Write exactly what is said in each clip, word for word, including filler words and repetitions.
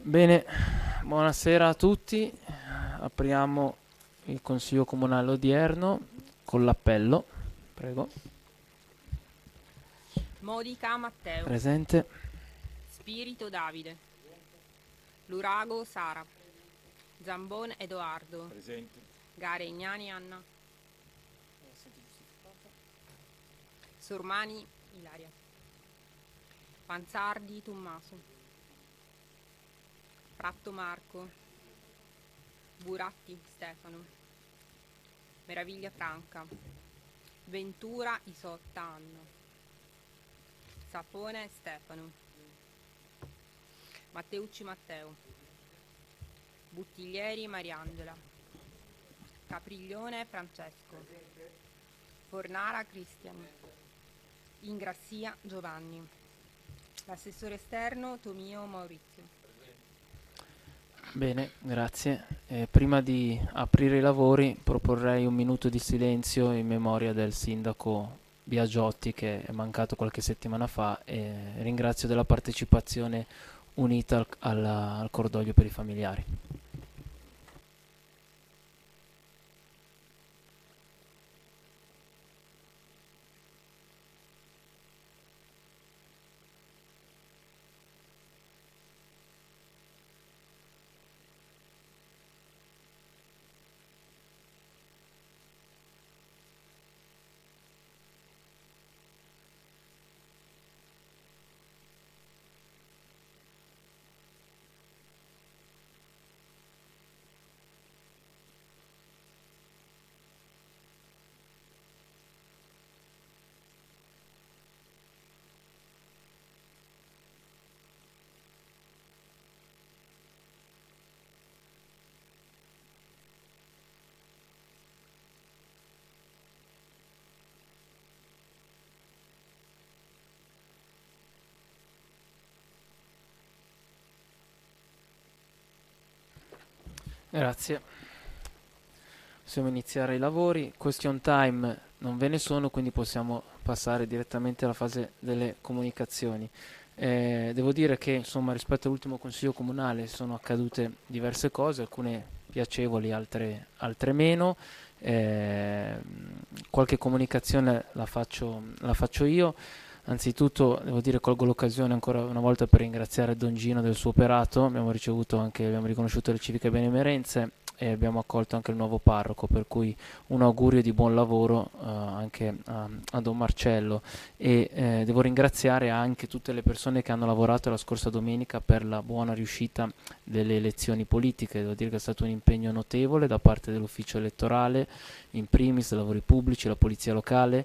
Bene, buonasera a tutti. Apriamo il Consiglio Comunale odierno con l'appello. Prego. Modica Matteo. Presente. Spirito Davide. Lurago Sara. Zambon Edoardo. Presente. Garegnani Anna. Sormani Ilaria. Panzardi Tommaso. Pratto Marco. Buratti Stefano. Meraviglia Franca. Ventura Isotta Anna. Sapone Stefano. Matteucci Matteo. Buttiglieri Mariangela. Capriglione Francesco. Fornara Cristian. Ingrassia Giovanni. L'assessore esterno Tomio Maurizio. Bene, grazie. Eh, prima di aprire i lavori proporrei un minuto di silenzio in memoria del sindaco Biagiotti, che è mancato qualche settimana fa, e ringrazio della partecipazione unita al, al, al cordoglio per i familiari. Grazie. Possiamo iniziare i lavori. Question time non ve ne sono, quindi possiamo passare direttamente alla fase delle comunicazioni. Eh, devo dire che insomma, rispetto all'ultimo consiglio comunale sono accadute diverse cose, alcune piacevoli, altre, altre meno. Eh, qualche comunicazione la faccio, la faccio io. Anzitutto devo dire, colgo l'occasione ancora una volta per ringraziare Don Gino del suo operato. Abbiamo ricevuto anche, abbiamo riconosciuto le civiche benemerenze e abbiamo accolto anche il nuovo parroco, per cui un augurio di buon lavoro uh, anche a, a Don Marcello. E eh, devo ringraziare anche tutte le persone che hanno lavorato la scorsa domenica per la buona riuscita delle elezioni politiche. Devo dire che è stato un impegno notevole da parte dell'ufficio elettorale, in primis, lavori pubblici, la polizia locale,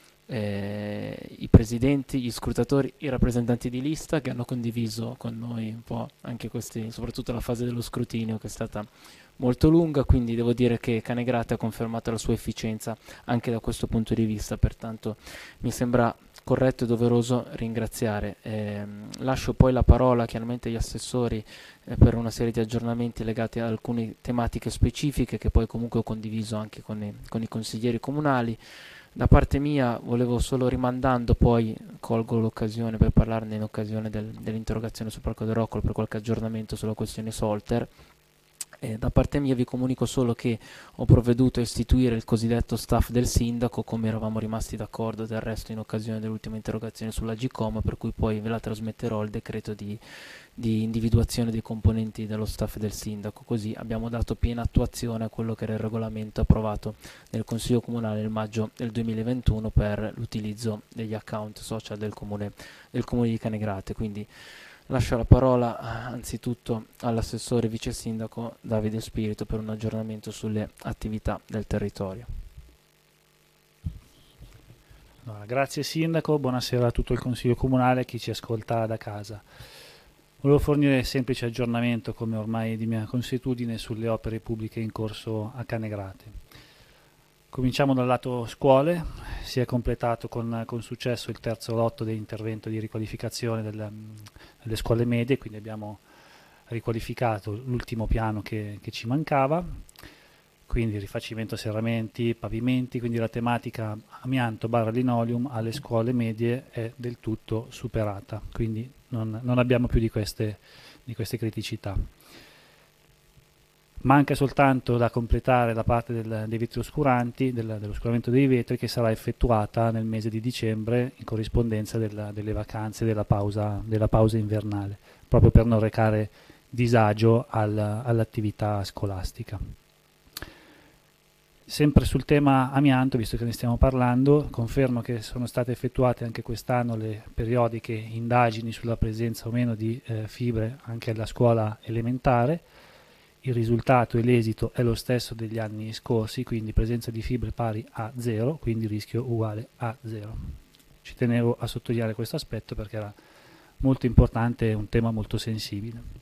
Eh, i presidenti, gli scrutatori, i rappresentanti di lista che hanno condiviso con noi un po' anche questi, soprattutto la fase dello scrutinio, che è stata molto lunga. Quindi devo dire che Canegrate ha confermato la sua efficienza anche da questo punto di vista, pertanto mi sembra corretto e doveroso ringraziare. Eh, lascio poi la parola chiaramente agli assessori eh, per una serie di aggiornamenti legati ad alcune tematiche specifiche che poi comunque ho condiviso anche con i, con i consiglieri comunali. Da parte mia volevo solo, rimandando, poi colgo l'occasione per parlarne in occasione del, dell'interrogazione su Parco del Roccolo per qualche aggiornamento sulla questione Solter. Eh, da parte mia vi comunico solo che ho provveduto a istituire il cosiddetto staff del sindaco, come eravamo rimasti d'accordo del resto in occasione dell'ultima interrogazione sulla Gcom, per cui poi ve la trasmetterò il decreto di, di individuazione dei componenti dello staff del sindaco, così abbiamo dato piena attuazione a quello che era il regolamento approvato nel Consiglio Comunale nel maggio del duemilaventuno per l'utilizzo degli account social del comune, del comune di Canegrate. Quindi lascio la parola anzitutto all'assessore vice sindaco Davide Spirito per un aggiornamento sulle attività del territorio. Allora, grazie Sindaco, buonasera a tutto il Consiglio Comunale e a chi ci ascolta da casa. Volevo fornire semplice aggiornamento, come ormai di mia consuetudine, sulle opere pubbliche in corso a Canegrate. Cominciamo dal lato scuole. Si è completato con, con successo il terzo lotto dell'intervento di riqualificazione delle, delle scuole medie, quindi abbiamo riqualificato l'ultimo piano che, che ci mancava, quindi rifacimento serramenti, pavimenti, quindi la tematica amianto barra linoleum alle scuole medie è del tutto superata, quindi non, non abbiamo più di queste, di queste criticità. Manca soltanto da completare la parte del, dei vetri oscuranti, del, dell'oscuramento dei vetri, che sarà effettuata nel mese di dicembre in corrispondenza della, delle vacanze della pausa, della pausa invernale, proprio per non recare disagio al, all'attività scolastica. Sempre sul tema amianto, visto che ne stiamo parlando, confermo che sono state effettuate anche quest'anno le periodiche indagini sulla presenza o meno di eh, fibre anche alla scuola elementare. Il risultato e l'esito è lo stesso degli anni scorsi, quindi presenza di fibre pari a zero, quindi rischio uguale a zero. Ci tenevo a sottolineare questo aspetto perché era molto importante e un tema molto sensibile.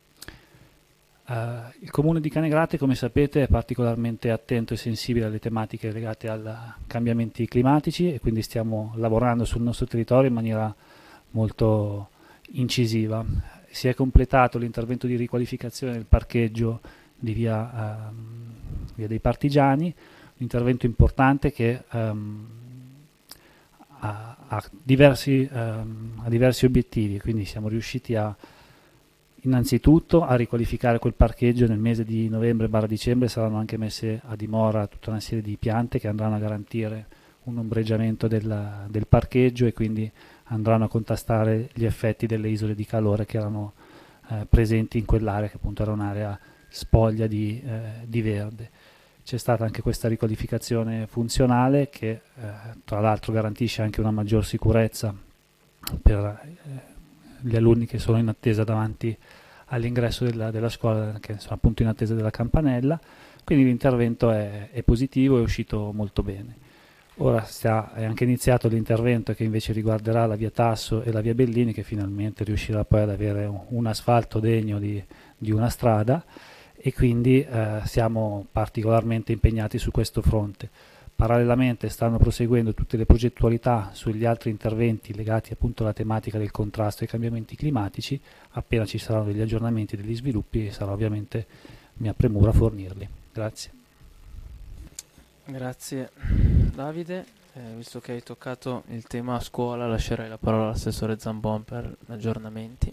Uh, il Comune di Canegrate, come sapete, è particolarmente attento e sensibile alle tematiche legate ai cambiamenti climatici e quindi stiamo lavorando sul nostro territorio in maniera molto incisiva. Si è completato l'intervento di riqualificazione del parcheggio di via, uh, via dei Partigiani, un intervento importante che um, ha, ha, diversi, um, ha diversi obiettivi, quindi siamo riusciti a innanzitutto a riqualificare quel parcheggio. Nel mese di novembre barra dicembre saranno anche messe a dimora tutta una serie di piante che andranno a garantire un ombreggiamento del, del parcheggio e quindi andranno a contrastare gli effetti delle isole di calore che erano eh, presenti in quell'area, che appunto era un'area spoglia di, eh, di verde. C'è stata anche questa riqualificazione funzionale che eh, tra l'altro garantisce anche una maggior sicurezza per eh, gli alunni che sono in attesa davanti all'ingresso della, della scuola, che sono appunto in attesa della campanella. Quindi l'intervento è, è positivo, è uscito molto bene. Ora sta, è anche iniziato l'intervento che invece riguarderà la via Tasso e la via Bellini, che finalmente riuscirà poi ad avere un, un asfalto degno di, di una strada, e quindi eh, siamo particolarmente impegnati su questo fronte. Parallelamente stanno proseguendo tutte le progettualità sugli altri interventi legati appunto alla tematica del contrasto ai cambiamenti climatici. Appena ci saranno degli aggiornamenti, degli sviluppi, sarà ovviamente mia premura fornirli. Grazie. Grazie Davide. Eh, visto che hai toccato il tema scuola, lascerei la parola all'assessore Zambon per gli aggiornamenti.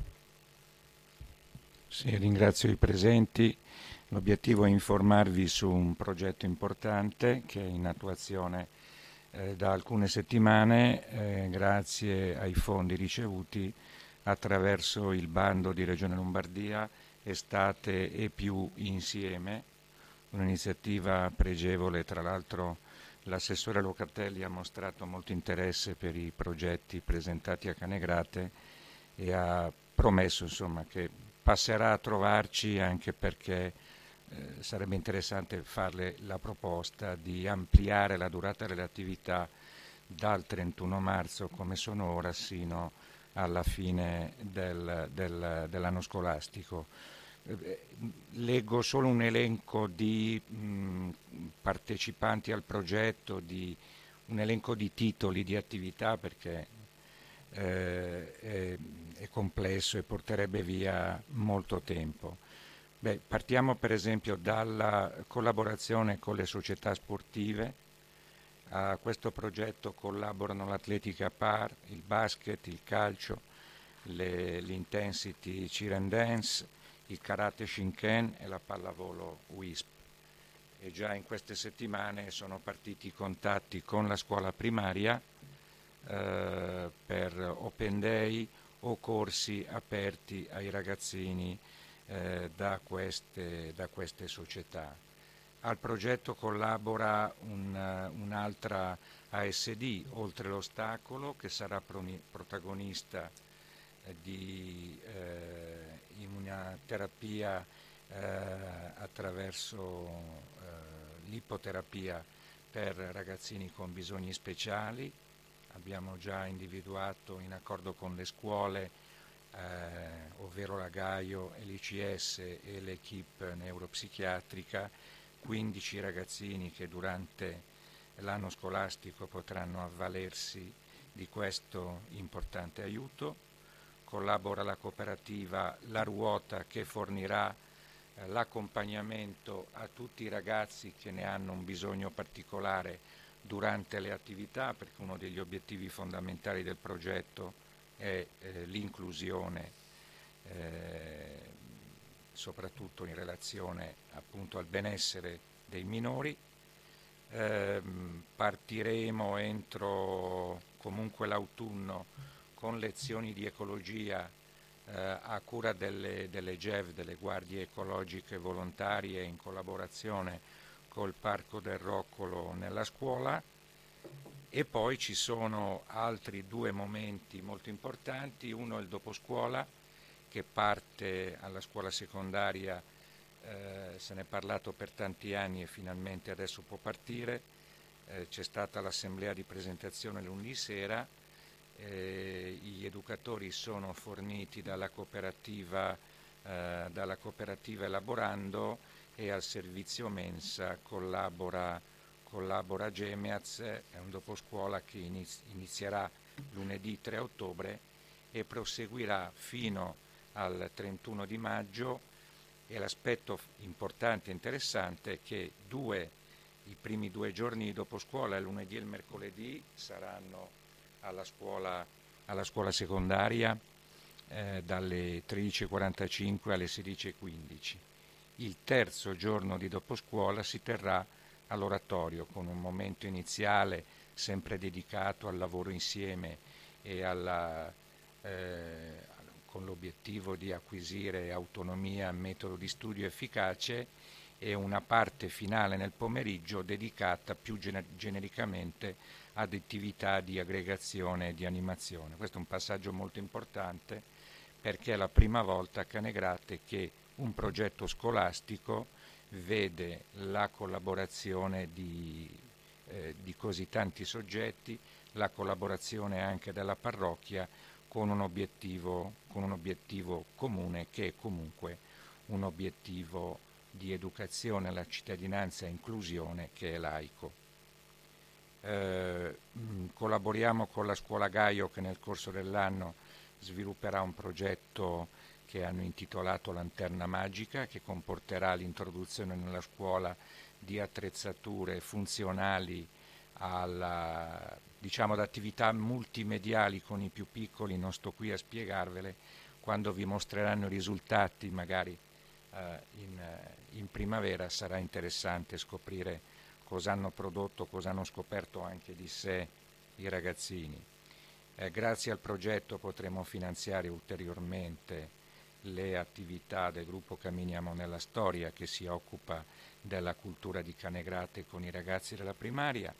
Sì, ringrazio i presenti. L'obiettivo è informarvi su un progetto importante che è in attuazione eh, da alcune settimane eh, grazie ai fondi ricevuti attraverso il bando di Regione Lombardia Estate e più insieme, un'iniziativa pregevole. Tra l'altro l'assessore Locatelli ha mostrato molto interesse per i progetti presentati a Canegrate e ha promesso insomma che passerà a trovarci, anche perché Eh, sarebbe interessante farle la proposta di ampliare la durata delle attività dal trentuno marzo, come sono ora, sino alla fine del, del, dell'anno scolastico. Eh, leggo solo un elenco di mh, partecipanti al progetto, di, un elenco di titoli di attività, perché eh, è, è complesso e porterebbe via molto tempo. Beh, partiamo per esempio dalla collaborazione con le società sportive. A questo progetto collaborano l'atletica par, il basket, il calcio, le, l'intensity cheer and dance, il karate shinken e la pallavolo W I S P. E già in queste settimane sono partiti i contatti con la scuola primaria eh, per open day o corsi aperti ai ragazzini Eh, da, queste, da queste società. Al progetto collabora un, uh, un'altra A S D, Oltre l'Ostacolo, che sarà proni- protagonista eh, di eh, in una terapia eh, attraverso eh, l'ipoterapia per ragazzini con bisogni speciali. Abbiamo già individuato, in accordo con le scuole, Eh, ovvero la Gaio e l'I C S e l'equipe neuropsichiatrica, quindici ragazzini che durante l'anno scolastico potranno avvalersi di questo importante aiuto. Collabora la cooperativa La Ruota, che fornirà eh, l'accompagnamento a tutti i ragazzi che ne hanno un bisogno particolare durante le attività, perché uno degli obiettivi fondamentali del progetto è eh, l'inclusione eh, soprattutto in relazione appunto al benessere dei minori. Eh, partiremo entro comunque l'autunno con lezioni di ecologia eh, a cura delle, delle G E V, delle guardie ecologiche volontarie, in collaborazione col Parco del Roccolo nella scuola. E poi ci sono altri due momenti molto importanti: uno è il doposcuola, che parte alla scuola secondaria, eh, se ne è parlato per tanti anni e finalmente adesso può partire. Eh, c'è stata l'assemblea di presentazione lunedì sera, eh, gli educatori sono forniti dalla cooperativa, eh, dalla cooperativa Elaborando, e al servizio mensa collabora collabora Gemeaz. È un doposcuola che inizierà lunedì tre ottobre e proseguirà fino al trentuno di maggio, e l'aspetto importante e interessante è che due, i primi due giorni di doposcuola, il lunedì e il mercoledì, saranno alla scuola, alla scuola secondaria eh, dalle tredici e quarantacinque alle sedici e quindici. Il terzo giorno di doposcuola si terrà all'oratorio, con un momento iniziale sempre dedicato al lavoro insieme e alla, eh, con l'obiettivo di acquisire autonomia, metodo di studio efficace, e una parte finale nel pomeriggio dedicata più gener- genericamente ad attività di aggregazione e di animazione. Questo è un passaggio molto importante, perché è la prima volta a Canegrate che un progetto scolastico vede la collaborazione di, eh, di così tanti soggetti, la collaborazione anche della parrocchia, con un obiettivo, con un obiettivo comune, che è comunque un obiettivo di educazione alla cittadinanza e inclusione, che è laico. Eh, mh, collaboriamo con la Scuola Gaio, che nel corso dell'anno svilupperà un progetto che hanno intitolato Lanterna Magica, che comporterà l'introduzione nella scuola di attrezzature funzionali alla, diciamo, ad attività multimediali con i più piccoli. Non sto qui a spiegarvele, quando vi mostreranno i risultati magari eh, in, in primavera sarà interessante scoprire cosa hanno prodotto, cosa hanno scoperto anche di sé i ragazzini. Eh, grazie al progetto potremo finanziare ulteriormente le attività del gruppo Camminiamo nella Storia, che si occupa della cultura di Canegrate con i ragazzi della primaria,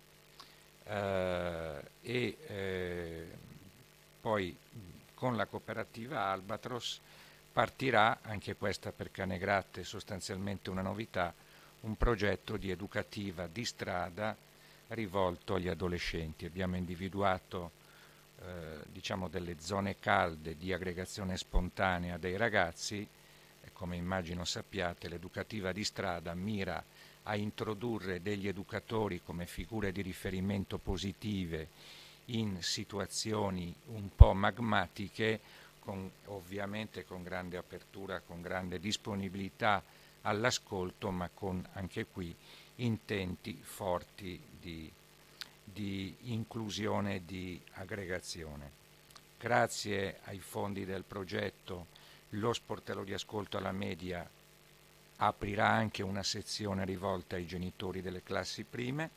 eh, e eh, poi con la cooperativa Albatros partirà, anche questa per Canegrate sostanzialmente una novità, un progetto di educativa di strada rivolto agli adolescenti. Abbiamo individuato Eh, diciamo delle zone calde di aggregazione spontanea dei ragazzi, e come immagino sappiate l'educativa di strada mira a introdurre degli educatori come figure di riferimento positive in situazioni un po' magmatiche, con, ovviamente con grande apertura, con grande disponibilità all'ascolto, ma con anche qui intenti forti di di inclusione e di aggregazione. Grazie ai fondi del progetto, lo sportello di ascolto alla media aprirà anche una sezione rivolta ai genitori delle classi prime,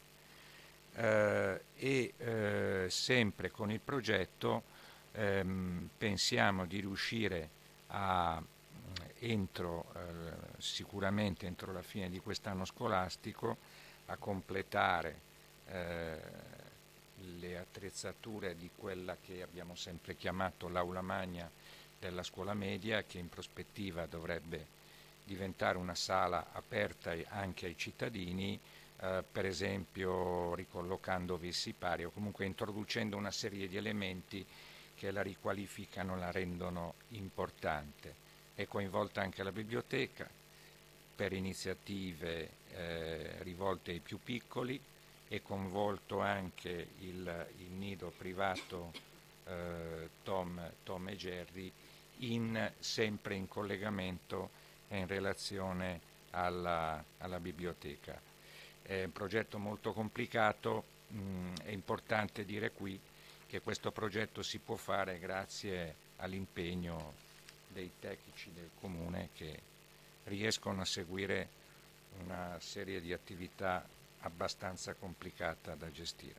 eh, e eh, sempre con il progetto ehm, pensiamo di riuscire a entro eh, sicuramente entro la fine di quest'anno scolastico a completare Eh, le attrezzature di quella che abbiamo sempre chiamato l'aula magna della scuola media, che in prospettiva dovrebbe diventare una sala aperta anche ai cittadini, eh, per esempio ricollocando vessi pari o comunque introducendo una serie di elementi che la riqualificano, la rendono importante. È coinvolta anche la biblioteca per iniziative eh, rivolte ai più piccoli. È coinvolto anche il, il nido privato eh, Tom, Tom e Jerry, in, sempre in collegamento e in relazione alla, alla biblioteca. È un progetto molto complicato, mh, è importante dire qui che questo progetto si può fare grazie all'impegno dei tecnici del comune che riescono a seguire una serie di attività abbastanza complicata da gestire.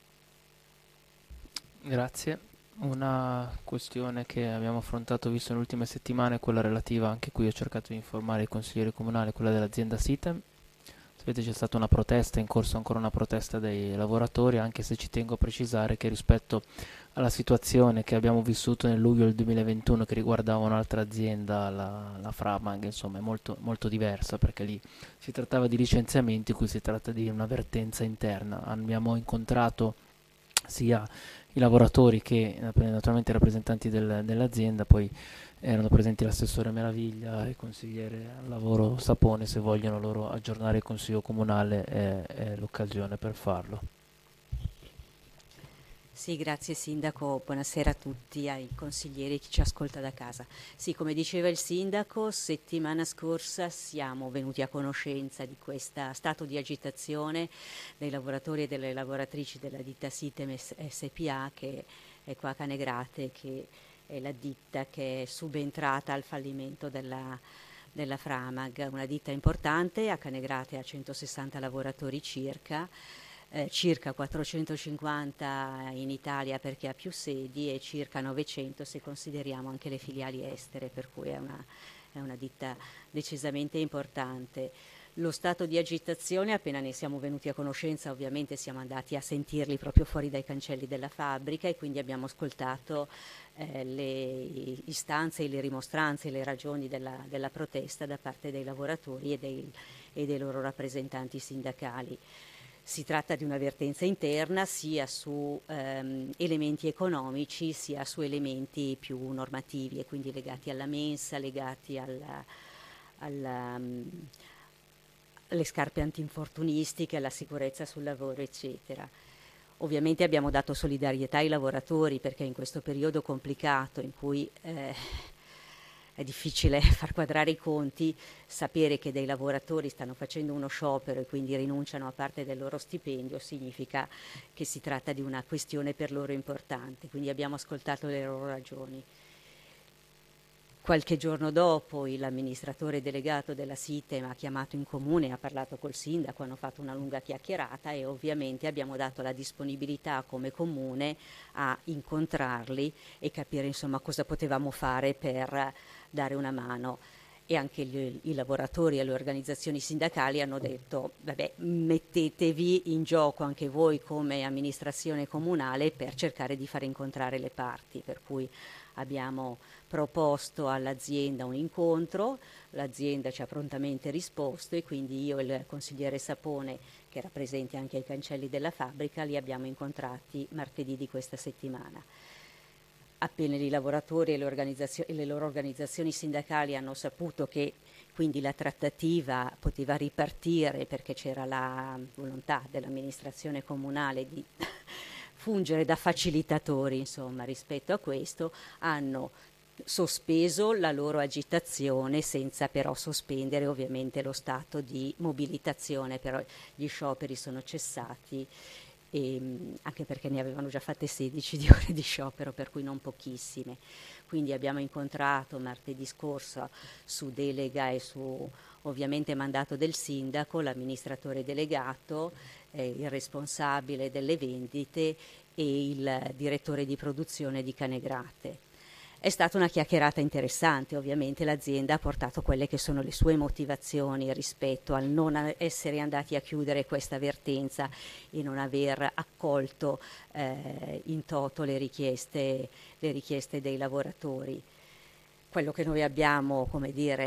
Grazie. Una questione che abbiamo affrontato visto nelle ultime settimane è quella relativa, anche qui ho cercato di informare il consigliere comunale, quella dell'azienda Sitem. Sapete, c'è stata una protesta, è in corso ancora una protesta dei lavoratori, anche se ci tengo a precisare che rispetto alla situazione che abbiamo vissuto nel luglio del duemilaventuno che riguardava un'altra azienda, la, la Framag, insomma è molto, molto diversa, perché lì si trattava di licenziamenti, qui si tratta di un'avvertenza interna. Abbiamo incontrato sia i lavoratori che naturalmente i rappresentanti del, dell'azienda, poi erano presenti l'assessore Meraviglia e il consigliere al lavoro Sapone. Se vogliono loro aggiornare il consiglio comunale è, è l'occasione per farlo. Sì, grazie Sindaco, buonasera a tutti, ai consiglieri, chi ci ascolta da casa. Sì, come diceva il Sindaco, settimana scorsa siamo venuti a conoscenza di questo stato di agitazione dei lavoratori e delle lavoratrici della ditta Sitem S P A, che è qua a Canegrate, che è la ditta che è subentrata al fallimento della, della Framag, una ditta importante, a Canegrate ha centosessanta lavoratori circa, Eh, circa quattrocentocinquanta in Italia perché ha più sedi e circa novecento se consideriamo anche le filiali estere, per cui è una, è una ditta decisamente importante. Lo stato di agitazione, appena ne siamo venuti a conoscenza, ovviamente siamo andati a sentirli proprio fuori dai cancelli della fabbrica e quindi abbiamo ascoltato eh, le istanze, le rimostranze, le ragioni della, della protesta da parte dei lavoratori e dei, e dei loro rappresentanti sindacali. Si tratta di un'avvertenza interna sia su ehm, elementi economici sia su elementi più normativi e quindi legati alla mensa, legati alla, alla, um, alle scarpe antinfortunistiche, alla sicurezza sul lavoro, eccetera. Ovviamente abbiamo dato solidarietà ai lavoratori perché in questo periodo complicato in cui eh, è difficile far quadrare i conti, sapere che dei lavoratori stanno facendo uno sciopero e quindi rinunciano a parte del loro stipendio significa che si tratta di una questione per loro importante, quindi abbiamo ascoltato le loro ragioni. Qualche giorno dopo l'amministratore delegato della Sitem ha chiamato in comune, ha parlato col sindaco, hanno fatto una lunga chiacchierata e ovviamente abbiamo dato la disponibilità come comune a incontrarli e capire insomma cosa potevamo fare per dare una mano. E anche gli, i lavoratori e le organizzazioni sindacali hanno detto vabbè, mettetevi in gioco anche voi come amministrazione comunale per cercare di far incontrare le parti, per cui abbiamo proposto all'azienda un incontro, l'azienda ci ha prontamente risposto e quindi io e il consigliere Sapone, che era presente anche ai cancelli della fabbrica, li abbiamo incontrati martedì di questa settimana. Appena i lavoratori e le, organizzazio- e le loro organizzazioni sindacali hanno saputo che quindi la trattativa poteva ripartire perché c'era la volontà dell'amministrazione comunale di fungere da facilitatori, insomma, rispetto a questo, hanno sospeso la loro agitazione senza però sospendere ovviamente lo stato di mobilitazione, però gli scioperi sono cessati. E, anche perché ne avevano già fatte sedici di ore di sciopero, per cui non pochissime. Quindi abbiamo incontrato martedì scorso su delega e su ovviamente mandato del sindaco, l'amministratore delegato, eh, il responsabile delle vendite e il direttore di produzione di Canegrate. È stata una chiacchierata interessante, ovviamente l'azienda ha portato quelle che sono le sue motivazioni rispetto al non essere andati a chiudere questa vertenza e non aver accolto eh, in toto le richieste, le richieste dei lavoratori. Quello che noi abbiamo, come dire,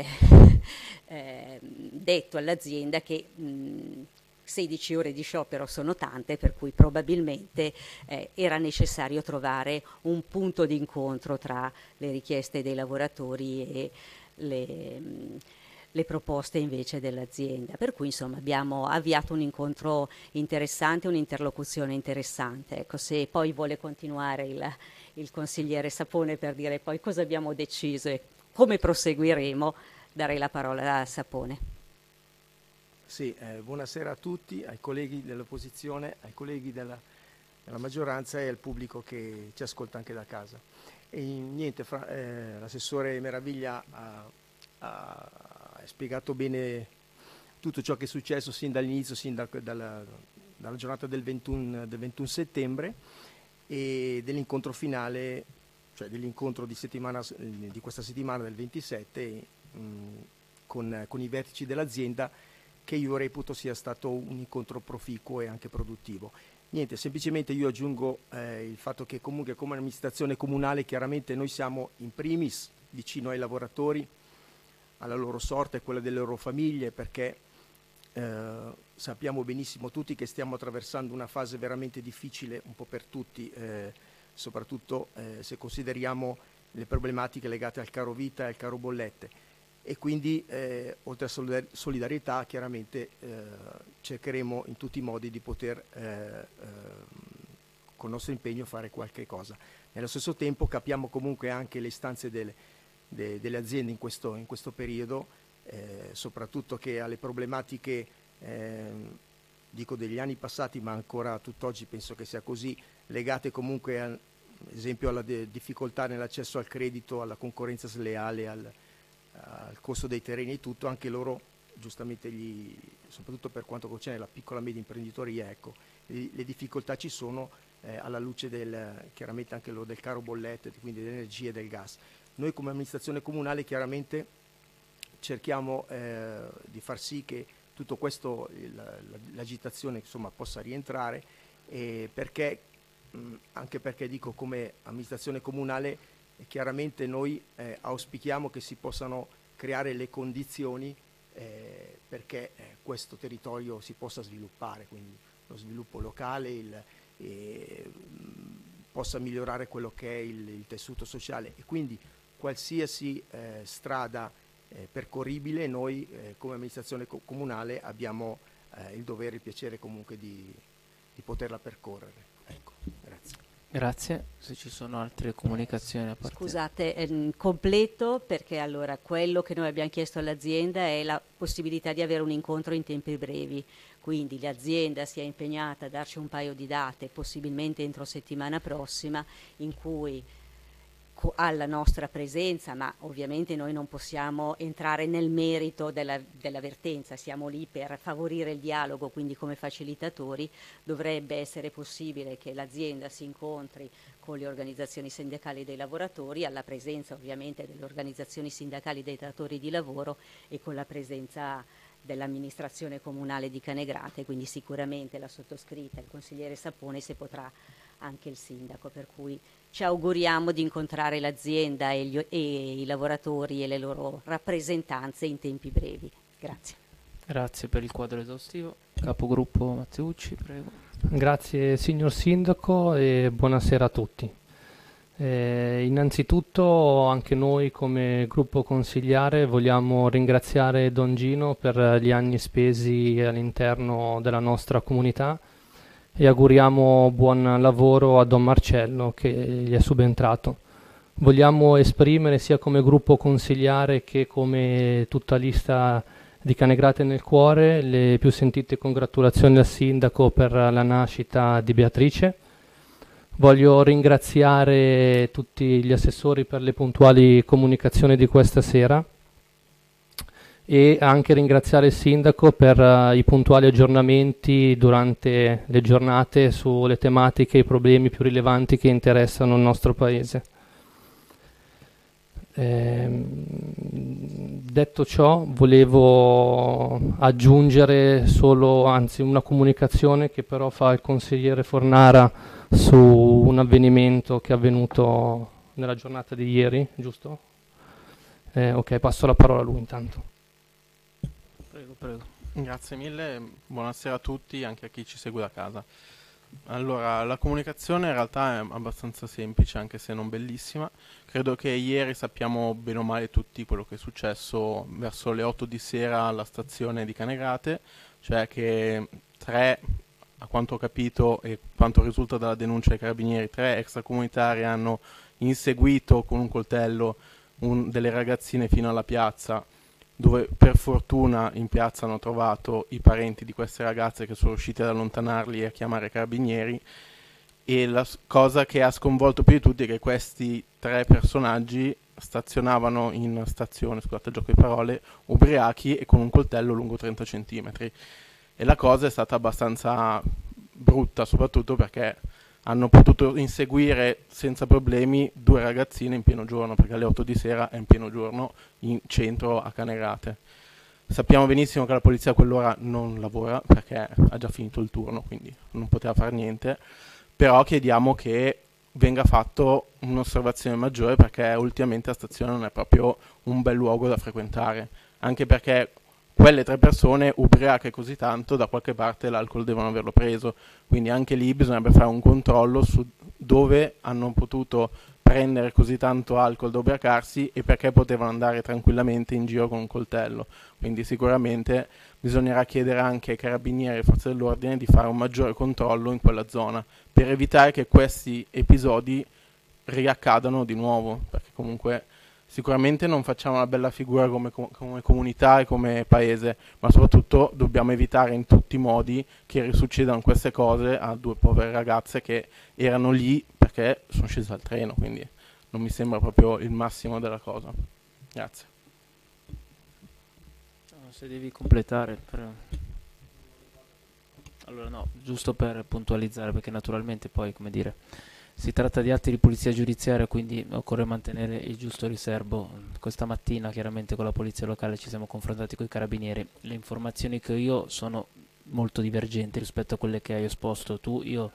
eh, detto all'azienda è che mh, sedici ore di sciopero sono tante, per cui probabilmente eh, era necessario trovare un punto di incontro tra le richieste dei lavoratori e le, mh, le proposte invece dell'azienda. Per cui insomma abbiamo avviato un incontro interessante, un'interlocuzione interessante. Ecco, se poi vuole continuare il, il consigliere Sapone per dire poi cosa abbiamo deciso e come proseguiremo, darei la parola a Sapone. Sì, eh, buonasera a tutti, ai colleghi dell'opposizione, ai colleghi della, della maggioranza e al pubblico che ci ascolta anche da casa. E niente, fra, eh, l'assessore Meraviglia ha, ha, ha spiegato bene tutto ciò che è successo sin dall'inizio, sin da, dalla, dalla giornata del ventuno, del ventuno settembre e dell'incontro finale, cioè dell'incontro di, settimana, di questa settimana del ventisette mh, con, con i vertici dell'azienda, che io reputo sia stato un incontro proficuo e anche produttivo. Niente, semplicemente io aggiungo eh, il fatto che comunque come amministrazione comunale chiaramente noi siamo in primis vicino ai lavoratori, alla loro sorte e quella delle loro famiglie, perché eh, sappiamo benissimo tutti che stiamo attraversando una fase veramente difficile un po' per tutti, eh, soprattutto eh, se consideriamo le problematiche legate al caro vita e al caro bollette. E quindi eh, oltre a solidarietà chiaramente eh, cercheremo in tutti i modi di poter eh, eh, con il nostro impegno fare qualche cosa. Nello stesso tempo capiamo comunque anche le istanze delle, de, delle aziende in questo, in questo periodo, eh, soprattutto che alle problematiche eh, dico degli anni passati, ma ancora tutt'oggi penso che sia così, legate comunque ad esempio alla de, difficoltà nell'accesso al credito, alla concorrenza sleale, al al costo dei terreni e tutto, anche loro giustamente gli, soprattutto per quanto concerne la piccola e media imprenditoria, ecco, le, le difficoltà ci sono eh, alla luce del, chiaramente anche loro del caro bollette, quindi dell'energia e del gas. Noi come amministrazione comunale chiaramente cerchiamo eh, di far sì che tutto questo, l'agitazione insomma possa rientrare, eh, perché mh, anche perché dico come amministrazione comunale e chiaramente noi eh, auspichiamo che si possano creare le condizioni eh, perché eh, questo territorio si possa sviluppare, quindi lo sviluppo locale, il, eh, possa migliorare quello che è il, il tessuto sociale e quindi qualsiasi eh, strada eh, percorribile noi eh, come amministrazione co- comunale abbiamo eh, il dovere e il piacere comunque di, di poterla percorrere. Ecco, grazie. Grazie, se ci sono altre comunicazioni a parte. Scusate, ehm, completo perché allora quello che noi abbiamo chiesto all'azienda è la possibilità di avere un incontro in tempi brevi, quindi l'azienda si è impegnata a darci un paio di date, possibilmente entro settimana prossima, in cui co- alla nostra presenza, ma ovviamente noi non possiamo entrare nel merito della, dell'avvertenza, siamo lì per favorire il dialogo, quindi come facilitatori dovrebbe essere possibile che l'azienda si incontri con le organizzazioni sindacali dei lavoratori, alla presenza ovviamente delle organizzazioni sindacali dei datori di lavoro e con la presenza dell'amministrazione comunale di Canegrate, quindi sicuramente la sottoscritta, il consigliere Sapone, se potrà anche il sindaco, per cui ci auguriamo di incontrare l'azienda e, gli, e i lavoratori e le loro rappresentanze in tempi brevi. Grazie. Grazie per il quadro esaustivo. Capogruppo Matteucci, prego. Grazie signor Sindaco e buonasera a tutti. Eh, innanzitutto anche noi come gruppo consigliare vogliamo ringraziare Don Gino per gli anni spesi all'interno della nostra comunità e auguriamo buon lavoro a Don Marcello che gli è subentrato. Vogliamo esprimere sia come gruppo consigliare che come tutta lista di Canegrate nel cuore le più sentite congratulazioni al sindaco per la nascita di Beatrice. Voglio ringraziare tutti gli assessori per le puntuali comunicazioni di questa sera e anche ringraziare il sindaco per uh, i puntuali aggiornamenti durante le giornate sulle tematiche e i problemi più rilevanti che interessano il nostro paese. Eh, detto ciò, volevo aggiungere solo, anzi una comunicazione che però fa il consigliere Fornara su un avvenimento che è avvenuto nella giornata di ieri, giusto? Eh, ok, passo la parola a lui intanto. Prego, prego. Grazie mille, buonasera a tutti, anche a chi ci segue da casa. Allora, la comunicazione in realtà è abbastanza semplice, anche se non bellissima. Credo che ieri sappiamo bene o male tutti quello che è successo verso le otto di sera alla stazione di Canegrate, cioè che tre, a quanto ho capito e quanto risulta dalla denuncia dei carabinieri, tre extracomunitari hanno inseguito con un coltello un, delle ragazzine fino alla piazza, dove per fortuna in piazza hanno trovato i parenti di queste ragazze che sono riusciti ad allontanarli e a chiamare i carabinieri, e la cosa che ha sconvolto più di tutti è che questi tre personaggi stazionavano in stazione, scusate il gioco di parole, ubriachi e con un coltello lungo trenta centimetri, e la cosa è stata abbastanza brutta, soprattutto perché hanno potuto inseguire senza problemi due ragazzine in pieno giorno, perché alle otto di sera è in pieno giorno in centro a Canerate. Sappiamo benissimo che la polizia a quell'ora non lavora perché ha già finito il turno, quindi non poteva fare niente, però chiediamo che venga fatto un'osservazione maggiore, perché ultimamente la stazione non è proprio un bel luogo da frequentare, anche perché quelle tre persone ubriache così tanto, da qualche parte l'alcol devono averlo preso, quindi anche lì bisognerebbe fare un controllo su dove hanno potuto prendere così tanto alcol da ubriacarsi e perché potevano andare tranquillamente in giro con un coltello. Quindi sicuramente bisognerà chiedere anche ai carabinieri e forze dell'ordine di fare un maggiore controllo in quella zona per evitare che questi episodi riaccadano di nuovo, perché comunque sicuramente non facciamo una bella figura come, come comunità e come paese, ma soprattutto dobbiamo evitare in tutti i modi che risuccedano queste cose a due povere ragazze che erano lì perché sono scese dal treno, quindi non mi sembra proprio il massimo della cosa. Grazie. Se devi completare per... allora no, giusto per puntualizzare, perché naturalmente poi, come dire, si tratta di atti di polizia giudiziaria, quindi occorre mantenere il giusto riservo. Questa mattina chiaramente con la polizia locale ci siamo confrontati con i carabinieri, le informazioni che ho io sono molto divergenti rispetto a quelle che hai esposto tu. Io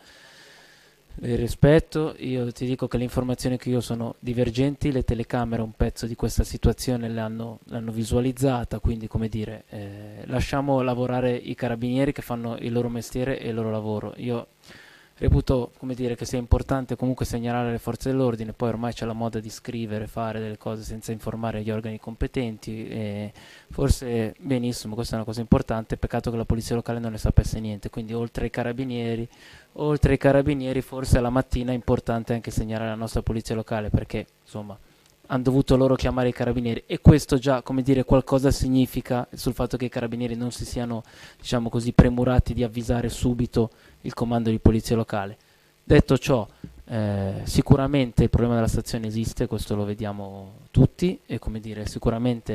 le rispetto, io ti dico che le informazioni che io ho sono divergenti, le telecamere un pezzo di questa situazione l'hanno, l'hanno visualizzata, quindi come dire, eh, lasciamo lavorare i carabinieri che fanno il loro mestiere e il loro lavoro. Io reputo, come dire, che sia importante comunque segnalare le forze dell'ordine, poi ormai c'è la moda di scrivere, fare delle cose senza informare gli organi competenti, e forse benissimo, questa è una cosa importante, peccato che la polizia locale non ne sapesse niente, quindi oltre ai carabinieri, oltre ai carabinieri forse alla mattina è importante anche segnalare la nostra polizia locale, perché insomma hanno dovuto loro chiamare i carabinieri, e questo già, come dire, qualcosa significa sul fatto che i carabinieri non si siano, diciamo così, premurati di avvisare subito il comando di polizia locale. Detto ciò, eh, sicuramente il problema della stazione esiste, questo lo vediamo tutti, e come dire, sicuramente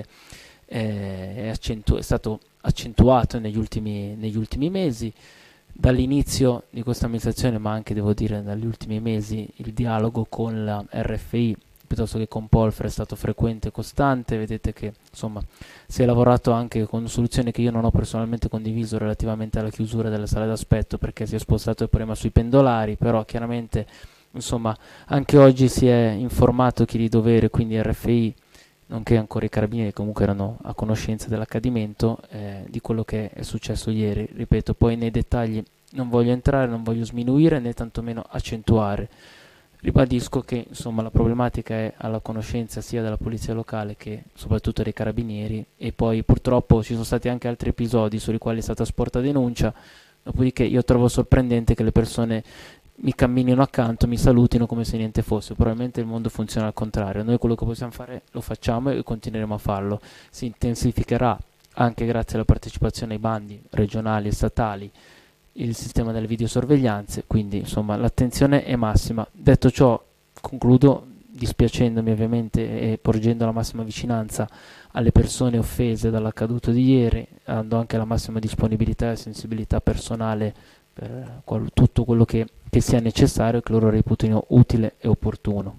eh, è, accentu- è stato accentuato negli ultimi, negli ultimi mesi. Dall'inizio di questa amministrazione, ma anche devo dire dagli ultimi mesi, il dialogo con la R F I piuttosto che con Polfer è stato frequente e costante. Vedete che insomma si è lavorato anche con soluzioni che io non ho personalmente condiviso relativamente alla chiusura delle sale d'aspetto, perché si è spostato il problema sui pendolari, però chiaramente insomma anche oggi si è informato chi di dovere, quindi R F I nonché ancora i carabinieri comunque erano a conoscenza dell'accadimento, eh, di quello che è successo ieri. Ripeto, poi nei dettagli non voglio entrare, non voglio sminuire né tantomeno accentuare. Ribadisco che insomma la problematica è alla conoscenza sia della polizia locale che soprattutto dei carabinieri, e poi purtroppo ci sono stati anche altri episodi sui quali è stata sporta denuncia, dopodiché io trovo sorprendente che le persone mi camminino accanto, mi salutino come se niente fosse. Probabilmente il mondo funziona al contrario. Noi quello che possiamo fare lo facciamo e continueremo a farlo. Si intensificherà anche grazie alla partecipazione ai bandi regionali e statali il sistema delle videosorveglianze, quindi insomma l'attenzione è massima. Detto ciò, concludo dispiacendomi ovviamente e porgendo la massima vicinanza alle persone offese dall'accaduto di ieri, dando anche la massima disponibilità e sensibilità personale per qual- tutto quello che, che sia necessario e che loro reputino utile e opportuno.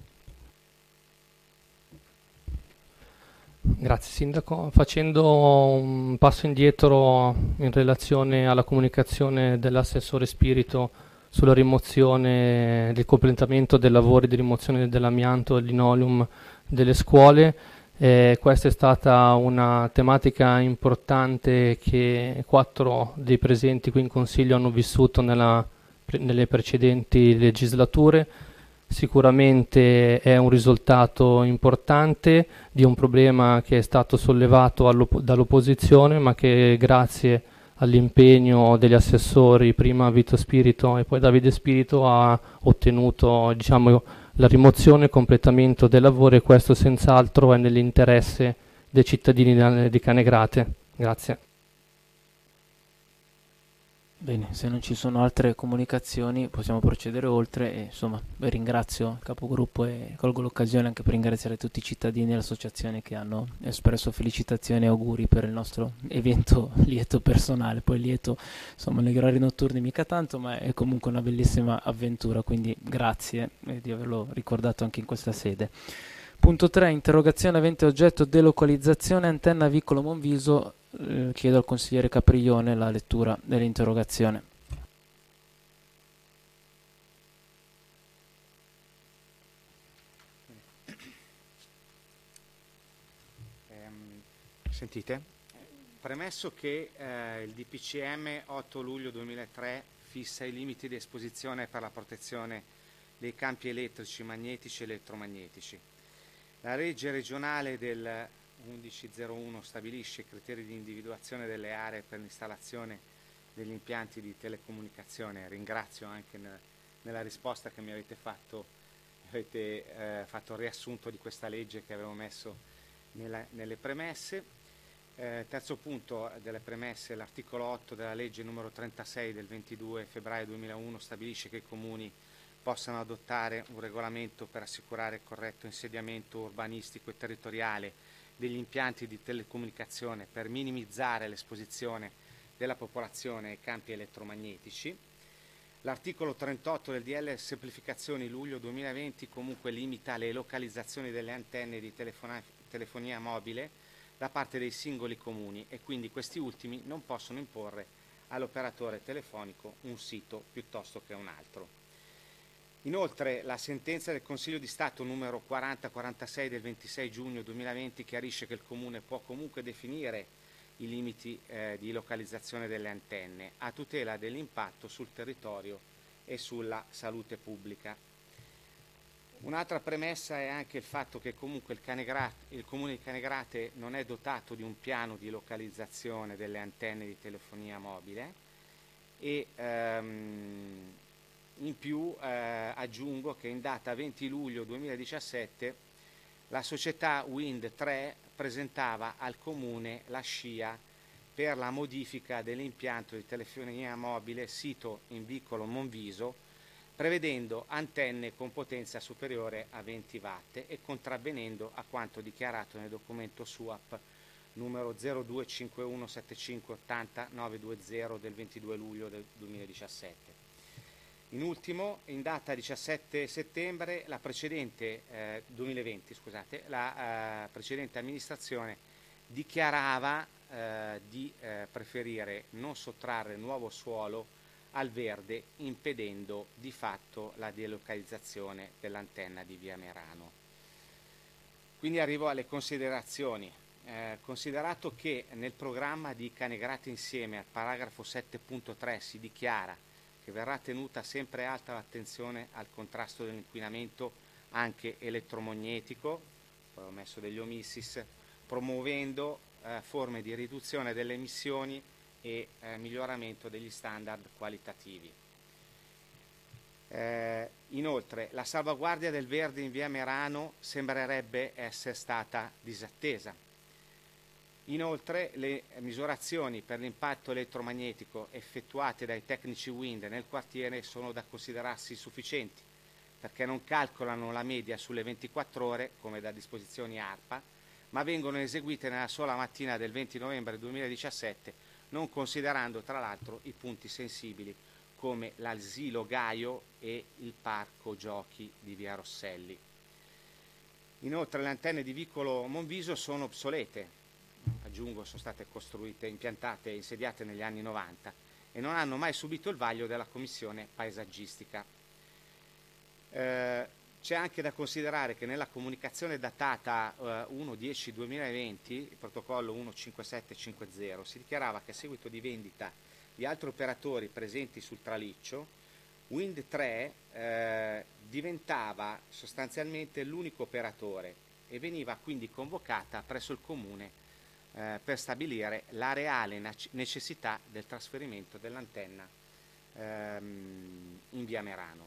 Grazie Sindaco. Facendo un passo indietro in relazione alla comunicazione dell'assessore Spirito sulla rimozione, del completamento dei lavori di rimozione dell'amianto e del linoleum delle scuole, eh, questa è stata una tematica importante che quattro dei presenti qui in Consiglio hanno vissuto nella, nelle precedenti legislature. Sicuramente è un risultato importante di un problema che è stato sollevato dall'opposizione, ma che grazie all'impegno degli assessori, prima Vito Spirito e poi Davide Spirito, ha ottenuto, diciamo, la rimozione e il completamento dei lavori, e questo senz'altro è nell'interesse dei cittadini di Canegrate. Grazie. Bene, se non ci sono altre comunicazioni possiamo procedere oltre e insomma ringrazio il capogruppo e colgo l'occasione anche per ringraziare tutti i cittadini e le associazioni che hanno espresso felicitazioni e auguri per il nostro evento lieto personale, poi lieto insomma negli orari notturni mica tanto, ma è comunque una bellissima avventura, quindi grazie eh, di averlo ricordato anche in questa sede. Punto tre, interrogazione avente oggetto delocalizzazione antenna Vicolo Monviso. Eh, chiedo al consigliere Capriglione la lettura dell'interrogazione. Ehm, sentite? Premesso che eh, il D P C M otto luglio duemilatré fissa i limiti di esposizione per la protezione dei campi elettrici, magnetici e elettromagnetici. La legge regionale del undici zero uno stabilisce i criteri di individuazione delle aree per l'installazione degli impianti di telecomunicazione. Ringrazio anche nel, nella risposta che mi avete fatto, avete eh, fatto il riassunto di questa legge che avevo messo nella, nelle premesse. Eh, terzo punto delle premesse, l'articolo otto della legge numero trentasei del ventidue febbraio duemilauno stabilisce che i comuni possano adottare un regolamento per assicurare il corretto insediamento urbanistico e territoriale degli impianti di telecomunicazione per minimizzare l'esposizione della popolazione ai campi elettromagnetici. L'articolo trentotto del D L Semplificazioni luglio duemilaventi comunque limita le localizzazioni delle antenne di telefonia mobile da parte dei singoli comuni e quindi questi ultimi non possono imporre all'operatore telefonico un sito piuttosto che un altro. Inoltre la sentenza del Consiglio di Stato numero quaranta quarantasei del ventisei giugno duemilaventi chiarisce che il Comune può comunque definire i limiti eh, di localizzazione delle antenne a tutela dell'impatto sul territorio e sulla salute pubblica. Un'altra premessa è anche il fatto che comunque il, Canegrate, il Comune di Canegrate non è dotato di un piano di localizzazione delle antenne di telefonia mobile e ehm, in più eh, aggiungo che in data venti luglio duemiladiciassette la società Wind tre presentava al Comune la scia per la modifica dell'impianto di telefonia mobile sito in Vicolo Monviso, prevedendo antenne con potenza superiore a venti watt e contravvenendo a quanto dichiarato nel documento S U A P numero zero due cinque uno sette cinque otto zero nove due zero del ventidue luglio del duemiladiciassette. In ultimo, in data diciassette settembre, la precedente, eh, duemilaventi, scusate, la eh, precedente amministrazione dichiarava eh, di eh, preferire non sottrarre nuovo suolo al verde, impedendo di fatto la delocalizzazione dell'antenna di Via Merano. Quindi arrivo alle considerazioni. Eh, considerato che nel programma di Canegrate Insieme al paragrafo sette punto tre si dichiara che verrà tenuta sempre alta l'attenzione al contrasto dell'inquinamento anche elettromagnetico, poi ho messo degli omissis, promuovendo eh, forme di riduzione delle emissioni e eh, miglioramento degli standard qualitativi. Eh, inoltre, la salvaguardia del verde in Via Merano sembrerebbe essere stata disattesa. Inoltre, le misurazioni per l'impatto elettromagnetico effettuate dai tecnici Wind nel quartiere sono da considerarsi sufficienti, perché non calcolano la media sulle ventiquattro ore, come da disposizioni ARPA, ma vengono eseguite nella sola mattina del venti novembre duemiladiciassette, non considerando tra l'altro i punti sensibili come l'asilo Gaio e il parco giochi di Via Rosselli. Inoltre le antenne di Vicolo Monviso sono obsolete, aggiungo sono state costruite, impiantate e insediate negli anni novanta e non hanno mai subito il vaglio della commissione paesaggistica. Eh, c'è anche da considerare che nella comunicazione datata eh, uno dieci duemilaventi, il protocollo uno cinque sette cinque zero, si dichiarava che a seguito di vendita di altri operatori presenti sul traliccio, Wind tre eh, diventava sostanzialmente l'unico operatore e veniva quindi convocata presso il Comune Eh, per stabilire la reale necessità del trasferimento dell'antenna ehm, in Via Merano.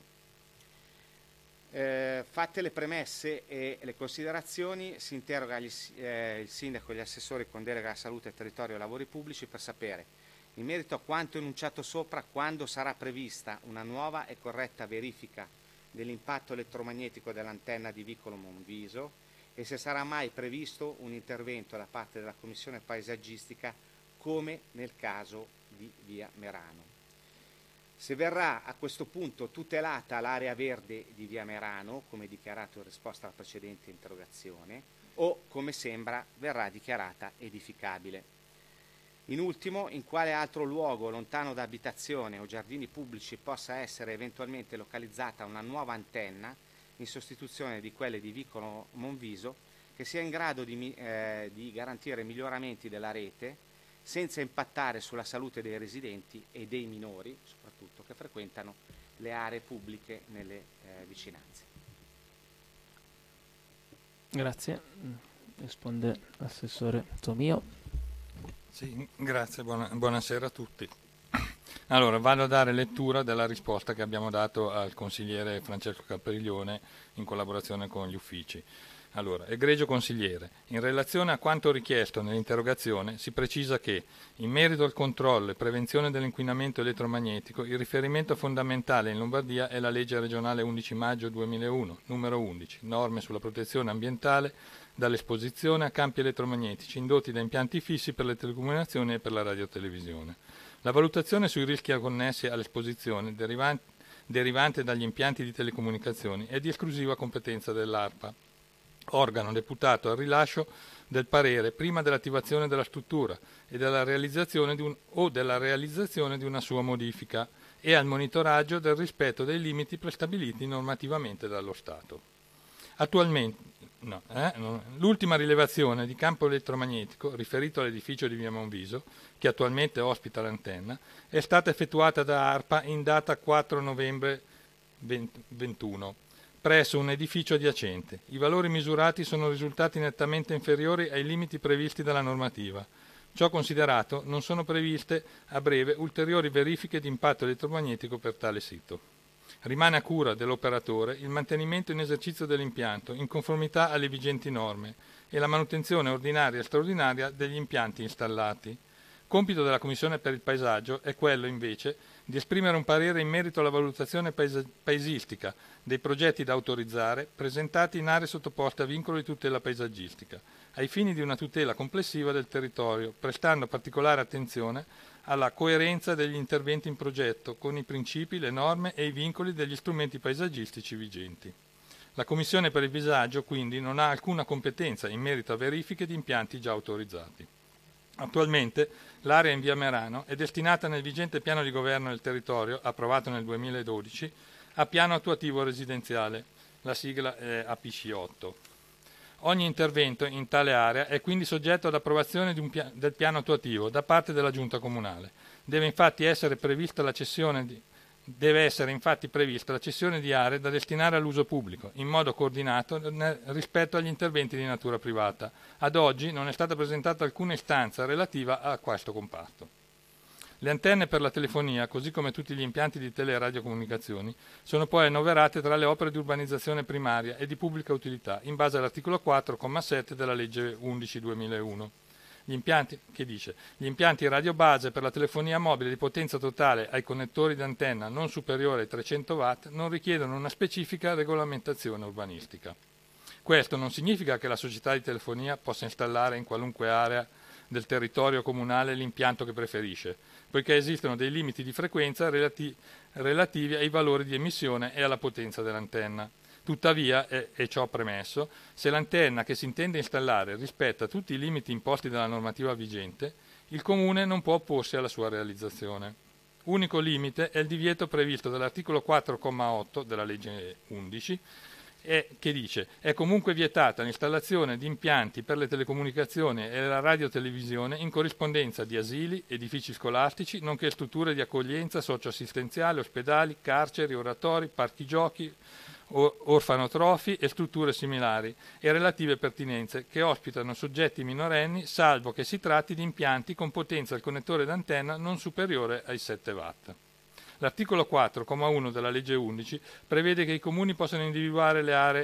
Eh, fatte le premesse e le considerazioni, si interroga gli, eh, il Sindaco e gli assessori con delega alla salute, territorio e lavori pubblici per sapere In merito a quanto enunciato sopra, quando sarà prevista una nuova e corretta verifica dell'impatto elettromagnetico dell'antenna di Vicolo Monviso e se sarà mai previsto un intervento da parte della Commissione paesaggistica come nel caso di Via Merano. Se verrà a questo punto tutelata l'area verde di Via Merano, come dichiarato in risposta alla precedente interrogazione, o, come sembra, verrà dichiarata edificabile. In ultimo, in quale altro luogo lontano da abitazione o giardini pubblici possa essere eventualmente localizzata una nuova antenna in sostituzione di quelle di Vicolo Monviso che sia in grado di, eh, di garantire miglioramenti della rete senza impattare sulla salute dei residenti e dei minori, soprattutto, che frequentano le aree pubbliche nelle eh, vicinanze. Grazie. Risponde l'assessore Tomio. Sì, grazie, buona, buonasera a tutti. Allora, vado a dare lettura della risposta che abbiamo dato al consigliere Francesco Capriglione in collaborazione con gli uffici. Allora, egregio consigliere, in relazione a quanto richiesto nell'interrogazione si precisa che, in merito al controllo e prevenzione dell'inquinamento elettromagnetico, il riferimento fondamentale in Lombardia è la legge regionale undici maggio duemilauno, numero undici, norme sulla protezione ambientale dall'esposizione a campi elettromagnetici indotti da impianti fissi per le telecomunicazioni e per la radiotelevisione. La valutazione sui rischi connessi all'esposizione derivante, derivante dagli impianti di telecomunicazioni è di esclusiva competenza dell'ARPA, organo deputato al rilascio del parere prima dell'attivazione della struttura e della realizzazione di un, o della realizzazione di una sua modifica e al monitoraggio del rispetto dei limiti prestabiliti normativamente dallo Stato. Attualmente, no, eh, no, l'ultima rilevazione di campo elettromagnetico riferito all'edificio di Via Monviso, che attualmente ospita l'antenna, è stata effettuata da ARPA in data quattro novembre ventuno. Presso un edificio adiacente. I valori misurati sono risultati nettamente inferiori ai limiti previsti dalla normativa. Ciò considerato, non sono previste a breve ulteriori verifiche di impatto elettromagnetico per tale sito. Rimane a cura dell'operatore il mantenimento in esercizio dell'impianto in conformità alle vigenti norme e la manutenzione ordinaria e straordinaria degli impianti installati. Compito della Commissione per il paesaggio è quello, invece, di esprimere un parere in merito alla valutazione paes- paesistica dei progetti da autorizzare presentati in aree sottoposte a vincolo di tutela paesaggistica, ai fini di una tutela complessiva del territorio, prestando particolare attenzione alla coerenza degli interventi in progetto con i principi, le norme e i vincoli degli strumenti paesaggistici vigenti. La Commissione per il paesaggio, quindi, non ha alcuna competenza in merito a verifiche di impianti già autorizzati. Attualmente l'area in Via Merano è destinata nel vigente piano di governo del territorio, approvato nel duemiladodici, a piano attuativo residenziale, la sigla è A P C otto. Ogni intervento in tale area è quindi soggetto ad approvazione di un pia- del piano attuativo da parte della Giunta Comunale. Deve infatti essere prevista la cessione di Deve essere infatti prevista la cessione di aree da destinare all'uso pubblico, in modo coordinato rispetto agli interventi di natura privata. Ad oggi non è stata presentata alcuna istanza relativa a questo comparto. Le antenne per la telefonia, così come tutti gli impianti di teleradiocomunicazioni, sono poi annoverate tra le opere di urbanizzazione primaria e di pubblica utilità, in base all'articolo quattro, comma sette della legge undici duemilauno. Gli impianti, che dice, gli impianti radio base per la telefonia mobile di potenza totale ai connettori d'antenna non superiore ai trecento watt non richiedono una specifica regolamentazione urbanistica. Questo non significa che la società di telefonia possa installare in qualunque area del territorio comunale l'impianto che preferisce, poiché esistono dei limiti di frequenza relati- relativi ai valori di emissione e alla potenza dell'antenna. Tuttavia, e, e ciò premesso, se l'antenna che si intende installare rispetta tutti i limiti imposti dalla normativa vigente, il Comune non può opporsi alla sua realizzazione. Unico limite è il divieto previsto dall'articolo quattro, comma otto della legge undici, e, che dice è comunque vietata l'installazione di impianti per le telecomunicazioni e la radiotelevisione in corrispondenza di asili, edifici scolastici, nonché strutture di accoglienza socioassistenziale, ospedali, carceri, oratori, parchi giochi, orfanotrofi e strutture similari e relative pertinenze che ospitano soggetti minorenni, salvo che si tratti di impianti con potenza al connettore d'antenna non superiore ai sette watt. L'articolo quattro, comma uno della legge undici prevede che i comuni possano individuare le aree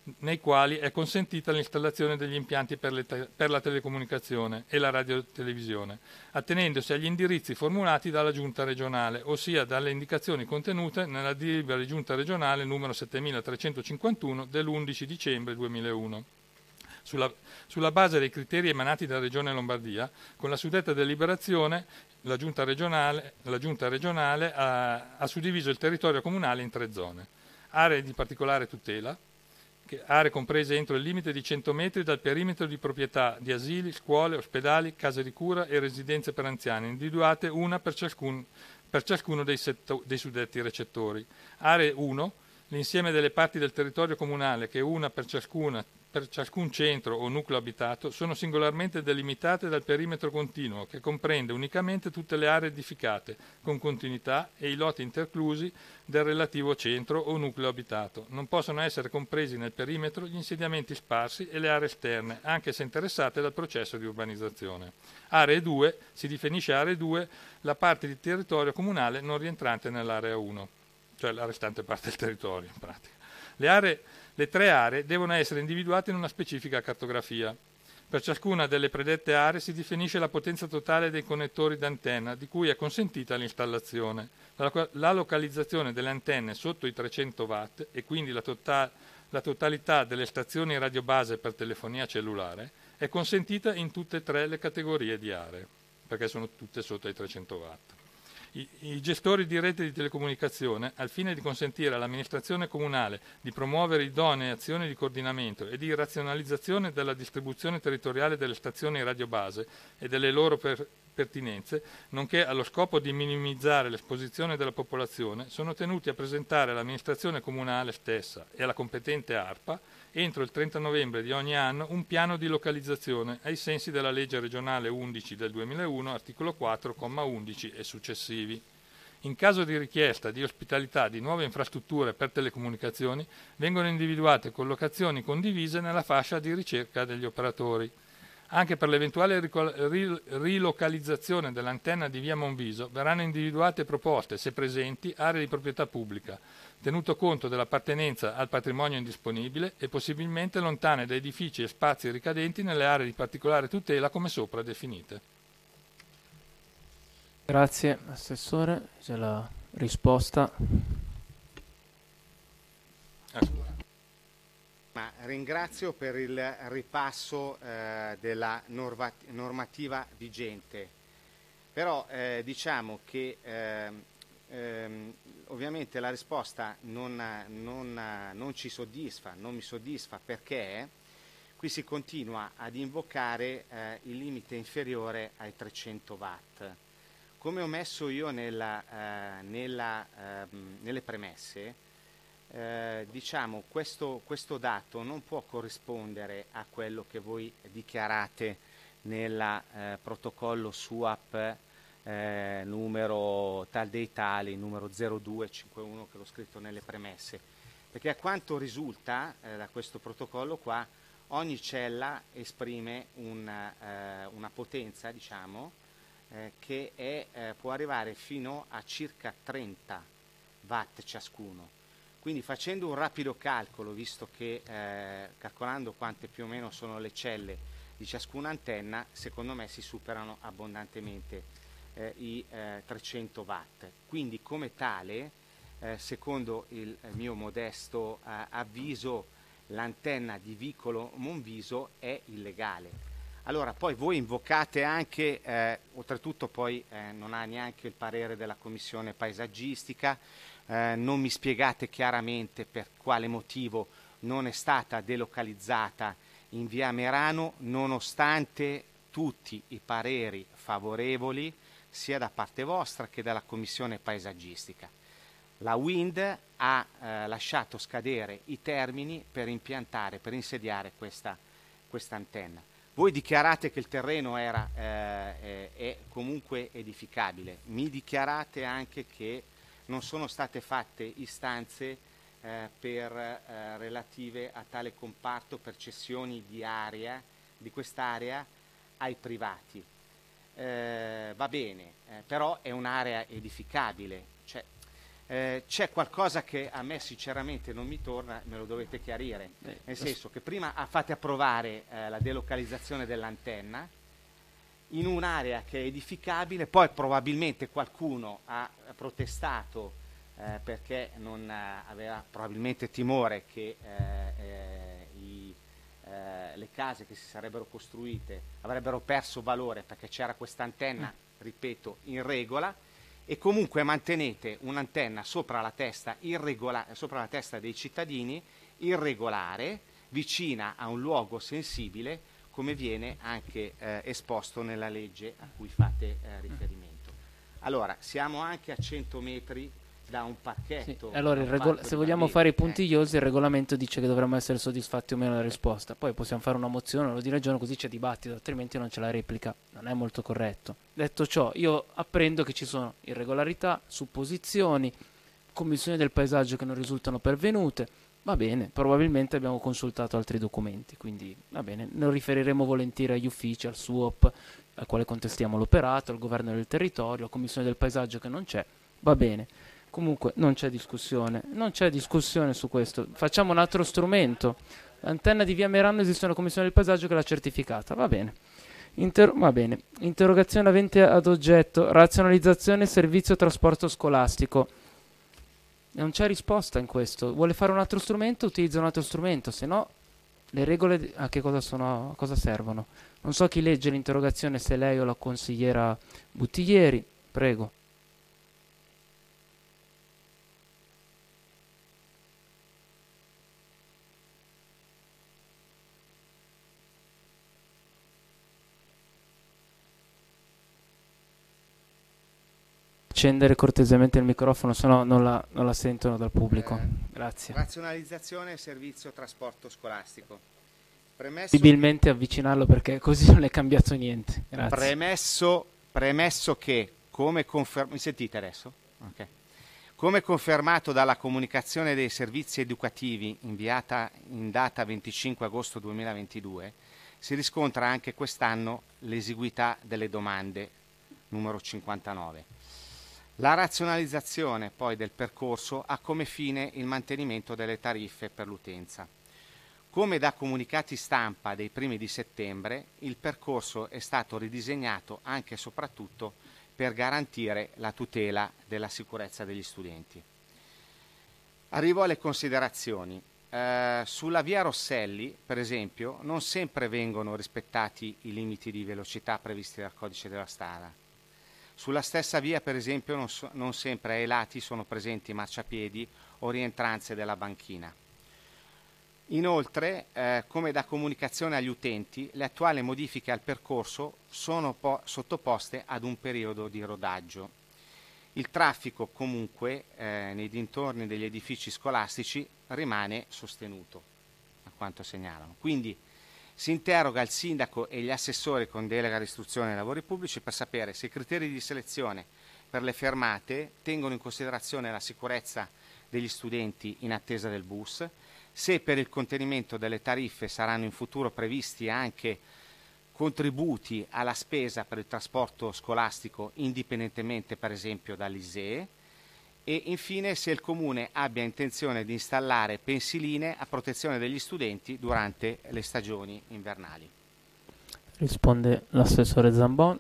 nei quali è consentita l'installazione degli impianti per, le te- per la telecomunicazione e la radiotelevisione, attenendosi agli indirizzi formulati dalla Giunta regionale, ossia dalle indicazioni contenute nella delibera di Giunta regionale numero settemilatrecentocinquantuno dell'undici dicembre duemilauno. Sulla, sulla base dei criteri emanati dalla Regione Lombardia, con la suddetta deliberazione la Giunta regionale, la Giunta regionale ha, ha suddiviso il territorio comunale in tre zone: aree di particolare tutela, aree comprese entro il limite di cento metri dal perimetro di proprietà di asili, scuole, ospedali, case di cura e residenze per anziani, individuate una per, ciascun, per ciascuno dei, setto, dei suddetti recettori. Aree uno, l'insieme delle parti del territorio comunale che una per ciascuna per ciascun centro o nucleo abitato sono singolarmente delimitate dal perimetro continuo che comprende unicamente tutte le aree edificate con continuità e i loti interclusi del relativo centro o nucleo abitato. Non possono essere compresi nel perimetro gli insediamenti sparsi e le aree esterne, anche se interessate dal processo di urbanizzazione. Aree due, si definisce aree due la parte di territorio comunale non rientrante nell'area uno, cioè la restante parte del territorio in pratica. Le aree Le tre aree devono essere individuate in una specifica cartografia. Per ciascuna delle predette aree si definisce la potenza totale dei connettori d'antenna di cui è consentita l'installazione. La, la localizzazione delle antenne sotto i trecento watt e quindi la, tota, la totalità delle stazioni radiobase per telefonia cellulare è consentita in tutte e tre le categorie di aree, perché sono tutte sotto i trecento watt. I, I gestori di rete di telecomunicazione, al fine di consentire all'amministrazione comunale di promuovere idonee azioni di coordinamento e di razionalizzazione della distribuzione territoriale delle stazioni radiobase e delle loro per, pertinenze, nonché allo scopo di minimizzare l'esposizione della popolazione, sono tenuti a presentare all'amministrazione comunale stessa e alla competente ARPA entro il trenta novembre di ogni anno un piano di localizzazione ai sensi della legge regionale undici del duemilauno, articolo quattro, comma undici e successivi. In caso di richiesta di ospitalità di nuove infrastrutture per telecomunicazioni, vengono individuate collocazioni condivise nella fascia di ricerca degli operatori. Anche per l'eventuale rilocalizzazione dell'antenna di via Monviso verranno individuate e proposte, se presenti, aree di proprietà pubblica, tenuto conto dell'appartenenza al patrimonio indisponibile e possibilmente lontane da edifici e spazi ricadenti nelle aree di particolare tutela come sopra definite. Grazie Assessore, c'è la risposta. Ah, Ma ringrazio per il ripasso eh, della norma- normativa vigente, però eh, diciamo che eh, ehm, ovviamente la risposta non, non, non ci soddisfa, non mi soddisfa perché qui si continua ad invocare eh, il limite inferiore ai trecento watt. Come ho messo io nella, eh, nella, eh, nelle premesse, Eh, diciamo questo, questo dato non può corrispondere a quello che voi dichiarate nel eh, protocollo S U A P eh, numero tal dei tali, numero zero due cinquantuno che l'ho scritto nelle premesse, perché a quanto risulta eh, da questo protocollo qua ogni cella esprime un, eh, una potenza, diciamo, eh, che è, eh, può arrivare fino a circa trenta watt ciascuno. Quindi facendo un rapido calcolo, visto che eh, calcolando quante più o meno sono le celle di ciascuna antenna, secondo me si superano abbondantemente eh, i eh, trecento watt. Quindi come tale, eh, secondo il mio modesto eh, avviso, l'antenna di Vicolo Monviso è illegale. Allora poi voi invocate anche, eh, oltretutto poi eh, non ha neanche il parere della Commissione paesaggistica, Eh, non mi spiegate chiaramente per quale motivo non è stata delocalizzata in via Merano, nonostante tutti i pareri favorevoli sia da parte vostra che dalla Commissione paesaggistica. La Wind ha eh, lasciato scadere i termini per impiantare, per insediare questa questa antenna. Voi dichiarate che il terreno era, eh, è comunque edificabile, mi dichiarate anche che non sono state fatte istanze eh, per, eh, relative a tale comparto per cessioni di area, di quest'area ai privati. Eh, va bene, eh, però è un'area edificabile, cioè, Eh, c'è qualcosa che a me sinceramente non mi torna, me lo dovete chiarire, Eh, nel senso che prima fate approvare eh, la delocalizzazione dell'antenna in un'area che è edificabile, poi probabilmente qualcuno ha protestato eh, perché non eh, aveva probabilmente timore che eh, eh, i, eh, le case che si sarebbero costruite avrebbero perso valore perché c'era questa antenna, ripeto, in regola, e comunque mantenete un'antenna sopra la testa, irregola- sopra la testa dei cittadini, irregolare, vicina a un luogo sensibile, come viene anche eh, esposto nella legge a cui fate eh, riferimento. Allora, siamo anche a cento metri da un Sì. parchetto. Allora, da il un regol- parco se di vogliamo bambini, fare i eh. puntigliosi, il regolamento dice che dovremmo essere soddisfatti o meno della risposta. Poi possiamo fare una mozione, lo di ragione, così c'è dibattito, altrimenti non c'è la replica. Non è molto corretto. Detto ciò, io apprendo che ci sono irregolarità, supposizioni, commissioni del paesaggio che non risultano pervenute. Va bene, probabilmente abbiamo consultato altri documenti, quindi va bene, lo riferiremo volentieri agli uffici, al S U O P, al quale contestiamo l'operato, al governo del territorio, alla commissione del paesaggio che non c'è, va bene. Comunque non c'è discussione, non c'è discussione su questo. Facciamo un altro strumento. L'antenna di via Merano esiste una commissione del paesaggio che l'ha certificata, va bene. Inter- va bene. Interrogazione avente ad oggetto razionalizzazione servizio trasporto scolastico. Non c'è risposta in questo. Vuole fare un altro strumento? Utilizza un altro strumento, se no le regole di- a che cosa sono, a cosa servono? Non so chi legge l'interrogazione, se lei o la consigliera Buttiglieri. Prego. Accendere cortesemente il microfono, se no non la, non la sentono dal pubblico. Eh, Grazie. Razionalizzazione servizio trasporto scolastico. Premesso, Possibilmente avvicinarlo perché così non è cambiato niente. Grazie. premesso, premesso che, come confermato, mi sentite adesso? Ok. Come confermato dalla comunicazione dei servizi educativi inviata in data venticinque agosto duemilaventidue, si riscontra anche quest'anno l'esiguità delle domande, numero cinquantanove. La razionalizzazione poi del percorso ha come fine il mantenimento delle tariffe per l'utenza. Come da comunicati stampa dei primi di settembre, il percorso è stato ridisegnato anche e soprattutto per garantire la tutela della sicurezza degli studenti. Arrivo alle considerazioni. Eh, sulla via Rosselli, per esempio, non sempre vengono rispettati i limiti di velocità previsti dal codice della strada. Sulla stessa via, per esempio, non, so, non sempre ai lati sono presenti marciapiedi o rientranze della banchina. Inoltre, eh, come da comunicazione agli utenti, le attuali modifiche al percorso sono po- sottoposte ad un periodo di rodaggio. Il traffico, comunque, eh, nei dintorni degli edifici scolastici rimane sostenuto, a quanto segnalano. Quindi si interroga il sindaco e gli assessori con delega all'istruzione e ai lavori pubblici per sapere se i criteri di selezione per le fermate tengono in considerazione la sicurezza degli studenti in attesa del bus, se per il contenimento delle tariffe saranno in futuro previsti anche contributi alla spesa per il trasporto scolastico indipendentemente per esempio dall'I S E E, e infine se il Comune abbia intenzione di installare pensiline a protezione degli studenti durante le stagioni invernali. Risponde l'assessore Zambon.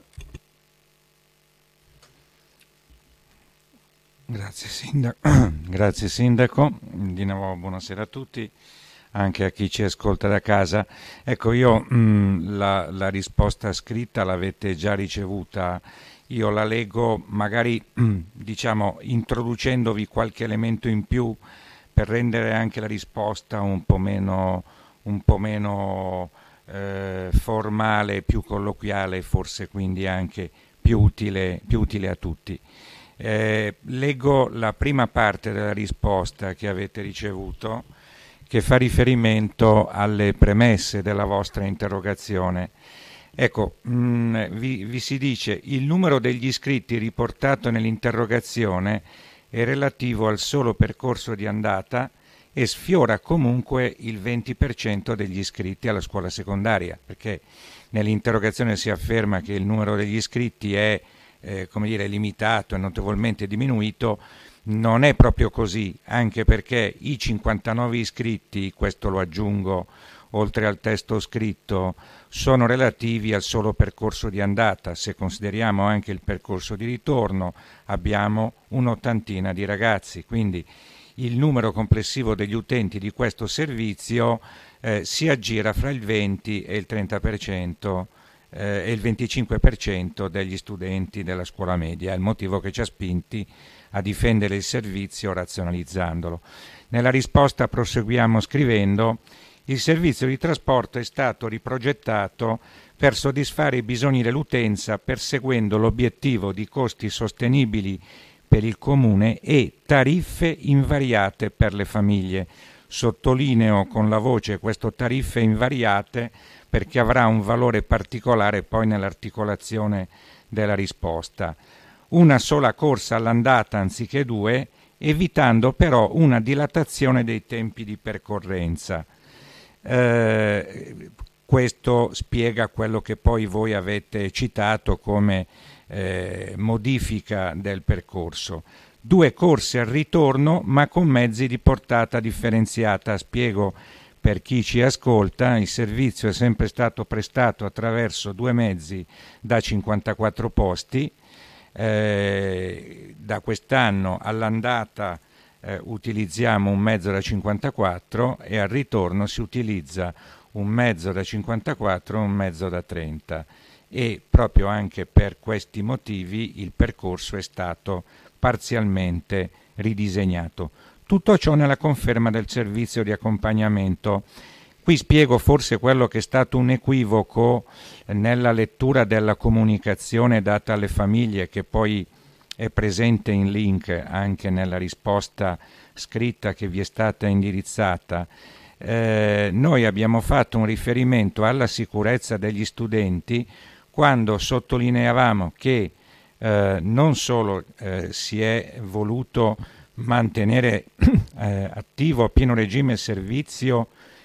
Grazie Sindaco. Grazie Sindaco, di nuovo buonasera a tutti, anche a chi ci ascolta da casa. Ecco, io mh, la, la risposta scritta l'avete già ricevuta. Io la leggo magari diciamo introducendovi qualche elemento in più per rendere anche la risposta un po' meno, un po' meno eh, formale, più colloquiale, forse quindi anche più utile, più utile a tutti. Eh, leggo la prima parte della risposta che avete ricevuto, che fa riferimento alle premesse della vostra interrogazione. Ecco, mh, vi, vi si dice: il numero degli iscritti riportato nell'interrogazione è relativo al solo percorso di andata e sfiora comunque il venti per cento degli iscritti alla scuola secondaria, perché nell'interrogazione si afferma che il numero degli iscritti è eh, come dire, limitato e notevolmente diminuito, Non è proprio così, anche perché i cinquantanove iscritti, questo lo aggiungo oltre al testo scritto, sono relativi al solo percorso di andata. Se consideriamo anche il percorso di ritorno, abbiamo un'ottantina di ragazzi, quindi il numero complessivo degli utenti di questo servizio eh, si aggira fra il venti e il trenta per cento eh, e il venticinque per cento degli studenti della scuola media. È il motivo che ci ha spinti a difendere il servizio razionalizzandolo. Nella risposta proseguiamo scrivendo: il servizio di trasporto è stato riprogettato per soddisfare i bisogni dell'utenza, perseguendo l'obiettivo di costi sostenibili per il comune e tariffe invariate per le famiglie. Sottolineo con la voce questo tariffe invariate perché avrà un valore particolare poi nell'articolazione della risposta. Una sola corsa all'andata anziché due, evitando però una dilatazione dei tempi di percorrenza. Eh, questo spiega quello che poi voi avete citato come eh, modifica del percorso. Due corse al ritorno ma con mezzi di portata differenziata. Spiego per chi ci ascolta: il servizio è sempre stato prestato attraverso due mezzi da cinquantaquattro posti. Eh, da quest'anno all'andata eh, utilizziamo un mezzo da cinquantaquattro e al ritorno si utilizza un mezzo da cinquantaquattro e un mezzo da trenta, e proprio anche per questi motivi il percorso è stato parzialmente ridisegnato. Tutto ciò nella conferma del servizio di accompagnamento. Qui spiego forse quello che è stato un equivoco nella lettura della comunicazione data alle famiglie, che poi è presente in link anche nella risposta scritta che vi è stata indirizzata. Eh, noi abbiamo fatto un riferimento alla sicurezza degli studenti quando sottolineavamo che eh, non solo eh, si è voluto mantenere eh, attivo a pieno regime il servizio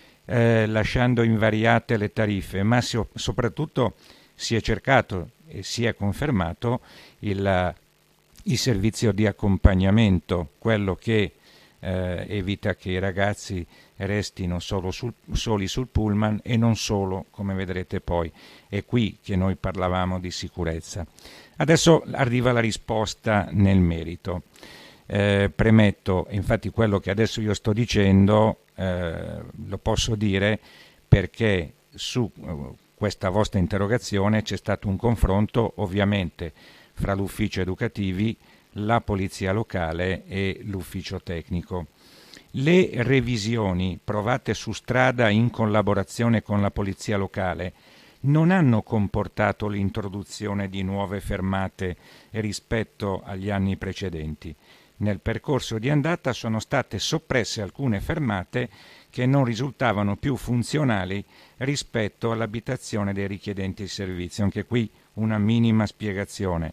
eh, lasciando invariate le tariffe, ma si, soprattutto si è cercato e si è confermato il, il servizio di accompagnamento, quello che eh, evita che i ragazzi restino solo sul, soli sul pullman, e non solo, come vedrete poi. È qui che noi parlavamo di sicurezza. Adesso arriva la risposta nel merito. Eh, premetto, infatti quello che adesso io sto dicendo eh, lo posso dire perché su uh, questa vostra interrogazione c'è stato un confronto ovviamente fra l'ufficio educativi, la polizia locale e l'ufficio tecnico. Le revisioni provate su strada in collaborazione con la polizia locale non hanno comportato l'introduzione di nuove fermate rispetto agli anni precedenti. Nel percorso di andata sono state soppresse alcune fermate che non risultavano più funzionali rispetto all'abitazione dei richiedenti il servizio. Anche qui una minima spiegazione.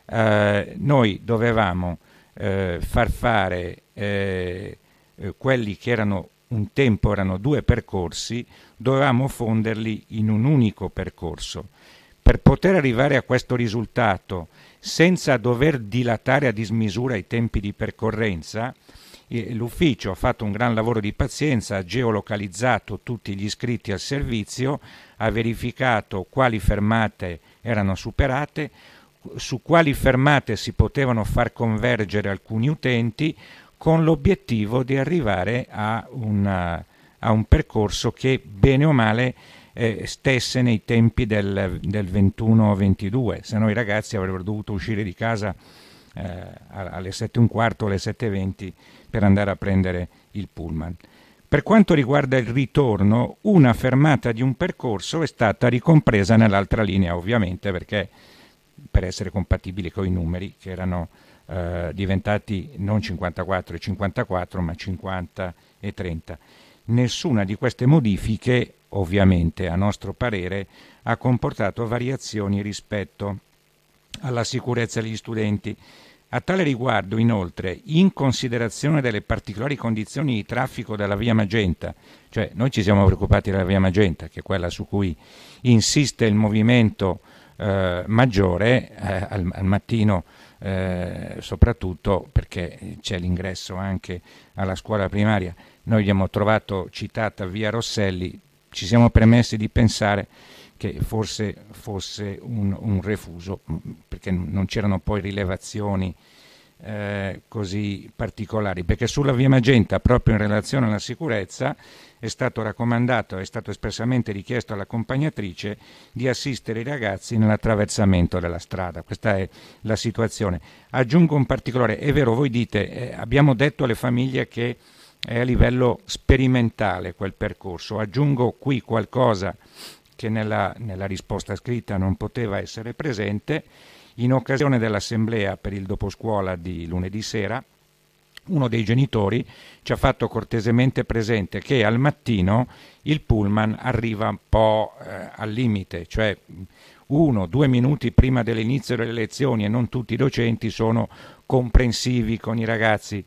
Eh, noi dovevamo eh, far fare eh, eh, quelli che erano un tempo erano due percorsi, dovevamo fonderli in un unico percorso. Per poter arrivare a questo risultato senza dover dilatare a dismisura i tempi di percorrenza, l'ufficio ha fatto un gran lavoro di pazienza, ha geolocalizzato tutti gli iscritti al servizio, ha verificato quali fermate erano superate, su quali fermate si potevano far convergere alcuni utenti, con l'obiettivo di arrivare a, una, a un percorso che bene o male eh, stesse nei tempi del, del ventuno ventidue, se no i ragazzi avrebbero dovuto uscire di casa eh, alle sette e un quarto o alle sette e venti per andare a prendere il pullman. Per quanto riguarda il ritorno, una fermata di un percorso è stata ricompresa nell'altra linea, ovviamente perché per essere compatibili con i numeri che erano eh, diventati non cinquantaquattro e cinquantaquattro ma cinquanta e trenta. Nessuna di queste modifiche, ovviamente a nostro parere, ha comportato variazioni rispetto alla sicurezza degli studenti. A tale riguardo, inoltre, in considerazione delle particolari condizioni di traffico della via Magenta, cioè noi ci siamo preoccupati della via Magenta, che è quella su cui insiste il movimento eh, maggiore eh, al, al mattino, eh, soprattutto perché c'è l'ingresso anche alla scuola primaria. Noi abbiamo trovato citata via Rosselli, ci siamo permessi di pensare che forse fosse un, un refuso, perché non c'erano poi rilevazioni eh, così particolari, perché sulla via Magenta, proprio in relazione alla sicurezza, è stato raccomandato, è stato espressamente richiesto all'accompagnatrice di assistere i ragazzi nell'attraversamento della strada. Questa è la situazione. Aggiungo un particolare, è vero, voi dite, eh, abbiamo detto alle famiglie che è a livello sperimentale quel percorso, aggiungo qui qualcosa che nella, nella risposta scritta non poteva essere presente. In occasione dell'assemblea per il doposcuola di lunedì sera, uno dei genitori ci ha fatto cortesemente presente che al mattino il pullman arriva un po' eh, al limite, cioè uno, due minuti prima dell'inizio delle lezioni, e non tutti i docenti sono comprensivi con i ragazzi.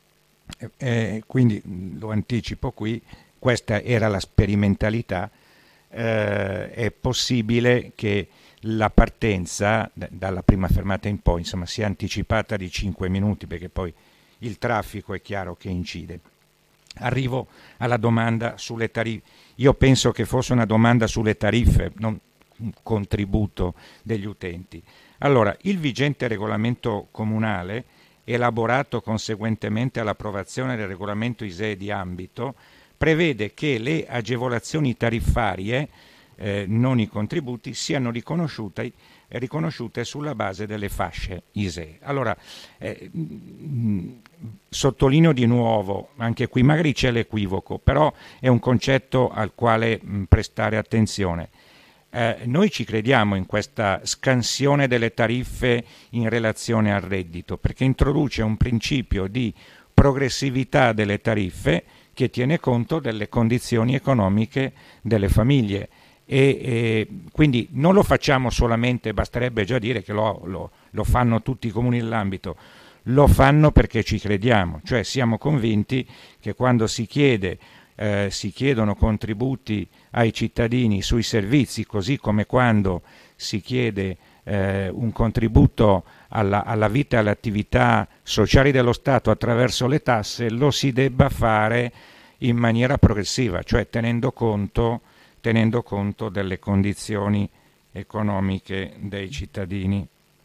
Eh, quindi lo anticipo qui, questa era la sperimentalità. Eh, è possibile che la partenza d- dalla prima fermata in poi, insomma, sia anticipata di cinque minuti, perché poi il traffico è chiaro che incide. Arrivo alla domanda sulle tariffe. Io penso che fosse una domanda sulle tariffe, non un contributo degli utenti. Allora, il vigente regolamento comunale, elaborato conseguentemente all'approvazione del regolamento I S E E di ambito, prevede che le agevolazioni tariffarie, eh, non i contributi, siano riconosciute, riconosciute sulla base delle fasce I S E E. Allora, eh, mh, sottolineo di nuovo, anche qui magari c'è l'equivoco, però è un concetto al quale mh, prestare attenzione. Eh, noi ci crediamo in questa scansione delle tariffe in relazione al reddito, perché introduce un principio di progressività delle tariffe che tiene conto delle condizioni economiche delle famiglie e, e quindi non lo facciamo solamente, basterebbe già dire che lo, lo, lo fanno tutti i comuni dell'ambito, lo fanno perché ci crediamo, cioè siamo convinti che quando si chiede eh, si chiedono contributi ai cittadini sui servizi, così come quando si chiede eh, un contributo alla, alla vita e alle attività sociali dello Stato attraverso le tasse, lo si debba fare in maniera progressiva, cioè tenendo conto, tenendo conto delle condizioni economiche dei cittadini.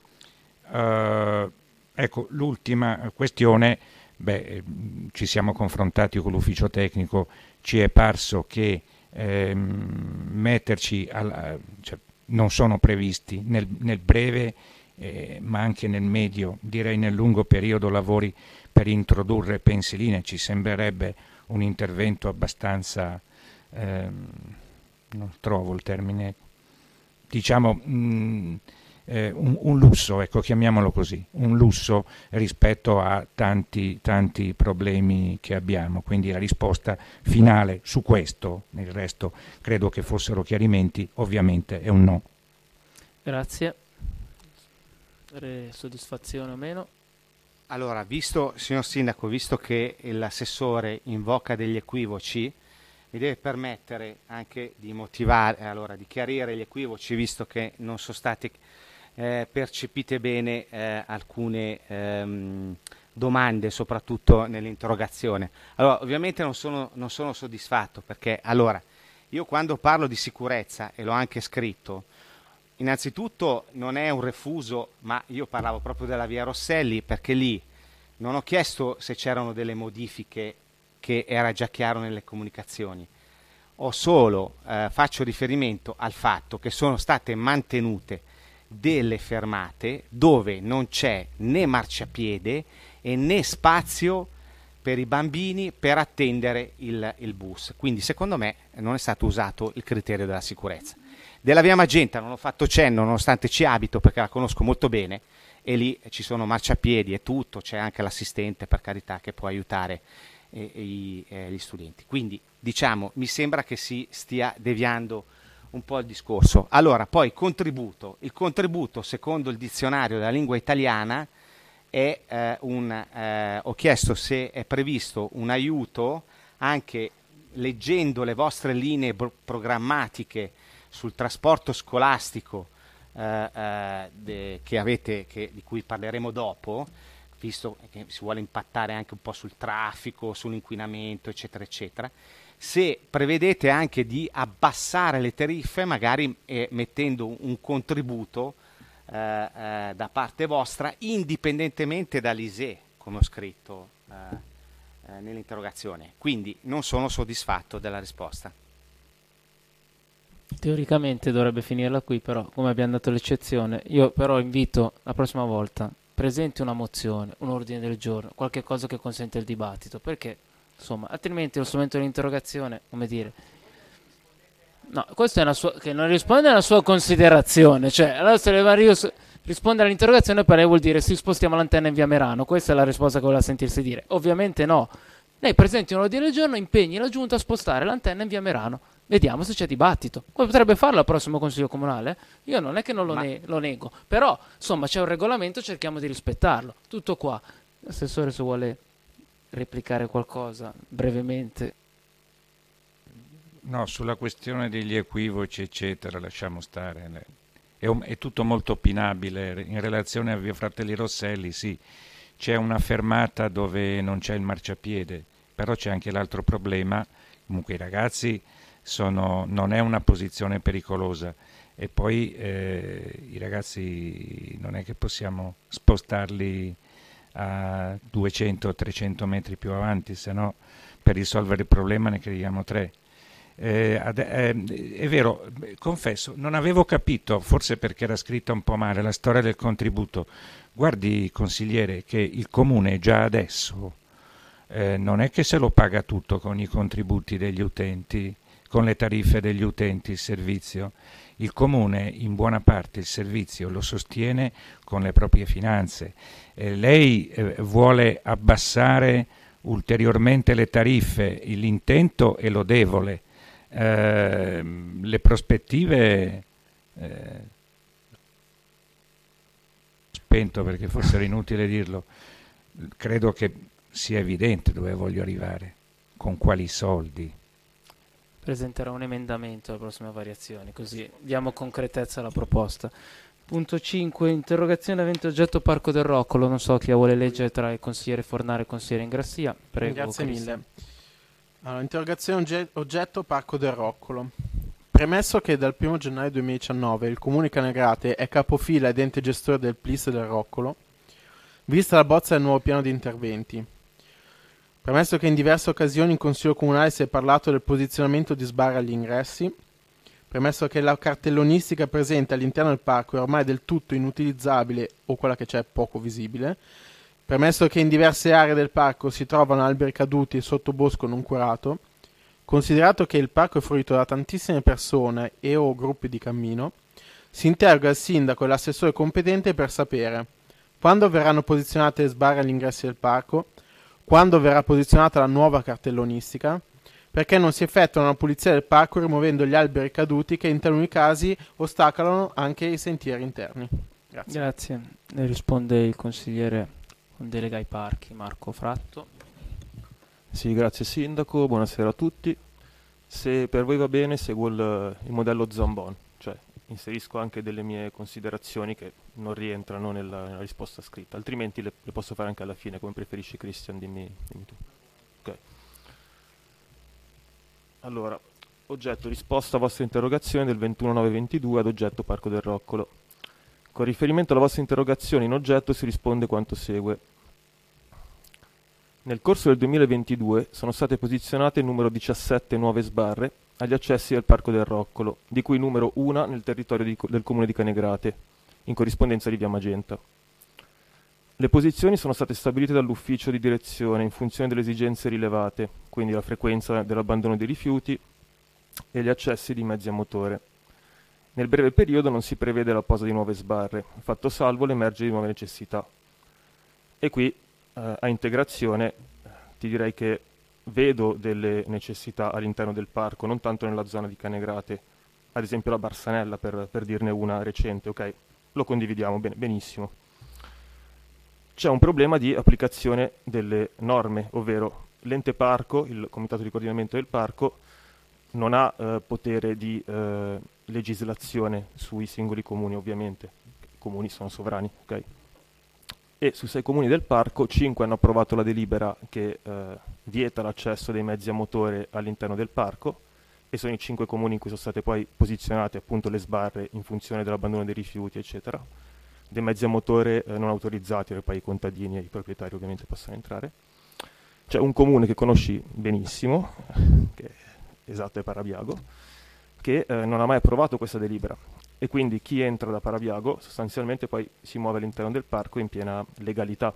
Uh, ecco, l'ultima questione, beh, ci siamo confrontati con l'ufficio tecnico, ci è parso che ehm, metterci, alla, cioè, non sono previsti nel, nel breve eh, ma anche nel medio, direi nel lungo periodo, lavori per introdurre pensiline. Ci sembrerebbe un intervento abbastanza, ehm, non trovo il termine, diciamo mh, eh, un, un lusso, ecco, chiamiamolo così, un lusso rispetto a tanti, tanti problemi che abbiamo. Quindi la risposta finale su questo, nel resto credo che fossero chiarimenti, ovviamente è un no. Grazie. Soddisfazione o meno? Allora, visto, signor Sindaco, visto che l'assessore invoca degli equivoci, mi deve permettere anche di motivare, allora, di chiarire gli equivoci, visto che non sono state eh, percepite bene eh, alcune ehm, domande, soprattutto nell'interrogazione. Allora, ovviamente non sono, non sono soddisfatto, perché allora, io quando parlo di sicurezza, e l'ho anche scritto, innanzitutto non è un refuso, ma io parlavo proprio della via Rosselli, perché lì non ho chiesto se c'erano delle modifiche, che era già chiaro nelle comunicazioni. Ho solo eh, faccio riferimento al fatto che sono state mantenute delle fermate dove non c'è né marciapiede e né spazio per i bambini per attendere il, il bus. Quindi secondo me non è stato usato il criterio della sicurezza. Della via Magenta non ho fatto cenno, nonostante ci abito, perché la conosco molto bene, e lì ci sono marciapiedi e tutto, c'è anche l'assistente, per carità, che può aiutare eh, i, eh, gli studenti. Quindi diciamo, mi sembra che si stia deviando un po' il discorso. Allora, poi contributo. Il contributo, secondo il dizionario della lingua italiana, è eh, un, eh, ho chiesto se è previsto un aiuto, anche leggendo le vostre linee bro- programmatiche sul trasporto scolastico eh, eh, de, che avete, che, di cui parleremo dopo, visto che si vuole impattare anche un po' sul traffico, sull'inquinamento, eccetera, eccetera, se prevedete anche di abbassare le tariffe, magari eh, mettendo un contributo eh, eh, da parte vostra, indipendentemente dall'I S E E, come ho scritto eh, eh, nell'interrogazione. Quindi non sono soddisfatto della risposta. Teoricamente dovrebbe finirla qui, però come abbiamo dato l'eccezione, io però invito la prossima volta, presenti una mozione, un ordine del giorno, qualche cosa che consente il dibattito, perché insomma, altrimenti lo strumento dell'interrogazione, come dire, no, questo è una sua, che non risponde alla sua considerazione, cioè allora se le varie risponde all'interrogazione per lei vuol dire si spostiamo l'antenna in via Merano, questa è la risposta che voleva sentirsi dire. Ovviamente no, lei presenti un ordine del giorno, impegni la giunta a spostare l'antenna in via Merano, vediamo se c'è dibattito. Come potrebbe farlo al prossimo consiglio comunale? Io non è che non lo, Ma... ne- lo nego, però insomma c'è un regolamento, cerchiamo di rispettarlo, tutto qua. Assessore, se vuole replicare qualcosa brevemente. No, sulla questione degli equivoci eccetera lasciamo stare, è, un, è tutto molto opinabile. In relazione a via Fratelli Rosselli sì, c'è una fermata dove non c'è il marciapiede, però c'è anche l'altro problema, comunque i ragazzi sono, non è una posizione pericolosa, e poi eh, i ragazzi non è che possiamo spostarli a duecento trecento metri più avanti, se no per risolvere il problema ne creiamo tre. Eh, ad, eh, è vero, confesso, non avevo capito, forse perché era scritta un po' male, la storia del contributo. Guardi, consigliere, che il comune già adesso eh, non è che se lo paga tutto con i contributi degli utenti, con le tariffe degli utenti, il servizio. Il comune in buona parte il servizio lo sostiene con le proprie finanze. Eh, lei eh, vuole abbassare ulteriormente le tariffe, l'intento è lodevole, eh, le prospettive eh, spento perché fosse inutile dirlo, credo che sia evidente dove voglio arrivare, con quali soldi. Presenterò un emendamento alle prossime variazioni, così diamo concretezza alla proposta. Punto cinque, interrogazione avente oggetto Parco del Roccolo, non so chi la vuole leggere tra il consigliere Fornaro e il consigliere Ingrassia. Prego, Grazie Cristian. mille. Allora, interrogazione ogge- oggetto Parco del Roccolo. Premesso che dal primo gennaio duemiladiciannove il Comune di Canegrate è capofila ed ente gestore del P L I S del Roccolo, vista la bozza del nuovo piano di interventi. Premesso che in diverse occasioni in Consiglio Comunale si è parlato del posizionamento di sbarre agli ingressi, premesso che la cartellonistica presente all'interno del parco è ormai del tutto inutilizzabile o quella che c'è è poco visibile, premesso che in diverse aree del parco si trovano alberi caduti e sottobosco non curato, considerato che il parco è fruito da tantissime persone e o gruppi di cammino, si interroga il sindaco e l'assessore competente per sapere quando verranno posizionate le sbarre agli ingressi del parco, quando verrà posizionata la nuova cartellonistica, perché non si effettua una pulizia del parco rimuovendo gli alberi caduti che in taluni casi ostacolano anche i sentieri interni. Grazie. Grazie. Ne risponde il consigliere con delega ai parchi, Marco Fratto. Sì, grazie Sindaco, buonasera a tutti. Se per voi va bene seguo il, il modello Zambon, cioè inserisco anche delle mie considerazioni che non rientrano nella, nella risposta scritta, altrimenti le, le posso fare anche alla fine, come preferisci Cristian, dimmi, dimmi tu. Ok. Allora, oggetto risposta alla vostra interrogazione del ventuno nove ventidue ad oggetto Parco del Roccolo. Con riferimento alla vostra interrogazione in oggetto si risponde quanto segue. Nel corso del duemilaventidue sono state posizionate il numero diciassette nuove sbarre agli accessi del Parco del Roccolo, di cui numero una nel territorio di, del comune di Canegrate, in corrispondenza di via Magenta. Le posizioni sono state stabilite dall'ufficio di direzione in funzione delle esigenze rilevate, quindi la frequenza dell'abbandono dei rifiuti e gli accessi di mezzi a motore. Nel breve periodo non si prevede la posa di nuove sbarre, fatto salvo l'emergere di nuove necessità. E qui, eh, a integrazione, ti direi che vedo delle necessità all'interno del parco, non tanto nella zona di Canegrate, ad esempio la Barsanella, per, per dirne una recente, ok? Lo condividiamo, ben, benissimo. C'è un problema di applicazione delle norme, ovvero l'ente parco, il comitato di coordinamento del parco, non ha eh, potere di eh, legislazione sui singoli comuni, ovviamente. I comuni sono sovrani, ok? E su sei comuni del parco, cinque hanno approvato la delibera che eh, vieta l'accesso dei mezzi a motore all'interno del parco, e sono i cinque comuni in cui sono state poi posizionate appunto le sbarre in funzione dell'abbandono dei rifiuti, eccetera, dei mezzi a motore eh, non autorizzati, dove poi i contadini e i proprietari ovviamente possono entrare. C'è un comune che conosci benissimo, che esatto è Parabiago, che eh, non ha mai approvato questa delibera, e quindi chi entra da Parabiago sostanzialmente poi si muove all'interno del parco in piena legalità.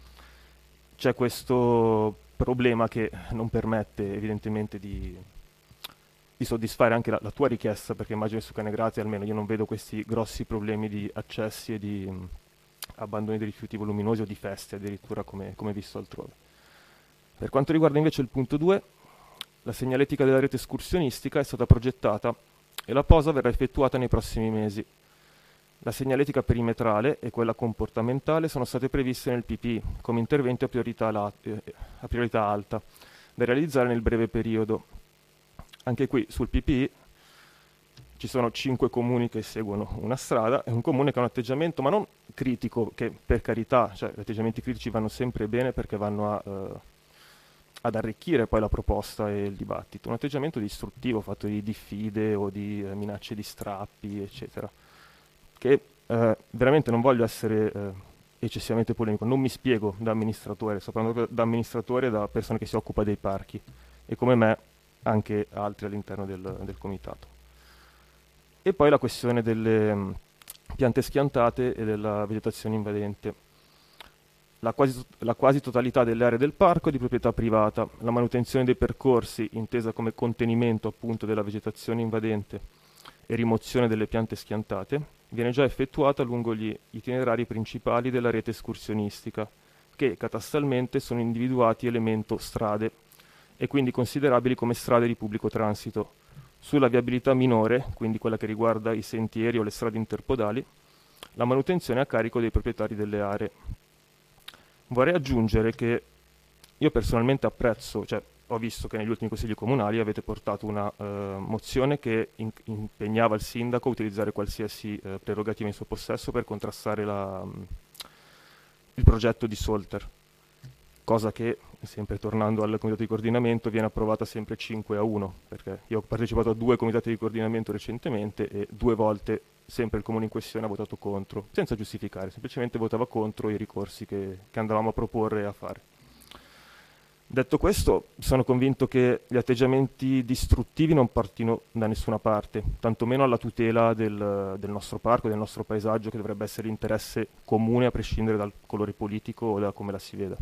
C'è questo problema che non permette evidentemente di, di soddisfare anche la, la tua richiesta, perché immagino che su Canegrate almeno io non vedo questi grossi problemi di accessi e di mh, abbandoni dei rifiuti voluminosi o di feste addirittura come, come visto altrove. Per quanto riguarda invece il punto due, la segnaletica della rete escursionistica è stata progettata e la posa verrà effettuata nei prossimi mesi. La segnaletica perimetrale e quella comportamentale sono state previste nel P P I come interventi a priorità, la, eh, a priorità alta, da realizzare nel breve periodo. Anche qui sul P P I ci sono cinque comuni che seguono una strada e un comune che ha un atteggiamento, ma non critico, che per carità, cioè gli atteggiamenti critici vanno sempre bene perché vanno a... Eh, ad arricchire poi la proposta e il dibattito, un atteggiamento distruttivo fatto di diffide o di eh, minacce di strappi, eccetera, che eh, veramente non voglio essere eh, eccessivamente polemico, non mi spiego da amministratore, sto parlando da amministratore, da persona che si occupa dei parchi, e come me anche altri all'interno del, del comitato. E poi la questione delle mh, piante schiantate e della vegetazione invadente. La quasi, la quasi totalità delle aree del parco è di proprietà privata. La manutenzione dei percorsi, intesa come contenimento appunto della vegetazione invadente e rimozione delle piante schiantate, viene già effettuata lungo gli itinerari principali della rete escursionistica, che catastalmente sono individuati elemento strade e quindi considerabili come strade di pubblico transito. Sulla viabilità minore, quindi quella che riguarda i sentieri o le strade interpodali, la manutenzione è a carico dei proprietari delle aree. Vorrei aggiungere che io personalmente apprezzo, cioè ho visto che negli ultimi consigli comunali avete portato una uh, mozione che in- impegnava il sindaco a utilizzare qualsiasi uh, prerogativa in suo possesso per contrastare la, um, il progetto di Solter, cosa che, sempre tornando al comitato di coordinamento, viene approvata sempre cinque a uno, perché io ho partecipato a due comitati di coordinamento recentemente e due volte sempre il comune in questione ha votato contro, senza giustificare, semplicemente votava contro i ricorsi che, che andavamo a proporre e a fare. Detto questo, sono convinto che gli atteggiamenti distruttivi non partino da nessuna parte, tantomeno alla tutela del, del nostro parco, del nostro paesaggio, che dovrebbe essere interesse comune a prescindere dal colore politico o da come la si veda.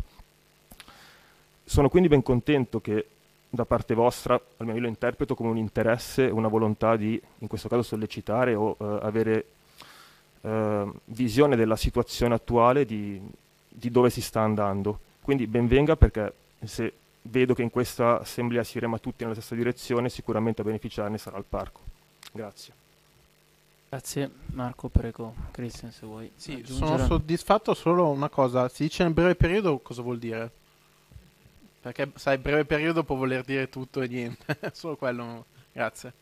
Sono quindi ben contento che da parte vostra, almeno io lo interpreto come un interesse, una volontà di, in questo caso, sollecitare o eh, avere eh, visione della situazione attuale, di, di dove si sta andando. Quindi ben venga, perché se vedo che in questa assemblea si rema tutti nella stessa direzione, sicuramente a beneficiarne sarà il parco. Grazie. Grazie Marco, prego. Cristian, se vuoi Sì, aggiungere. sono soddisfatto solo una cosa, si dice nel breve periodo, cosa vuol dire? Perché sai, breve periodo può voler dire tutto e niente, solo quello, grazie.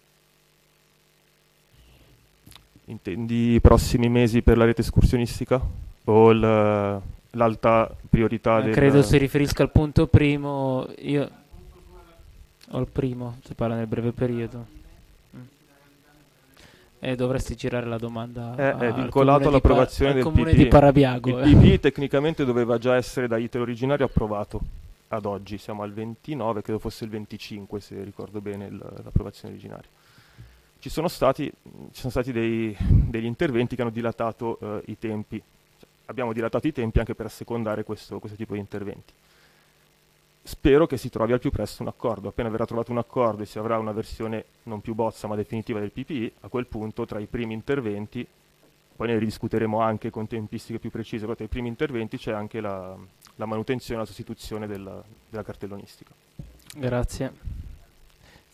Intendi i prossimi mesi per la rete escursionistica? O il, l'alta priorità Eh, del... Credo si riferisca al punto primo, io... o al primo, si parla nel breve periodo. Mm. E dovresti girare la domanda È, a- è al vincolato comune di Pa- all'approvazione al del comune P P I. di Parabiago. Il eh. P P I tecnicamente doveva già essere da iter originario approvato ad oggi, siamo al ventinove, credo fosse il venticinque se ricordo bene il- l'approvazione originaria. Ci sono stati, ci sono stati dei, degli interventi che hanno dilatato eh, i tempi. Abbiamo dilatato i tempi anche per assecondare questo, questo tipo di interventi. Spero che si trovi al più presto un accordo. Appena verrà trovato un accordo e si avrà una versione non più bozza ma definitiva del P P I, a quel punto tra i primi interventi, poi ne ridiscuteremo anche con tempistiche più precise, però tra i primi interventi c'è anche la, la manutenzione e la sostituzione della, della cartellonistica. Grazie.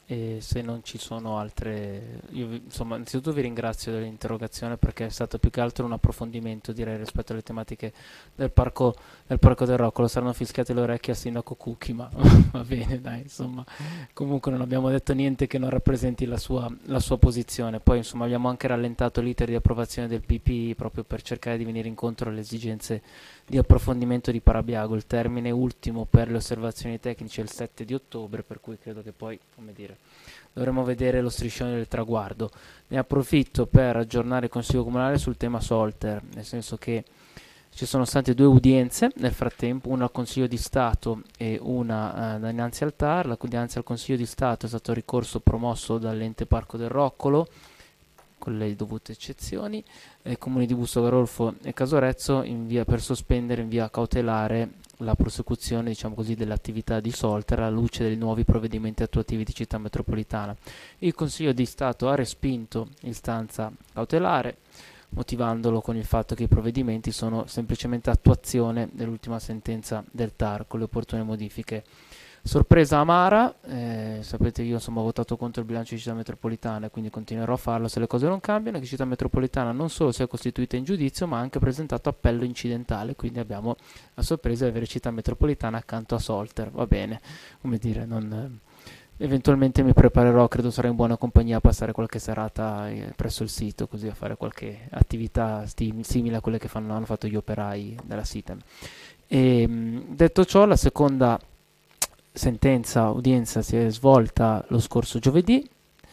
E se non ci sono altre, io vi- insomma, innanzitutto vi ringrazio dell'interrogazione perché è stato più che altro un approfondimento, direi, rispetto alle tematiche del parco del, parco del Roccolo. Saranno fischiate le orecchie al sindaco Cucchi, ma va bene, dai, insomma, comunque non abbiamo detto niente che non rappresenti la sua, la sua posizione. Poi, insomma, abbiamo anche rallentato l'iter di approvazione del P P I proprio per cercare di venire incontro alle esigenze di approfondimento di Parabiago. Il termine ultimo per le osservazioni tecniche è il sette di ottobre, per cui credo che poi, come dire, dovremo vedere lo striscione del traguardo. Ne approfitto per aggiornare il Consiglio Comunale sul tema Solter, nel senso che ci sono state due udienze nel frattempo, una al Consiglio di Stato e una eh, dinanzi al T A R. La dinanzi al Consiglio di Stato è stato il ricorso promosso dall'ente Parco del Roccolo, con le dovute eccezioni. I comuni di Busto Garolfo e Casorezzo in via, per sospendere in via cautelare la prosecuzione, diciamo così, dell'attività di Solter alla luce dei nuovi provvedimenti attuativi di Città Metropolitana. Il Consiglio di Stato ha respinto l'istanza cautelare, motivandolo con il fatto che i provvedimenti sono semplicemente attuazione dell'ultima sentenza del T A R con le opportune modifiche. Sorpresa amara, eh, sapete io insomma ho votato contro il bilancio di Città Metropolitana e quindi continuerò a farlo se le cose non cambiano, che Città Metropolitana non solo si è costituita in giudizio ma ha anche presentato appello incidentale, quindi abbiamo la sorpresa di avere Città Metropolitana accanto a Solter. Va bene, come dire, non, eh, eventualmente mi preparerò, credo sarò in buona compagnia a passare qualche serata eh, presso il sito, così a fare qualche attività sti- simile a quelle che fanno, hanno fatto gli operai della Sitem. E, mh, detto ciò, la seconda sentenza, udienza si è svolta lo scorso giovedì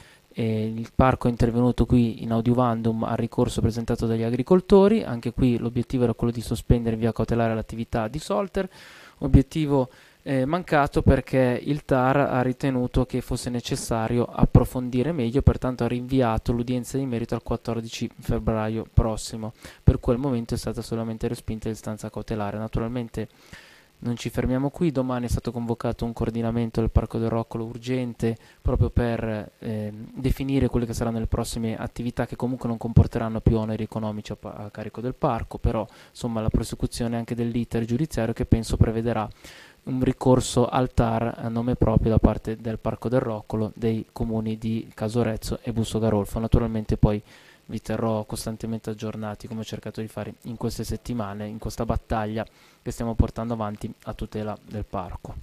e il parco è intervenuto qui in audiovandum al ricorso presentato dagli agricoltori. Anche qui l'obiettivo era quello di sospendere in via cautelare l'attività di Solter, obiettivo eh, mancato perché il T A R ha ritenuto che fosse necessario approfondire meglio, pertanto ha rinviato l'udienza di merito al quattordici febbraio prossimo, per cui al momento è stata solamente respinta l'istanza cautelare. Naturalmente non ci fermiamo qui, domani è stato convocato un coordinamento del Parco del Roccolo urgente proprio per eh, definire quelle che saranno le prossime attività che comunque non comporteranno più oneri economici a, a carico del parco, però insomma la prosecuzione anche dell'iter giudiziario che penso prevederà un ricorso al T A R a nome proprio da parte del Parco del Roccolo, dei comuni di Casorezzo e Busto Garolfo. Naturalmente poi vi terrò costantemente aggiornati, come ho cercato di fare in queste settimane, in questa battaglia che stiamo portando avanti a tutela del parco.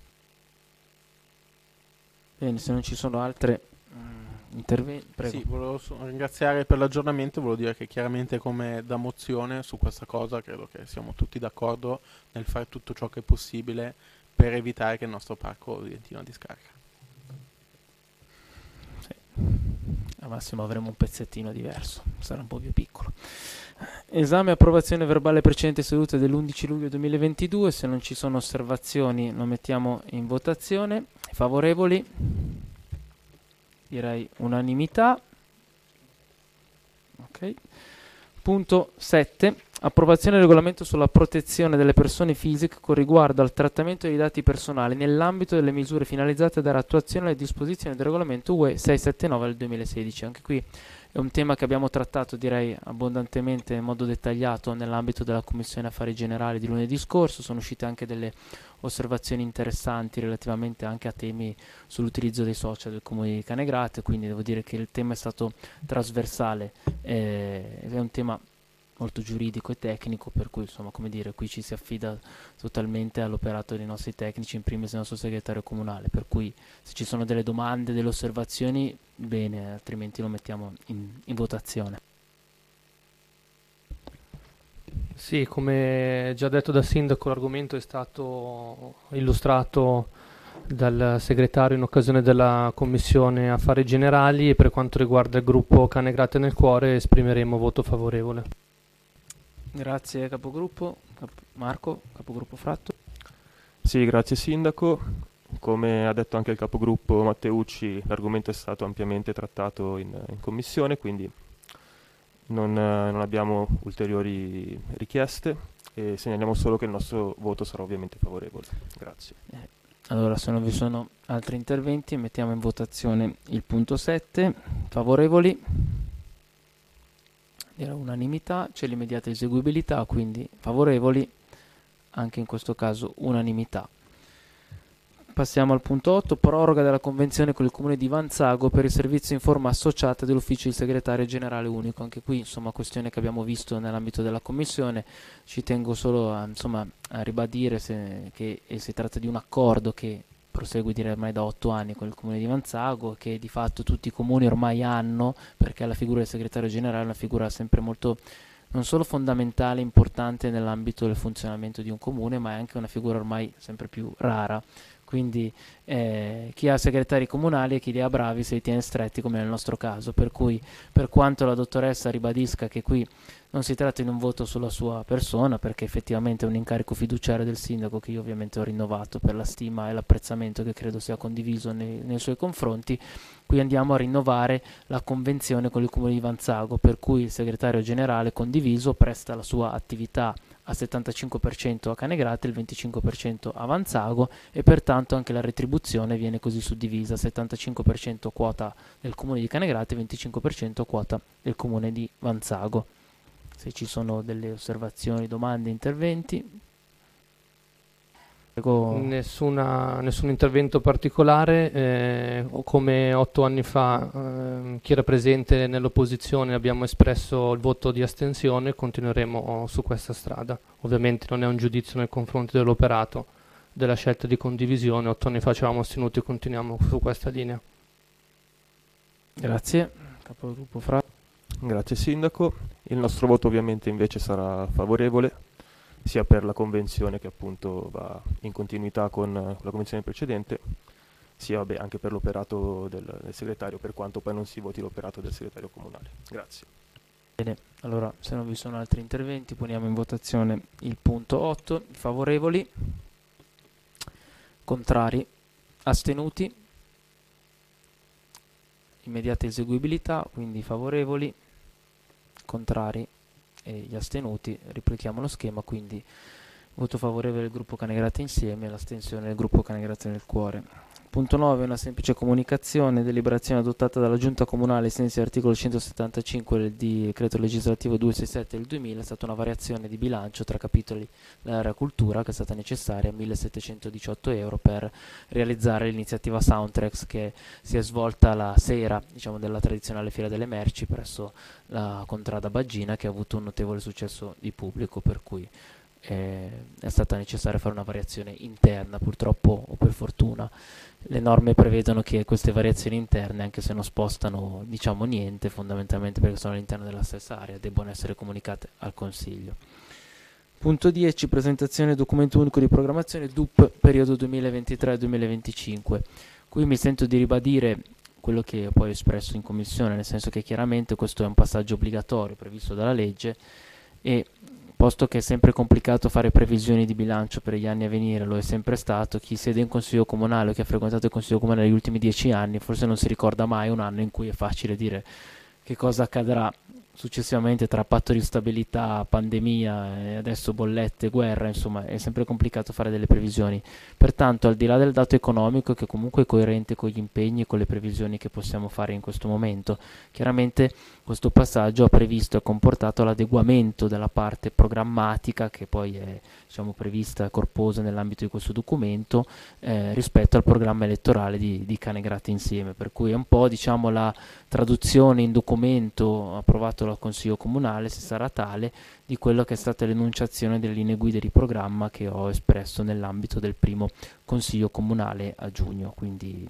Bene, se non ci sono altre mm, interventi, prego. Sì, volevo so- ringraziare per l'aggiornamento, volevo dire che chiaramente come da mozione su questa cosa credo che siamo tutti d'accordo nel fare tutto ciò che è possibile per evitare che il nostro parco diventi una discarica. Al massimo avremo un pezzettino diverso, sarà un po' più piccolo. Esame e approvazione verbale precedente sedute dell'undici luglio duemilaventidue. Se non ci sono osservazioni lo mettiamo in votazione. Favorevoli? Direi unanimità. Ok. Punto sette. Approvazione del regolamento sulla protezione delle persone fisiche con riguardo al trattamento dei dati personali nell'ambito delle misure finalizzate a dare attuazione alle disposizioni del regolamento U E seicentosettantanove del duemilasedici. Anche qui è un tema che abbiamo trattato, direi, abbondantemente in modo dettagliato nell'ambito della Commissione Affari Generali di lunedì scorso. Sono uscite anche delle osservazioni interessanti relativamente anche a temi sull'utilizzo dei social del Comune di Canegrate, quindi devo dire che il tema è stato trasversale, eh, è un tema molto giuridico e tecnico, per cui insomma, come dire, qui ci si affida totalmente all'operato dei nostri tecnici, in primis del nostro segretario comunale, per cui se ci sono delle domande, delle osservazioni, bene, altrimenti lo mettiamo in, in votazione. Sì, come già detto dal sindaco, l'argomento è stato illustrato dal segretario in occasione della Commissione Affari Generali e per quanto riguarda il gruppo Canegrate nel Cuore esprimeremo voto favorevole. Grazie capogruppo. Cap- Marco, capogruppo Fratto. Sì, grazie sindaco. Come ha detto anche il capogruppo Matteucci, l'argomento è stato ampiamente trattato in, in commissione, quindi non, eh, non abbiamo ulteriori richieste e segnaliamo solo che il nostro voto sarà ovviamente favorevole. Grazie. Eh, allora, se non vi sono altri interventi, mettiamo in votazione il punto sette. Favorevoli? Era unanimità, c'è l'immediata eseguibilità, quindi favorevoli, anche in questo caso unanimità. Passiamo al punto otto, proroga della convenzione con il comune di Vanzago per il servizio in forma associata dell'ufficio di segretario generale unico. Anche qui, insomma, questione che abbiamo visto nell'ambito della commissione. Ci tengo solo a, insomma, a ribadire se, che eh, si tratta di un accordo che prosegue direi ormai da otto anni con il comune di Vanzago, che di fatto tutti i comuni ormai hanno, perché la figura del segretario generale è una figura sempre molto non solo fondamentale, importante nell'ambito del funzionamento di un comune, ma è anche una figura ormai sempre più rara. Quindi eh, chi ha segretari comunali e chi li ha bravi se li tiene stretti, come nel nostro caso, per cui per quanto la dottoressa ribadisca che qui non si tratta di un voto sulla sua persona, perché effettivamente è un incarico fiduciario del sindaco che io ovviamente ho rinnovato per la stima e l'apprezzamento che credo sia condiviso nei, nei suoi confronti, qui andiamo a rinnovare la convenzione con il comune di Vanzago, per cui il segretario generale condiviso presta la sua attività al settantacinque per cento a Canegrate, il venticinque per cento a Vanzago, e pertanto anche la retribuzione viene così suddivisa: settantacinque per cento quota del comune di Canegrate e venticinque per cento quota del comune di Vanzago. Se ci sono delle osservazioni, domande, interventi. Prego. Nessuna, nessun intervento particolare, eh, come otto anni fa eh, chi era presente nell'opposizione abbiamo espresso il voto di astensione, continueremo su questa strada. Ovviamente non è un giudizio nei confronti dell'operato, della scelta di condivisione, otto anni fa ci eravamo astenuti e continuiamo su questa linea. Grazie. Capogruppo Fra. Grazie Sindaco. Il nostro voto ovviamente invece sarà favorevole, sia per la convenzione che appunto va in continuità con la convenzione precedente, sia vabbè, anche per l'operato del, del segretario, per quanto poi non si voti l'operato del segretario comunale. Grazie. Bene, allora se non vi sono altri interventi poniamo in votazione il punto otto. Favorevoli, contrari, astenuti, immediata eseguibilità, quindi favorevoli, contrari e gli astenuti. Ripetiamo lo schema, quindi voto favorevole del gruppo Canegrate Insieme e l'astensione del gruppo Canegrate nel Cuore. Punto nove, una semplice comunicazione, deliberazione adottata dalla Giunta Comunale ai sensi dell'articolo centosettantacinque del decreto legislativo duecentosessantasette del duemila. È stata una variazione di bilancio tra capitoli dell'area cultura che è stata necessaria, millesettecentodiciotto euro, per realizzare l'iniziativa Soundtracks che si è svolta la sera, diciamo, della tradizionale Fiera delle Merci presso la Contrada Baggina, che ha avuto un notevole successo di pubblico, per cui eh, è stata necessaria fare una variazione interna, purtroppo o per fortuna. Le norme prevedono che queste variazioni interne, anche se non spostano diciamo niente, fondamentalmente perché sono all'interno della stessa area, debbono essere comunicate al Consiglio. Punto dieci, presentazione documento unico di programmazione D U P periodo duemilaventitré duemilaventicinque. Qui mi sento di ribadire quello che poi ho espresso in commissione, nel senso che chiaramente questo è un passaggio obbligatorio previsto dalla legge, e posto che è sempre complicato fare previsioni di bilancio per gli anni a venire, lo è sempre stato, chi siede in consiglio comunale o chi ha frequentato il consiglio comunale negli ultimi dieci anni forse non si ricorda mai un anno in cui è facile dire che cosa accadrà successivamente tra patto di stabilità, pandemia e adesso bollette, guerra, insomma è sempre complicato fare delle previsioni. Pertanto, al di là del dato economico, che comunque è coerente con gli impegni e con le previsioni che possiamo fare in questo momento, chiaramente questo passaggio ha previsto e comportato l'adeguamento della parte programmatica, che poi è diciamo prevista e corposa nell'ambito di questo documento, eh, rispetto al programma elettorale di, di Canegrate Insieme, per cui è un po' diciamo la traduzione in documento approvato dal Consiglio Comunale, se sarà tale, di quello che è stata l'enunciazione delle linee guida di programma che ho espresso nell'ambito del primo Consiglio Comunale a giugno, quindi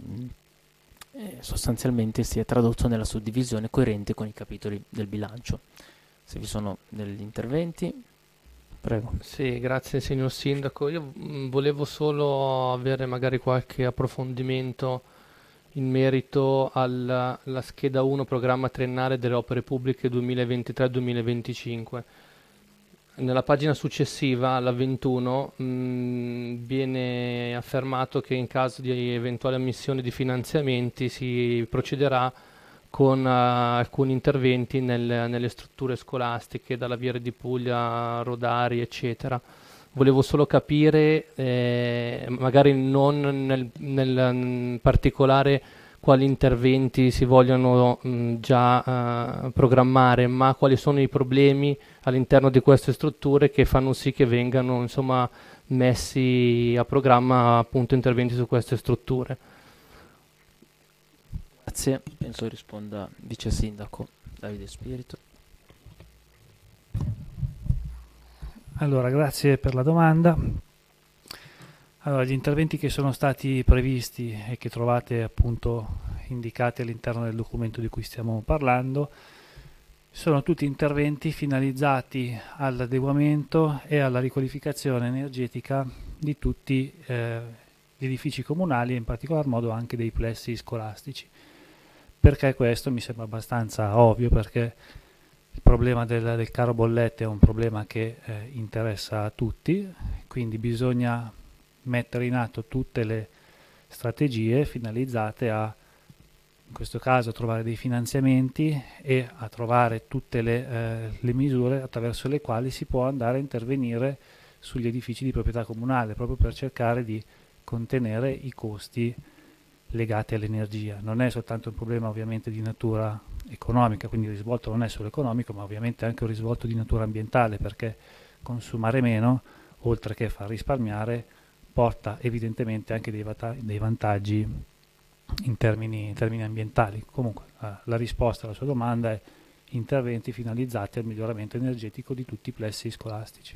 eh, sostanzialmente si è tradotto nella suddivisione coerente con i capitoli del bilancio. Se vi sono degli interventi, prego. Sì, grazie signor Sindaco. Io mh, volevo solo avere magari qualche approfondimento in merito alla, alla scheda uno programma triennale delle opere pubbliche duemilaventitré duemilaventicinque. Nella pagina successiva, la ventuno, mh, viene affermato che in caso di eventuale ammissione di finanziamenti si procederà con uh, alcuni interventi nel, nelle strutture scolastiche, dalla Viere di Puglia, Rodari, eccetera. Volevo solo capire, eh, magari non nel, nel particolare quali interventi si vogliono mh, già uh, programmare, ma quali sono i problemi all'interno di queste strutture che fanno sì che vengano insomma messi a programma appunto interventi su queste strutture. Grazie, penso risponda Vice Sindaco Davide Spirito. Allora, grazie per la domanda. Allora, gli interventi che sono stati previsti e che trovate appunto indicati all'interno del documento di cui stiamo parlando sono tutti interventi finalizzati all'adeguamento e alla riqualificazione energetica di tutti eh, gli edifici comunali e in particolar modo anche dei plessi scolastici. Perché questo mi sembra abbastanza ovvio, perché il problema del, del caro bollette è un problema che eh, interessa a tutti, quindi bisogna mettere in atto tutte le strategie finalizzate a, in questo caso, a trovare dei finanziamenti e a trovare tutte le, eh, le misure attraverso le quali si può andare a intervenire sugli edifici di proprietà comunale, proprio per cercare di contenere i costi legati all'energia. Non è soltanto un problema ovviamente di natura economica, quindi il risvolto non è solo economico, ma ovviamente anche un risvolto di natura ambientale, perché consumare meno, oltre che far risparmiare, porta evidentemente anche dei, vata- dei vantaggi in termini, in termini ambientali. Comunque eh, la risposta alla sua domanda è interventi finalizzati al miglioramento energetico di tutti i plessi scolastici.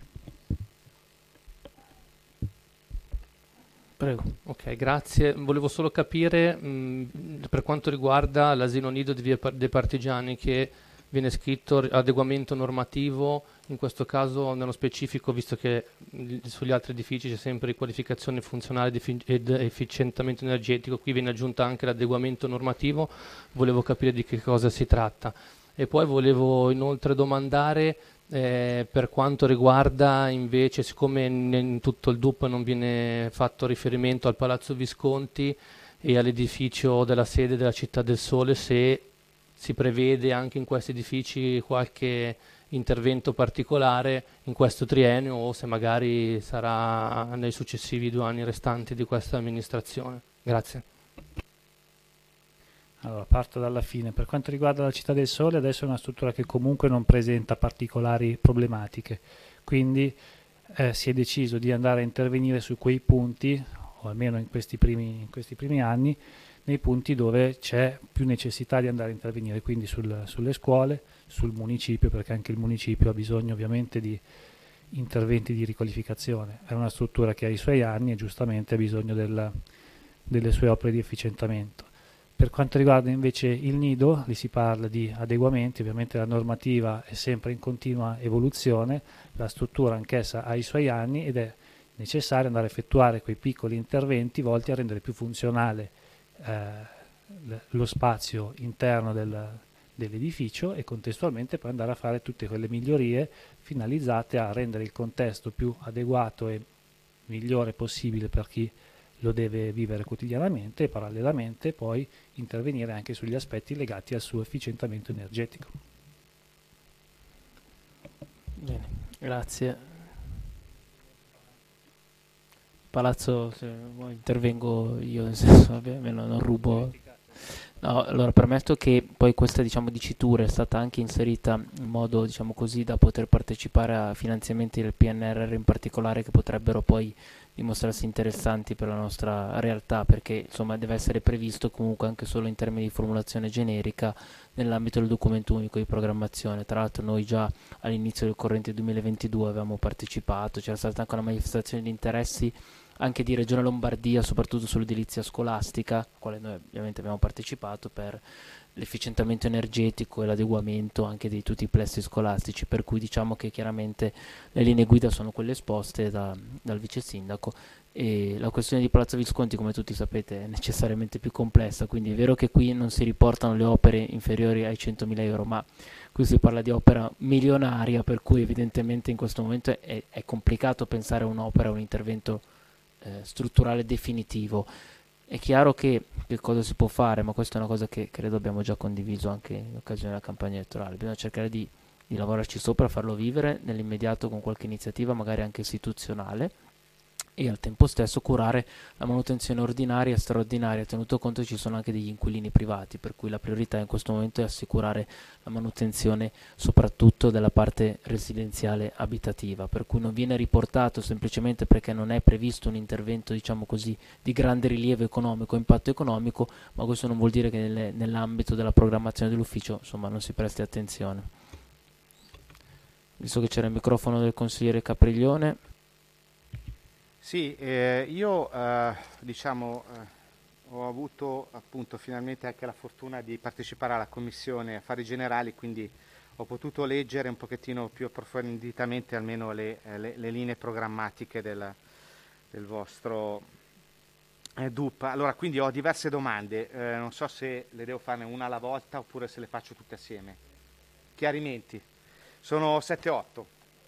Prego. Ok, grazie. Volevo solo capire mh, per quanto riguarda l'asilo nido di Via dei Partigiani, che viene scritto adeguamento normativo, in questo caso nello specifico, visto che mh, sugli altri edifici c'è sempre riqualificazione funzionale ed efficientamento energetico, qui viene aggiunta anche l'adeguamento normativo, volevo capire di che cosa si tratta. E poi volevo inoltre domandare Eh, per quanto riguarda invece, siccome in, in tutto il D U P non viene fatto riferimento al Palazzo Visconti e all'edificio della sede della Città del Sole, se si prevede anche in questi edifici qualche intervento particolare in questo triennio o se magari sarà nei successivi due anni restanti di questa amministrazione. Grazie. Allora, parto dalla fine. Per quanto riguarda la Città del Sole, adesso è una struttura che comunque non presenta particolari problematiche, quindi eh, si è deciso di andare a intervenire su quei punti, o almeno in questi primi, in questi primi anni, nei punti dove c'è più necessità di andare a intervenire, quindi sul, sulle scuole, sul municipio, perché anche il municipio ha bisogno ovviamente di interventi di riqualificazione. È una struttura che ha i suoi anni e giustamente ha bisogno del, delle sue opere di efficientamento. Per quanto riguarda invece il nido, lì si parla di adeguamenti, ovviamente la normativa è sempre in continua evoluzione, la struttura anch'essa ha i suoi anni ed è necessario andare a effettuare quei piccoli interventi volti a rendere più funzionale eh, lo spazio interno del, dell'edificio e contestualmente poi andare a fare tutte quelle migliorie finalizzate a rendere il contesto più adeguato e migliore possibile per chi lo deve vivere quotidianamente e parallelamente poi intervenire anche sugli aspetti legati al suo efficientamento energetico. Bene, grazie. Palazzo, se vuoi intervengo io, nel senso, vabbè, almeno non rubo. No, allora permetto che poi questa diciamo dicitura è stata anche inserita in modo diciamo così da poter partecipare a finanziamenti del P N R R in particolare che potrebbero poi dimostrarsi interessanti per la nostra realtà, perché insomma deve essere previsto comunque anche solo in termini di formulazione generica nell'ambito del documento unico di programmazione. Tra l'altro noi già all'inizio del corrente duemilaventidue avevamo partecipato, c'era stata anche una manifestazione di interessi anche di Regione Lombardia, soprattutto sull'edilizia scolastica, a quale noi ovviamente abbiamo partecipato per l'efficientamento energetico e l'adeguamento anche di tutti i plessi scolastici, per cui diciamo che chiaramente le linee guida sono quelle esposte da, dal vice sindaco e la questione di Palazzo Visconti, come tutti sapete, è necessariamente più complessa, quindi è vero che qui non si riportano le opere inferiori ai centomila euro, ma qui si parla di opera milionaria, per cui evidentemente in questo momento è, è complicato pensare a un'opera, un intervento eh, strutturale definitivo. È chiaro che, che cosa si può fare, ma questa è una cosa che credo abbiamo già condiviso anche in occasione della campagna elettorale. Bisogna cercare di, di lavorarci sopra, farlo vivere nell'immediato con qualche iniziativa, magari anche istituzionale, e al tempo stesso curare la manutenzione ordinaria e straordinaria, tenuto conto che ci sono anche degli inquilini privati, per cui la priorità in questo momento è assicurare la manutenzione soprattutto della parte residenziale abitativa, per cui non viene riportato semplicemente perché non è previsto un intervento, diciamo così, di grande rilievo economico, impatto economico, ma questo non vuol dire che nelle, nell'ambito della programmazione dell'ufficio, insomma, non si presti attenzione. Visto che c'era il microfono del consigliere Capriglione. Sì, eh, io eh, diciamo eh, ho avuto appunto finalmente anche la fortuna di partecipare alla Commissione Affari Generali, quindi ho potuto leggere un pochettino più approfonditamente almeno le, eh, le, le linee programmatiche del, del vostro eh, D U P. Allora, quindi ho diverse domande, eh, non so se le devo farne una alla volta oppure se le faccio tutte assieme. Chiarimenti. Sono sette otto.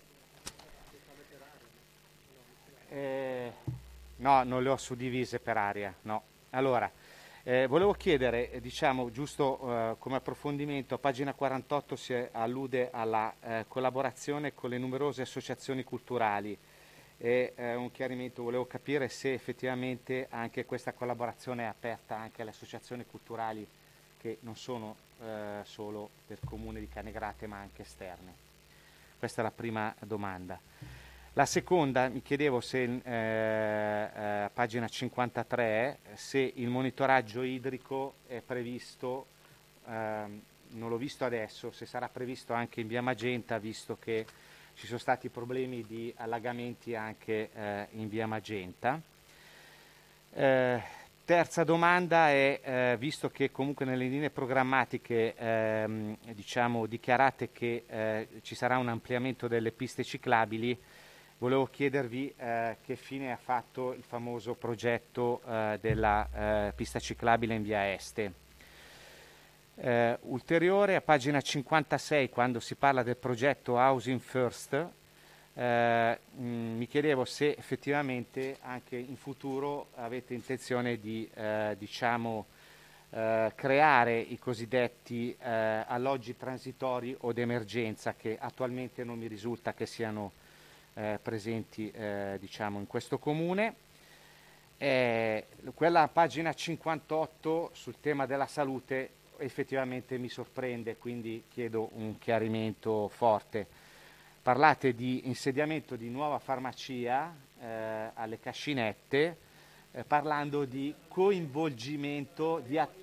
Eh, no, non le ho suddivise per area, no. Allora, eh, volevo chiedere, eh, diciamo, giusto eh, come approfondimento, a pagina quarantotto si allude alla eh, collaborazione con le numerose associazioni culturali e eh, un chiarimento, volevo capire se effettivamente anche questa collaborazione è aperta anche alle associazioni culturali che non sono eh, solo del comune di Canegrate ma anche esterne. Questa è la prima domanda. La seconda, mi chiedevo se eh, eh, pagina cinquantatré, se il monitoraggio idrico è previsto, eh, non l'ho visto adesso, se sarà previsto anche in via Magenta, visto che ci sono stati problemi di allagamenti anche eh, in via Magenta. Eh, terza domanda è, eh, visto che comunque nelle linee programmatiche ehm, diciamo dichiarate che eh, ci sarà un ampliamento delle piste ciclabili, volevo chiedervi eh, che fine ha fatto il famoso progetto eh, della eh, pista ciclabile in via Este. Eh, ulteriore, a pagina cinquantasei, quando si parla del progetto Housing First, eh, mh, mi chiedevo se effettivamente anche in futuro avete intenzione di eh, diciamo, eh, creare i cosiddetti eh, alloggi transitori o d'emergenza, che attualmente non mi risulta che siano Eh, presenti eh, diciamo in questo comune. Eh, quella a pagina cinquantotto sul tema della salute effettivamente mi sorprende, quindi chiedo un chiarimento forte. Parlate di insediamento di nuova farmacia eh, alle Cascinette, eh, parlando di coinvolgimento di at-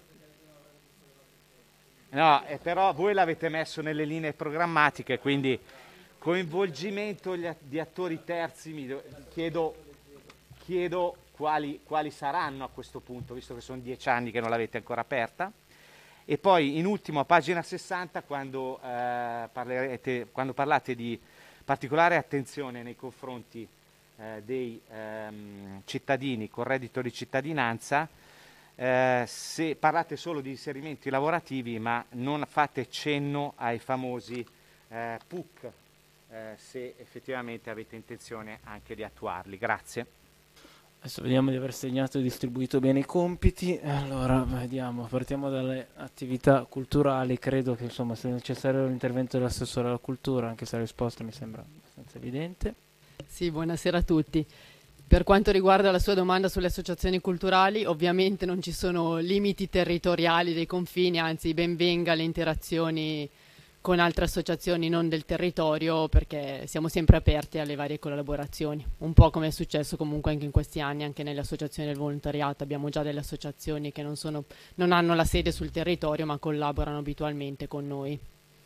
no, eh, però voi l'avete messo nelle linee programmatiche, quindi coinvolgimento di attori terzi, mi do, chiedo, chiedo quali, quali saranno a questo punto, visto che sono dieci anni che non l'avete ancora aperta. E poi in ultimo a pagina sessanta, quando, eh, parlerete, quando parlate di particolare attenzione nei confronti eh, dei ehm, cittadini con reddito di cittadinanza, eh, se parlate solo di inserimenti lavorativi ma non fate cenno ai famosi eh, P U C, Eh, se effettivamente avete intenzione anche di attuarli. Grazie. Adesso vediamo di aver segnato e distribuito bene i compiti. Allora, vediamo, partiamo dalle attività culturali. Credo che insomma sia necessario l'intervento dell'assessore alla cultura, anche se la risposta mi sembra abbastanza evidente. Sì, buonasera a tutti. Per quanto riguarda la sua domanda sulle associazioni culturali, ovviamente non ci sono limiti territoriali dei confini, anzi ben venga le interazioni con altre associazioni non del territorio, perché siamo sempre aperti alle varie collaborazioni, un po' come è successo comunque anche in questi anni, anche nelle associazioni del volontariato. Abbiamo già delle associazioni che non, sono, non hanno la sede sul territorio ma collaborano abitualmente con noi.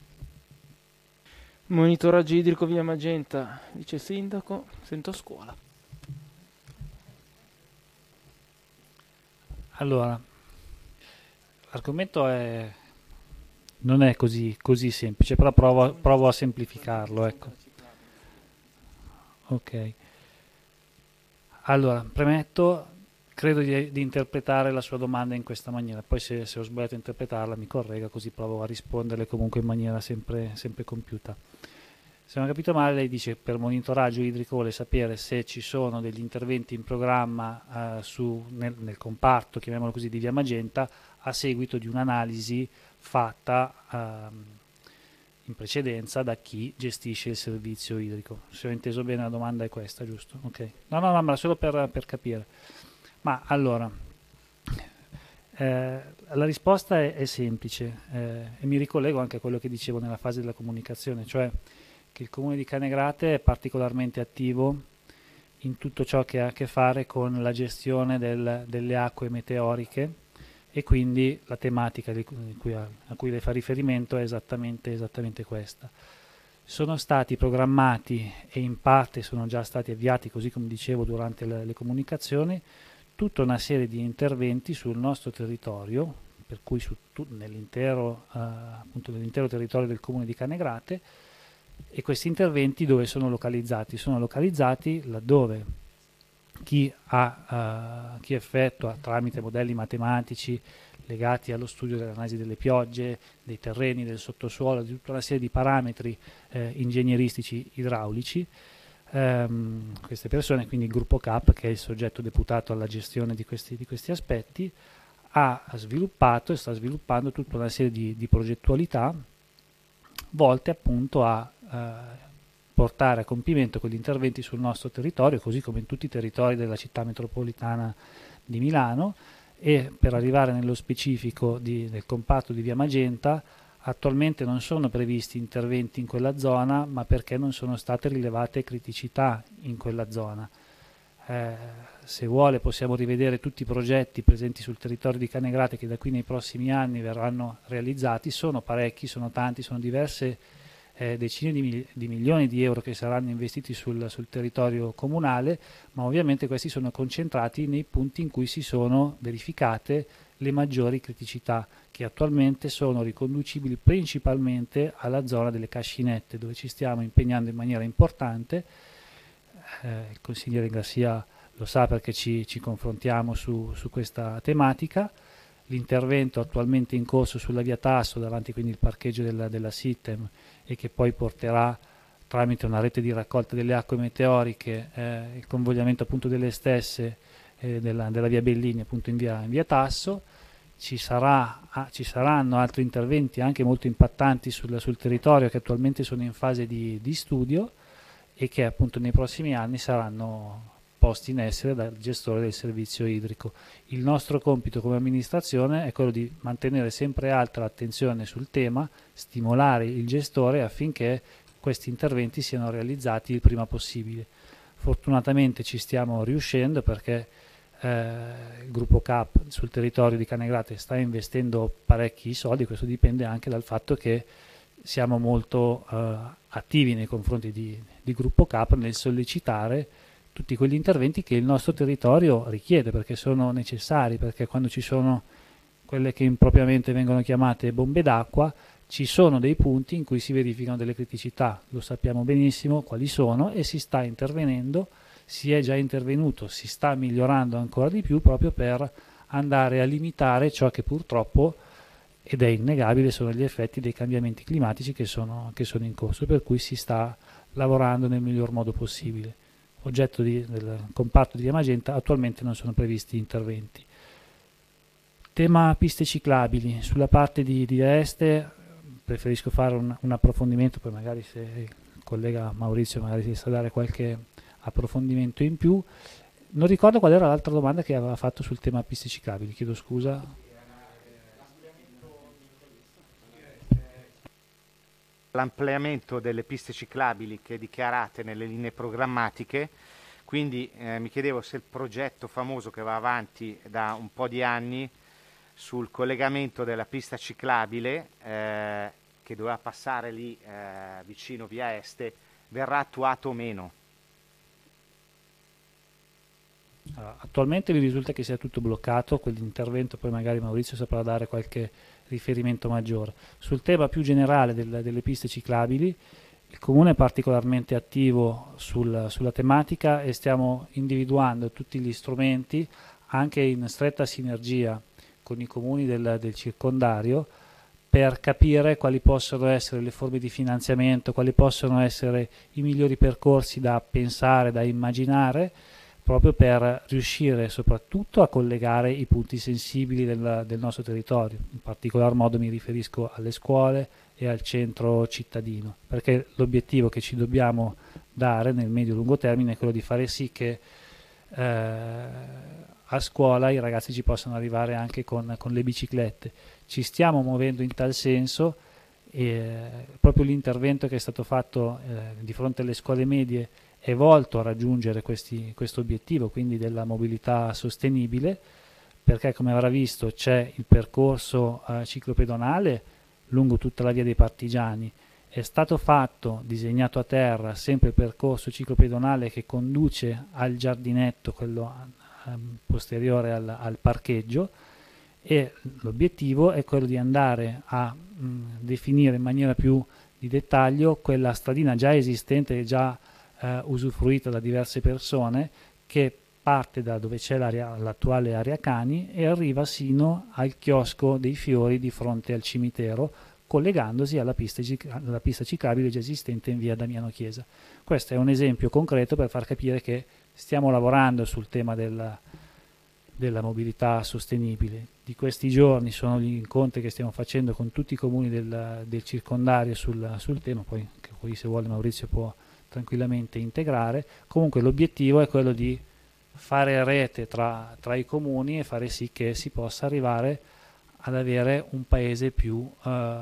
Monitoraggio idrico via Magenta, vice sindaco, sento a scuola. Allora, l'argomento è non è così, così semplice, però provo, provo a semplificarlo, ecco. Ok. Allora, premetto, credo di, di interpretare la sua domanda in questa maniera, poi se, se ho sbagliato a interpretarla mi corregga, così provo a risponderle comunque in maniera sempre, sempre compiuta. Se non ho capito male, lei dice per monitoraggio idrico vuole sapere se ci sono degli interventi in programma eh, su, nel, nel comparto, chiamiamolo così, di via Magenta, a seguito di un'analisi fatta ehm, in precedenza da chi gestisce il servizio idrico. Se ho inteso bene la domanda è questa, giusto? Ok. No, no, no, ma solo per, per capire. Ma allora, eh, la risposta è, è semplice eh, e mi ricollego anche a quello che dicevo nella fase della comunicazione, cioè che il Comune di Canegrate è particolarmente attivo in tutto ciò che ha a che fare con la gestione del, delle acque meteoriche, e quindi la tematica di cui a, a cui lei fa riferimento è esattamente, esattamente questa. Sono stati programmati e in parte sono già stati avviati, così come dicevo durante le, le comunicazioni, tutta una serie di interventi sul nostro territorio, per cui su tu, nell'intero, uh, appunto nell'intero territorio del Comune di Canegrate, e questi interventi dove sono localizzati? Sono localizzati laddove chi, ha, uh, chi effettua tramite modelli matematici legati allo studio dell'analisi delle piogge, dei terreni, del sottosuolo, di tutta una serie di parametri eh, ingegneristici idraulici, um, queste persone, quindi il gruppo C A P, che è il soggetto deputato alla gestione di questi, di questi aspetti, ha sviluppato e sta sviluppando tutta una serie di, di progettualità volte appunto a eh, portare a compimento quegli interventi sul nostro territorio, così come in tutti i territori della città metropolitana di Milano, e per arrivare nello specifico di, del comparto di Via Magenta, attualmente non sono previsti interventi in quella zona, ma perché non sono state rilevate criticità in quella zona. Eh, se vuole possiamo rivedere tutti i progetti presenti sul territorio di Canegrate che da qui nei prossimi anni verranno realizzati. Sono parecchi, sono tanti, sono diverse eh, decine di, mil- di milioni di euro che saranno investiti sul, sul territorio comunale, ma ovviamente questi sono concentrati nei punti in cui si sono verificate le maggiori criticità, che attualmente sono riconducibili principalmente alla zona delle cascinette, dove ci stiamo impegnando in maniera importante. Eh, il consigliere Garcia lo sa perché ci, ci confrontiamo su, su questa tematica. L'intervento attualmente in corso sulla via Tasso, davanti quindi il parcheggio della, della Sitem, e che poi porterà tramite una rete di raccolta delle acque meteoriche eh, il convogliamento appunto delle stesse eh, della, della via Bellini appunto in via, in via Tasso. Ci, sarà, ah, ci saranno altri interventi anche molto impattanti sul, sul territorio che attualmente sono in fase di, di studio e che appunto nei prossimi anni saranno posti in essere dal gestore del servizio idrico. Il nostro compito come amministrazione è quello di mantenere sempre alta l'attenzione sul tema, stimolare il gestore affinché questi interventi siano realizzati il prima possibile. Fortunatamente ci stiamo riuscendo perché eh, il gruppo C A P sul territorio di Canegrate sta investendo parecchi soldi. Questo dipende anche dal fatto che siamo molto eh, attivi nei confronti di, di gruppo C A P nel sollecitare tutti quegli interventi che il nostro territorio richiede, perché sono necessari, perché quando ci sono quelle che impropriamente vengono chiamate bombe d'acqua, ci sono dei punti in cui si verificano delle criticità, lo sappiamo benissimo quali sono, e si sta intervenendo, si è già intervenuto, si sta migliorando ancora di più proprio per andare a limitare ciò che purtroppo, ed è innegabile, sono gli effetti dei cambiamenti climatici che sono, che sono in corso, per cui si sta lavorando nel miglior modo possibile. Oggetto di, del comparto di Via Magenta attualmente non sono previsti interventi. Tema piste ciclabili, sulla parte di, di Este preferisco fare un, un approfondimento, poi magari se il collega Maurizio magari si sa dare qualche approfondimento in più. Non ricordo qual era l'altra domanda che aveva fatto sul tema piste ciclabili, chiedo scusa. L'ampliamento delle piste ciclabili che dichiarate nelle linee programmatiche, quindi eh, mi chiedevo se il progetto famoso che va avanti da un po' di anni sul collegamento della pista ciclabile eh, che doveva passare lì eh, vicino via Este verrà attuato o meno. Allora, attualmente mi risulta che sia tutto bloccato, quell'intervento poi magari Maurizio saprà dare qualche riferimento maggiore. Sul tema più generale del, delle piste ciclabili, il Comune è particolarmente attivo sul, sulla tematica e stiamo individuando tutti gli strumenti, anche in stretta sinergia con i comuni del, del circondario, per capire quali possono essere le forme di finanziamento, quali possono essere i migliori percorsi da pensare, da immaginare, proprio per riuscire soprattutto a collegare i punti sensibili del, del nostro territorio. In particolar modo mi riferisco alle scuole e al centro cittadino, perché l'obiettivo che ci dobbiamo dare nel medio-lungo termine è quello di fare sì che eh, a scuola i ragazzi ci possano arrivare anche con, con le biciclette. Ci stiamo muovendo in tal senso e eh, proprio l'intervento che è stato fatto eh, di fronte alle scuole medie è volto a raggiungere questo obiettivo, quindi della mobilità sostenibile, perché come avrà visto c'è il percorso eh, ciclopedonale lungo tutta la via dei Partigiani, è stato fatto, disegnato a terra, sempre il percorso ciclopedonale che conduce al giardinetto, quello eh, posteriore al, al parcheggio, e l'obiettivo è quello di andare a mh, definire in maniera più di dettaglio quella stradina già esistente e già eh, usufruita da diverse persone, che parte da dove c'è l'area, l'attuale area cani e arriva sino al chiosco dei fiori di fronte al cimitero, collegandosi alla pista, alla pista ciclabile già esistente in via Damiano Chiesa. Questo è un esempio concreto per far capire che stiamo lavorando sul tema della, della mobilità sostenibile. Di questi giorni sono gli incontri che stiamo facendo con tutti i comuni del, del circondario sul, sul tema, poi, poi se vuole Maurizio può tranquillamente integrare. Comunque l'obiettivo è quello di fare rete tra, tra i comuni e fare sì che si possa arrivare ad avere un paese più eh,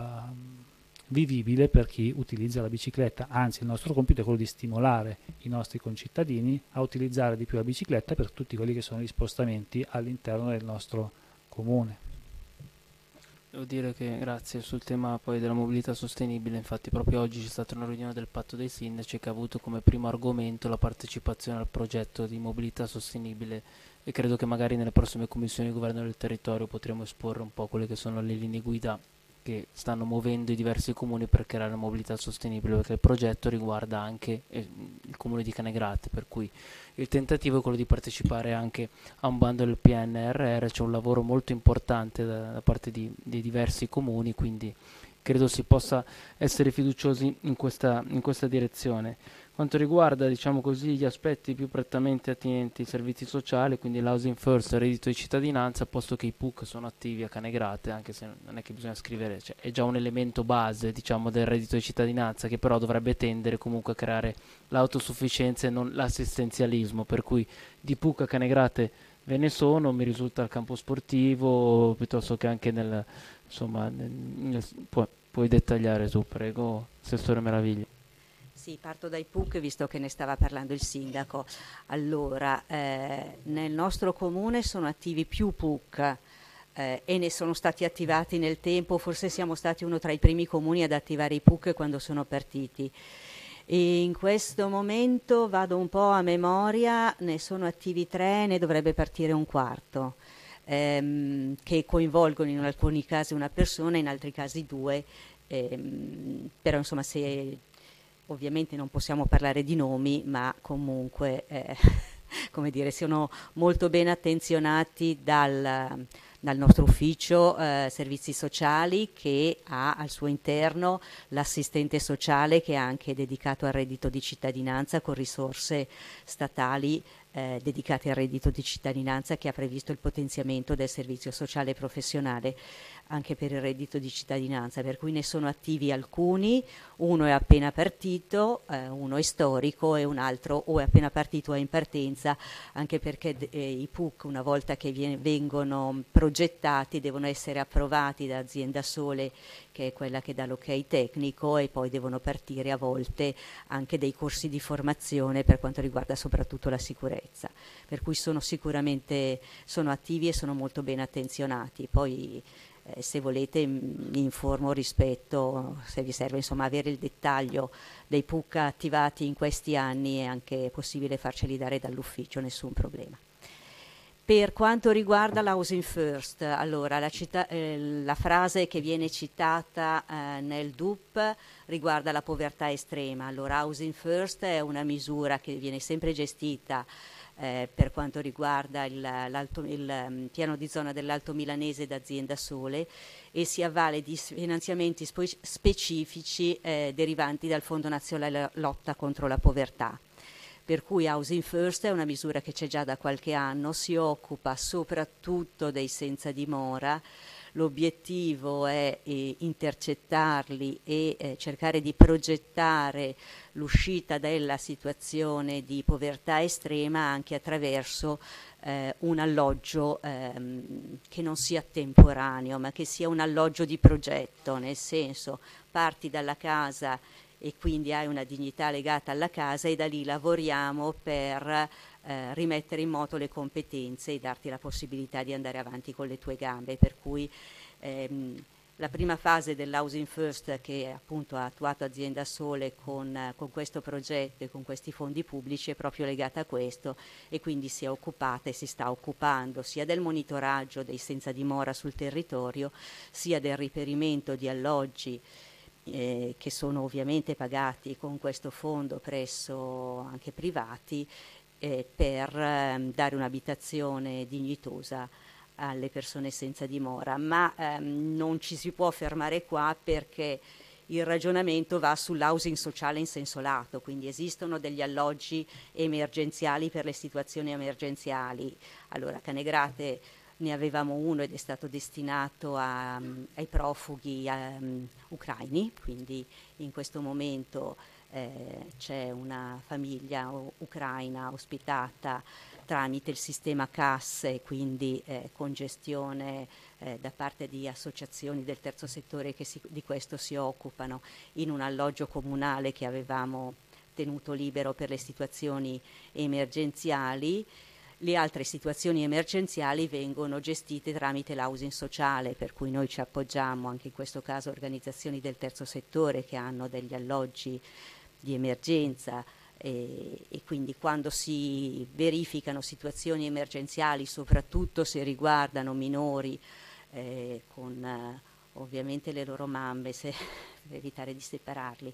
vivibile per chi utilizza la bicicletta. Anzi, il nostro compito è quello di stimolare i nostri concittadini a utilizzare di più la bicicletta per tutti quelli che sono gli spostamenti all'interno del nostro comune. Devo dire che grazie sul tema poi della mobilità sostenibile, infatti proprio oggi c'è stata una riunione del patto dei sindaci che ha avuto come primo argomento la partecipazione al progetto di mobilità sostenibile, e credo che magari nelle prossime commissioni di governo del territorio potremo esporre un po' quelle che sono le linee guida che stanno muovendo i diversi comuni per creare la mobilità sostenibile, perché il progetto riguarda anche eh, il comune di Canegrate, per cui il tentativo è quello di partecipare anche a un bando del P N R R. C'è un lavoro molto importante da, da parte di, di diversi comuni, quindi credo si possa essere fiduciosi in questa, in questa direzione. Quanto riguarda, diciamo così, gli aspetti più prettamente attinenti ai servizi sociali, quindi l'housing first, il reddito di cittadinanza, posto che i P U C sono attivi a Canegrate, anche se non è che bisogna scrivere, cioè è già un elemento base, diciamo, del reddito di cittadinanza, che però dovrebbe tendere comunque a creare l'autosufficienza e non l'assistenzialismo, per cui di P U C a Canegrate ve ne sono, mi risulta al campo sportivo, piuttosto che anche nel, insomma, nel, nel, pu- puoi dettagliare tu, prego, Assessore Meraviglia. Sì, parto dai P U C, visto che ne stava parlando il sindaco. Allora, eh, nel nostro comune sono attivi più P U C eh, e ne sono stati attivati nel tempo, forse siamo stati uno tra i primi comuni ad attivare i P U C quando sono partiti. E in questo momento vado un po' a memoria, ne sono attivi tre, ne dovrebbe partire un quarto, ehm, che coinvolgono in alcuni casi una persona, in altri casi due, ehm, però insomma se... Ovviamente non possiamo parlare di nomi, ma comunque eh, come dire, sono molto ben attenzionati dal, dal nostro ufficio eh, servizi sociali, che ha al suo interno l'assistente sociale, che è anche dedicato al reddito di cittadinanza con risorse statali eh, dedicate al reddito di cittadinanza, che ha previsto il potenziamento del servizio sociale professionale anche per il reddito di cittadinanza, per cui ne sono attivi alcuni, uno è appena partito, eh, uno è storico e un altro o è appena partito o è in partenza, anche perché eh, i P U C una volta che viene, vengono progettati devono essere approvati da Azienda Sole, che è quella che dà l'ok tecnico, e poi devono partire a volte anche dei corsi di formazione per quanto riguarda soprattutto la sicurezza, per cui sono sicuramente sono attivi e sono molto ben attenzionati. Poi Eh, se volete mi informo rispetto, se vi serve insomma avere il dettaglio dei P U C attivati in questi anni, è anche possibile farceli dare dall'ufficio, nessun problema. Per quanto riguarda l'housing first, allora la, cita- eh, la frase che viene citata eh, nel D U P riguarda la povertà estrema. Allora housing first è una misura che viene sempre gestita Eh, per quanto riguarda il, l'alto, il um, piano di zona dell'Alto Milanese d'Azienda Sole, e si avvale di finanziamenti spe- specifici eh, derivanti dal Fondo Nazionale Lotta contro la Povertà. Per cui Housing First è una misura che c'è già da qualche anno, si occupa soprattutto dei senza dimora. l'obiettivo è eh, intercettarli e eh, cercare di progettare l'uscita dalla situazione di povertà estrema anche attraverso eh, un alloggio ehm, che non sia temporaneo, ma che sia un alloggio di progetto, nel senso parti dalla casa e quindi hai una dignità legata alla casa e da lì lavoriamo per eh, rimettere in moto le competenze e darti la possibilità di andare avanti con le tue gambe, per cui ehm, la prima fase dell'Housing First che appunto ha attuato Azienda Sole con, eh, con questo progetto e con questi fondi pubblici è proprio legata a questo, e quindi si è occupata e si sta occupando sia del monitoraggio dei senza dimora sul territorio, sia del reperimento di alloggi eh, che sono ovviamente pagati con questo fondo presso anche privati eh, per eh, dare un'abitazione dignitosa alle persone senza dimora, ma ehm, non ci si può fermare qua perché il ragionamento va sull'housing sociale in senso lato, quindi esistono degli alloggi emergenziali per le situazioni emergenziali. Allora, a Canegrate ne avevamo uno ed è stato destinato a, ai profughi um, ucraini, quindi in questo momento eh, c'è una famiglia ucraina ospitata tramite il sistema C A S e quindi eh, con gestione eh, da parte di associazioni del terzo settore che si, di questo si occupano, in un alloggio comunale che avevamo tenuto libero per le situazioni emergenziali. Le altre situazioni emergenziali vengono gestite tramite l'housing sociale, per cui noi ci appoggiamo anche in questo caso a organizzazioni del terzo settore che hanno degli alloggi di emergenza. E, e quindi quando si verificano situazioni emergenziali, soprattutto se riguardano minori eh, con eh, ovviamente le loro mamme, se, per evitare di separarli,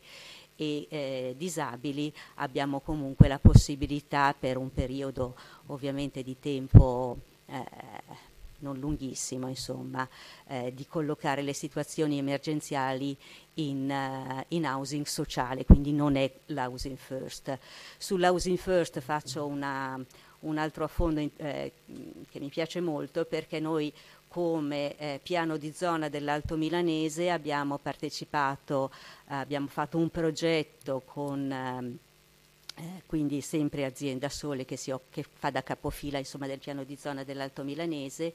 e eh, disabili, abbiamo comunque la possibilità per un periodo ovviamente di tempo eh, non lunghissimo, insomma, eh, di collocare le situazioni emergenziali in, uh, in housing sociale, quindi non è l'housing first. Sull'housing first faccio una, un altro affondo in, eh, che mi piace molto, perché noi come eh, piano di zona dell'Alto Milanese abbiamo partecipato, eh, abbiamo fatto un progetto con eh, Eh, quindi sempre Azienda Sole che, si, che fa da capofila insomma, del piano di zona dell'Alto Milanese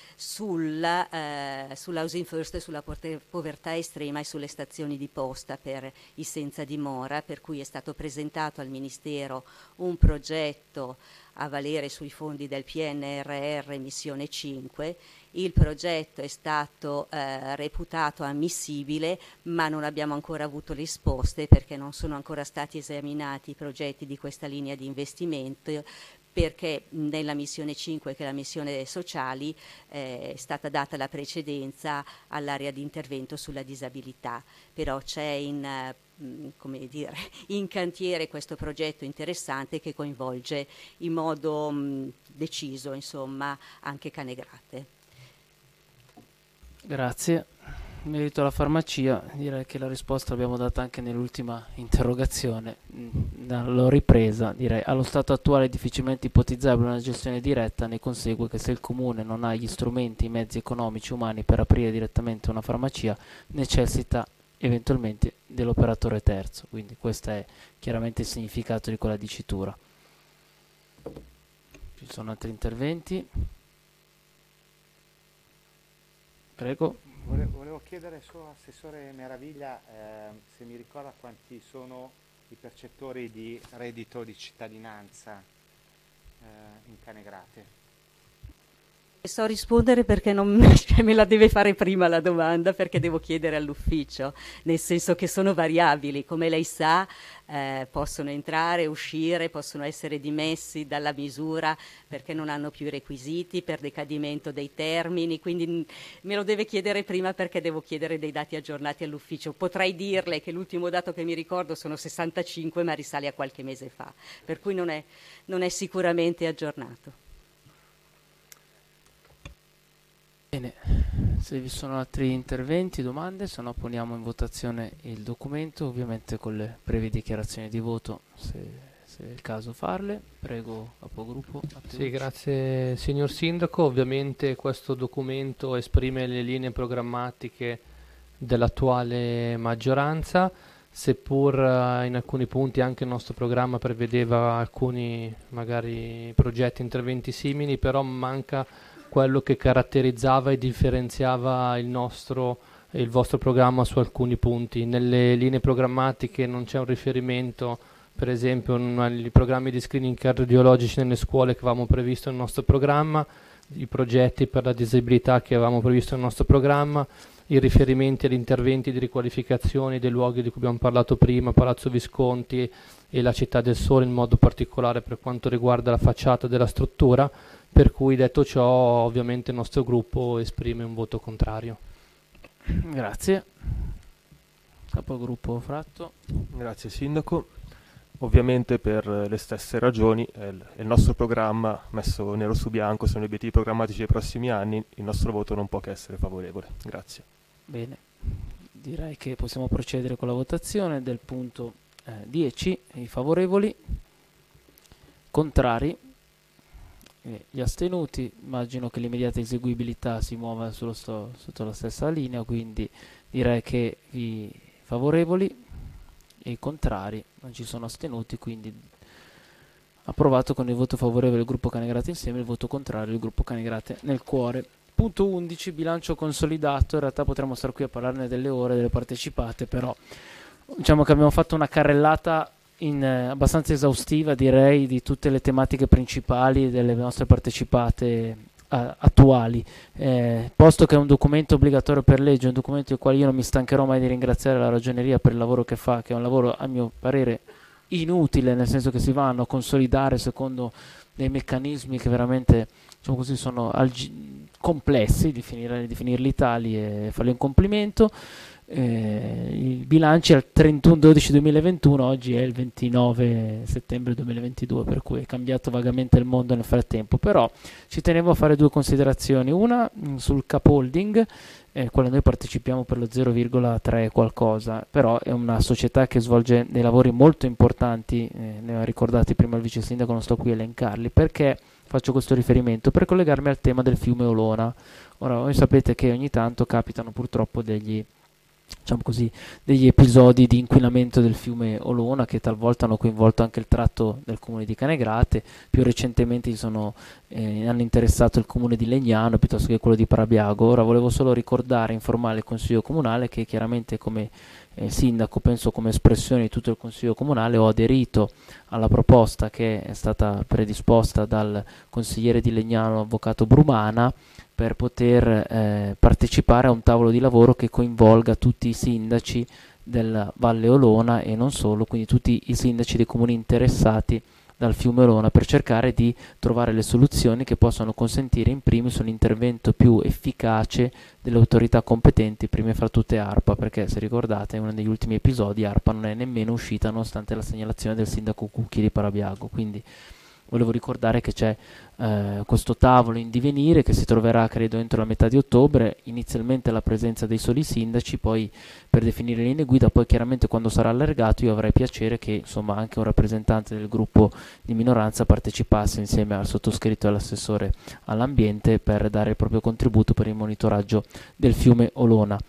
sulla, eh, sull'housing first e sulla povertà estrema e sulle stazioni di posta per i senza dimora, per cui è stato presentato al Ministero un progetto a valere sui fondi del P N R R Missione cinque. Il progetto è stato eh, reputato ammissibile, ma non abbiamo ancora avuto risposte perché non sono ancora stati esaminati i progetti di questa linea di investimento, perché nella missione cinque, che è la missione sociali, eh, è stata data la precedenza all'area di intervento sulla disabilità, però c'è in, eh, come dire, in cantiere questo progetto interessante che coinvolge in modo mh, deciso insomma, anche Canegrate. Grazie. In merito alla farmacia, direi che la risposta l'abbiamo data anche nell'ultima interrogazione. L'ho ripresa, direi allo stato attuale è difficilmente ipotizzabile una gestione diretta, ne consegue che se il comune non ha gli strumenti, i mezzi economici umani per aprire direttamente una farmacia, necessita eventualmente dell'operatore terzo. Quindi questo è chiaramente il significato di quella dicitura. Ci sono altri interventi? Prego. Volevo chiedere solo all'assessore Meraviglia eh, se mi ricorda quanti sono i percettori di reddito di cittadinanza eh, in Canegrate. So rispondere perché non cioè me la deve fare prima la domanda, perché devo chiedere all'ufficio, nel senso che sono variabili, come lei sa eh, possono entrare, uscire, possono essere dimessi dalla misura perché non hanno più i requisiti, per decadimento dei termini, quindi me lo deve chiedere prima perché devo chiedere dei dati aggiornati all'ufficio. Potrei dirle che l'ultimo dato che mi ricordo sono sessantacinque, ma risale a qualche mese fa, per cui non è, non è sicuramente aggiornato. Bene, se vi sono altri interventi, domande, se no poniamo in votazione il documento, ovviamente con le brevi dichiarazioni di voto, se, se è il caso farle. Prego, capogruppo. Sì, grazie signor Sindaco. Ovviamente questo documento esprime le linee programmatiche dell'attuale maggioranza, seppur uh, in alcuni punti anche il nostro programma prevedeva alcuni magari progetti, interventi simili, però manca quello che caratterizzava e differenziava il nostro e il vostro programma su alcuni punti. Nelle linee programmatiche non c'è un riferimento, per esempio, ai programmi di screening cardiologici nelle scuole che avevamo previsto nel nostro programma, i progetti per la disabilità che avevamo previsto nel nostro programma, i riferimenti agli interventi di riqualificazione dei luoghi di cui abbiamo parlato prima, Palazzo Visconti e la Città del Sole, in modo particolare per quanto riguarda la facciata della struttura, per cui detto ciò ovviamente il nostro gruppo esprime un voto contrario. Grazie. Capogruppo Fratto. Grazie Sindaco. Ovviamente per le stesse ragioni è il, è il nostro programma messo nero su bianco, sono gli obiettivi programmatici dei prossimi anni, il nostro voto non può che essere favorevole. Grazie. Bene, direi che possiamo procedere con la votazione del punto eh, dieci, i favorevoli, contrari, e gli astenuti. Immagino che l'immediata eseguibilità si muova sullo sto, sotto la stessa linea, quindi direi che i favorevoli e i contrari, non ci sono astenuti, quindi approvato con il voto favorevole del gruppo Canegrate Insieme, il voto contrario del gruppo Canegrate nel Cuore. Punto undici, bilancio consolidato. In realtà potremmo stare qui a parlarne delle ore, delle partecipate, però diciamo che abbiamo fatto una carrellata in, eh, abbastanza esaustiva, direi, di tutte le tematiche principali delle nostre partecipate eh, attuali. Eh, posto che è un documento obbligatorio per legge, un documento del quale io non mi stancherò mai di ringraziare la Ragioneria per il lavoro che fa, che è un lavoro a mio parere inutile, nel senso che si vanno a consolidare secondo dei meccanismi che veramente, diciamo così, sono algi- complessi, definire, definirli tali e fargli un complimento. Eh, il bilancio è al trentuno dodici duemilaventuno, oggi è il ventinove settembre duemilaventidue, per cui è cambiato vagamente il mondo nel frattempo, però ci tenevo a fare due considerazioni. Una mh, sul capoholding, eh, quale noi partecipiamo per lo zero virgola tre qualcosa, però è una società che svolge dei lavori molto importanti, eh, ne ha ricordati prima il vice sindaco, non sto qui a elencarli. Perché faccio questo riferimento? Per collegarmi al tema del fiume Olona. Ora, voi sapete che ogni tanto capitano purtroppo degli diciamo così, degli episodi di inquinamento del fiume Olona, che talvolta hanno coinvolto anche il tratto del comune di Canegrate. Più recentemente sono, eh, hanno interessato il comune di Legnano piuttosto che quello di Parabiago. Ora volevo solo ricordare, informare il consiglio comunale che chiaramente come eh, sindaco, penso come espressione di tutto il consiglio comunale, ho aderito alla proposta che è stata predisposta dal consigliere di Legnano, avvocato Brumana, per poter eh, partecipare a un tavolo di lavoro che coinvolga tutti i sindaci della Valle Olona e non solo, quindi tutti i sindaci dei comuni interessati dal fiume Olona, per cercare di trovare le soluzioni che possano consentire in primis un intervento più efficace delle autorità competenti, prime fra tutte ARPA, perché se ricordate in uno degli ultimi episodi ARPA non è nemmeno uscita nonostante la segnalazione del sindaco Cucchi di Parabiago. Quindi volevo ricordare che c'è eh, questo tavolo in divenire che si troverà credo entro la metà di ottobre, inizialmente alla presenza dei soli sindaci, poi per definire linee guida, poi chiaramente quando sarà allargato io avrei piacere che insomma anche un rappresentante del gruppo di minoranza partecipasse insieme al sottoscritto e all'assessore all'ambiente per dare il proprio contributo per il monitoraggio del fiume Olona.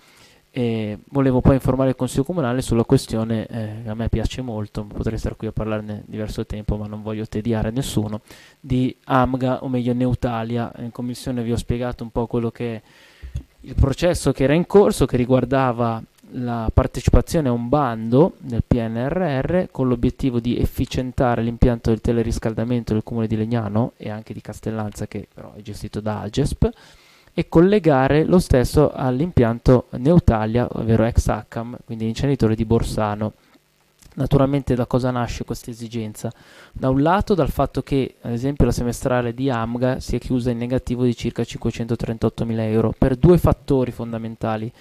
E volevo poi informare il Consiglio Comunale sulla questione eh, che a me piace molto, potrei stare qui a parlarne diverso tempo ma non voglio tediare nessuno, di AMGA, o meglio Neutalia. In commissione vi ho spiegato un po' quello che è il processo che era in corso, che riguardava la partecipazione a un bando del P N R R con l'obiettivo di efficientare l'impianto del teleriscaldamento del comune di Legnano e anche di Castellanza, che però è gestito da Agesp, e collegare lo stesso all'impianto Neutalia, ovvero ex Accam, quindi l'inceneritore di Borsano. Naturalmente da cosa nasce questa esigenza? Da un lato dal fatto che ad esempio la semestrale di AMGA si è chiusa in negativo di circa cinquecentotrentottomila euro per due fattori fondamentali,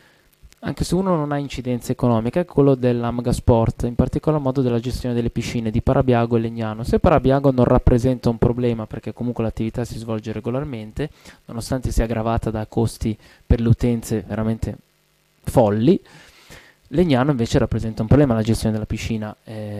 anche se uno non ha incidenza economica, è quello dell'AMGA Sport, in particolar modo della gestione delle piscine di Parabiago e Legnano. Se Parabiago non rappresenta un problema perché comunque l'attività si svolge regolarmente, nonostante sia aggravata da costi per le utenze veramente folli, Legnano invece rappresenta un problema la gestione della piscina,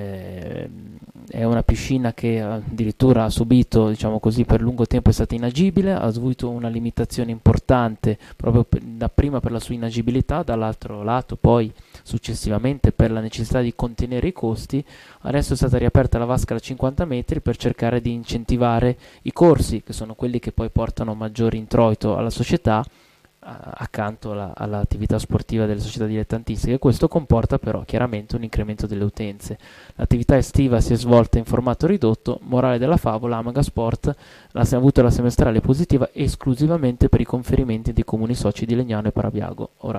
eh, è una piscina che addirittura ha subito, diciamo così, per lungo tempo è stata inagibile, ha avuto una limitazione importante proprio per, da prima per la sua inagibilità, dall'altro lato poi successivamente per la necessità di contenere i costi. Adesso è stata riaperta la vasca da cinquanta metri per cercare di incentivare i corsi, che sono quelli che poi portano maggiore introito alla società, accanto alla, all'attività sportiva delle società dilettantistiche. Questo comporta però chiaramente un incremento delle utenze. L'attività estiva si è svolta in formato ridotto. Morale della favola, Amaga Sport ha avuto la semestrale positiva esclusivamente per i conferimenti dei comuni soci di Legnano e Parabiago. Ora,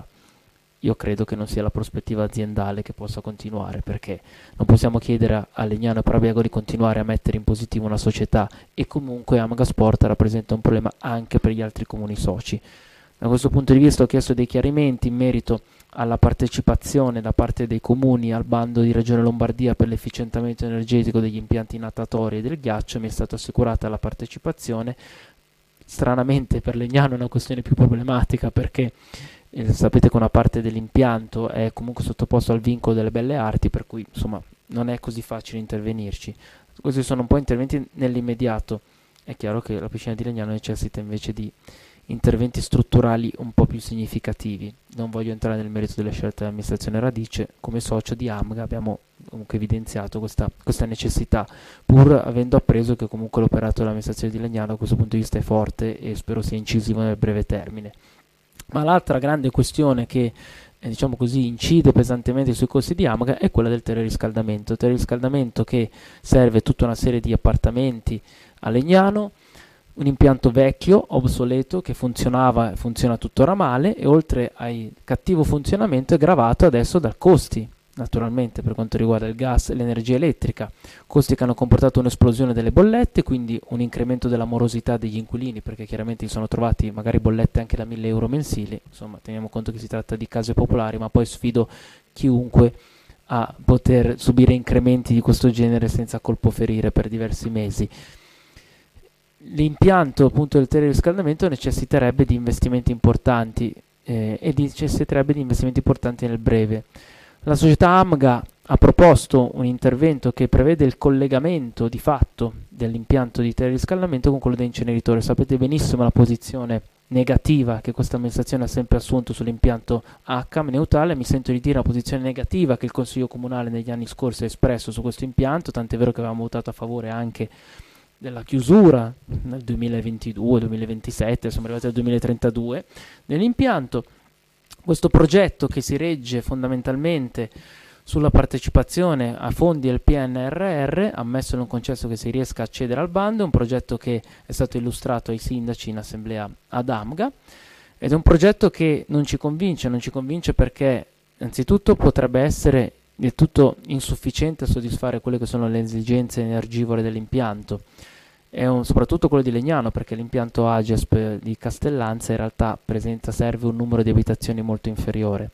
io credo che non sia la prospettiva aziendale che possa continuare, perché non possiamo chiedere a, a Legnano e Parabiago di continuare a mettere in positivo una società, e comunque Amaga Sport rappresenta un problema anche per gli altri comuni soci. Da questo punto di vista ho chiesto dei chiarimenti in merito alla partecipazione da parte dei comuni al bando di Regione Lombardia per l'efficientamento energetico degli impianti natatori e del ghiaccio. Mi è stata assicurata la partecipazione. Stranamente per Legnano è una questione più problematica, perché eh, sapete che una parte dell'impianto è comunque sottoposto al vincolo delle belle arti, per cui insomma non è così facile intervenirci. Questi sono un po' interventi nell'immediato. È chiaro che la piscina di Legnano necessita invece di interventi strutturali un po' più significativi. Non voglio entrare nel merito delle scelte dell'amministrazione Radice. Come socio di Amga abbiamo comunque evidenziato questa, questa necessità, pur avendo appreso che comunque l'operato dell'amministrazione di Legnano da questo punto di vista è forte e spero sia incisivo nel breve termine. Ma l'altra grande questione che eh, diciamo così incide pesantemente sui costi di Amga è quella del teleriscaldamento. Teleriscaldamento che serve tutta una serie di appartamenti a Legnano, un impianto vecchio, obsoleto, che funzionava e funziona tuttora male, e oltre al cattivo funzionamento è gravato adesso da costi, naturalmente, per quanto riguarda il gas e l'energia elettrica, costi che hanno comportato un'esplosione delle bollette, quindi un incremento della morosità degli inquilini, perché chiaramente si sono trovati magari bollette anche da mille euro mensili. Insomma, teniamo conto che si tratta di case popolari, ma poi sfido chiunque a poter subire incrementi di questo genere senza colpo ferire per diversi mesi. L'impianto appunto del teleriscaldamento necessiterebbe di investimenti importanti eh, e necessiterebbe di investimenti importanti nel breve. La società Amga ha proposto un intervento che prevede il collegamento di fatto dell'impianto di teleriscaldamento con quello da inceneritore. Sapete benissimo la posizione negativa che questa amministrazione ha sempre assunto sull'impianto H M neutrale. Mi sento di dire la posizione negativa che il Consiglio Comunale negli anni scorsi ha espresso su questo impianto, tant'è vero che avevamo votato a favore anche della chiusura nel duemilaventidue duemilaventisette, siamo arrivati al duemilatrentadue dell'impianto. Questo progetto, che si regge fondamentalmente sulla partecipazione a fondi del P N R R, ammesso e non concesso che si riesca a accedere al bando, è un progetto che è stato illustrato ai sindaci in assemblea ad Amga, ed è un progetto che non ci convince, non ci convince perché innanzitutto potrebbe essere del tutto insufficiente a soddisfare quelle che sono le esigenze energivore dell'impianto. È un, soprattutto quello di Legnano, perché l'impianto Agesp di Castellanza in realtà presenta, serve un numero di abitazioni molto inferiore,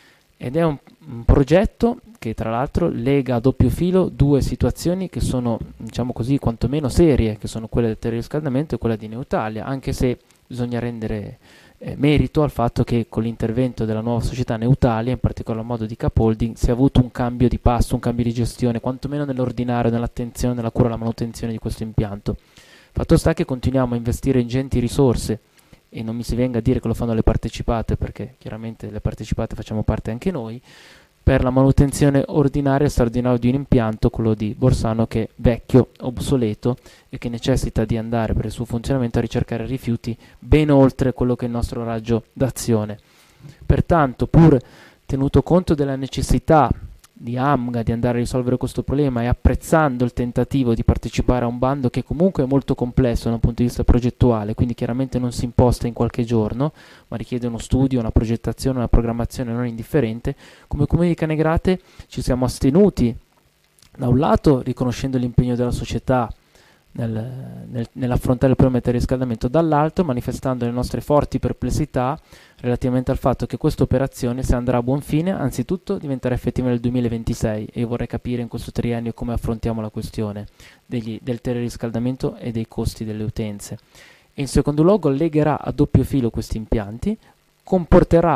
ed è un, un progetto che tra l'altro lega a doppio filo due situazioni che sono, diciamo così, quantomeno serie, che sono quella del teleriscaldamento e quella di Neutalia, anche se bisogna rendere eh, merito al fatto che con l'intervento della nuova società Neutalia, in particolar modo di Capolding, si è avuto un cambio di passo, un cambio di gestione, quantomeno nell'ordinario, nell'attenzione, nella cura e alla manutenzione di questo impianto. Fatto sta che continuiamo a investire ingenti risorse, e non mi si venga a dire che lo fanno le partecipate, perché chiaramente le partecipate facciamo parte anche noi, per la manutenzione ordinaria e straordinaria di un impianto, quello di Borsano, che è vecchio, obsoleto e che necessita di andare per il suo funzionamento a ricercare rifiuti ben oltre quello che è il nostro raggio d'azione. Pertanto, pur tenuto conto della necessità di Amga di andare a risolvere questo problema e apprezzando il tentativo di partecipare a un bando che comunque è molto complesso da un punto di vista progettuale, quindi chiaramente non si imposta in qualche giorno, ma richiede uno studio, una progettazione, una programmazione non indifferente, come Comune di Canegrate ci siamo astenuti, da un lato riconoscendo l'impegno della società nel, nel, nell'affrontare il problema del teleriscaldamento, dall'altro manifestando le nostre forti perplessità relativamente al fatto che questa operazione, se andrà a buon fine, anzitutto diventerà effettiva nel duemilaventisei, e io vorrei capire in questo triennio come affrontiamo la questione degli, del teleriscaldamento e dei costi delle utenze. E in secondo luogo legherà a doppio filo questi impianti, comporterà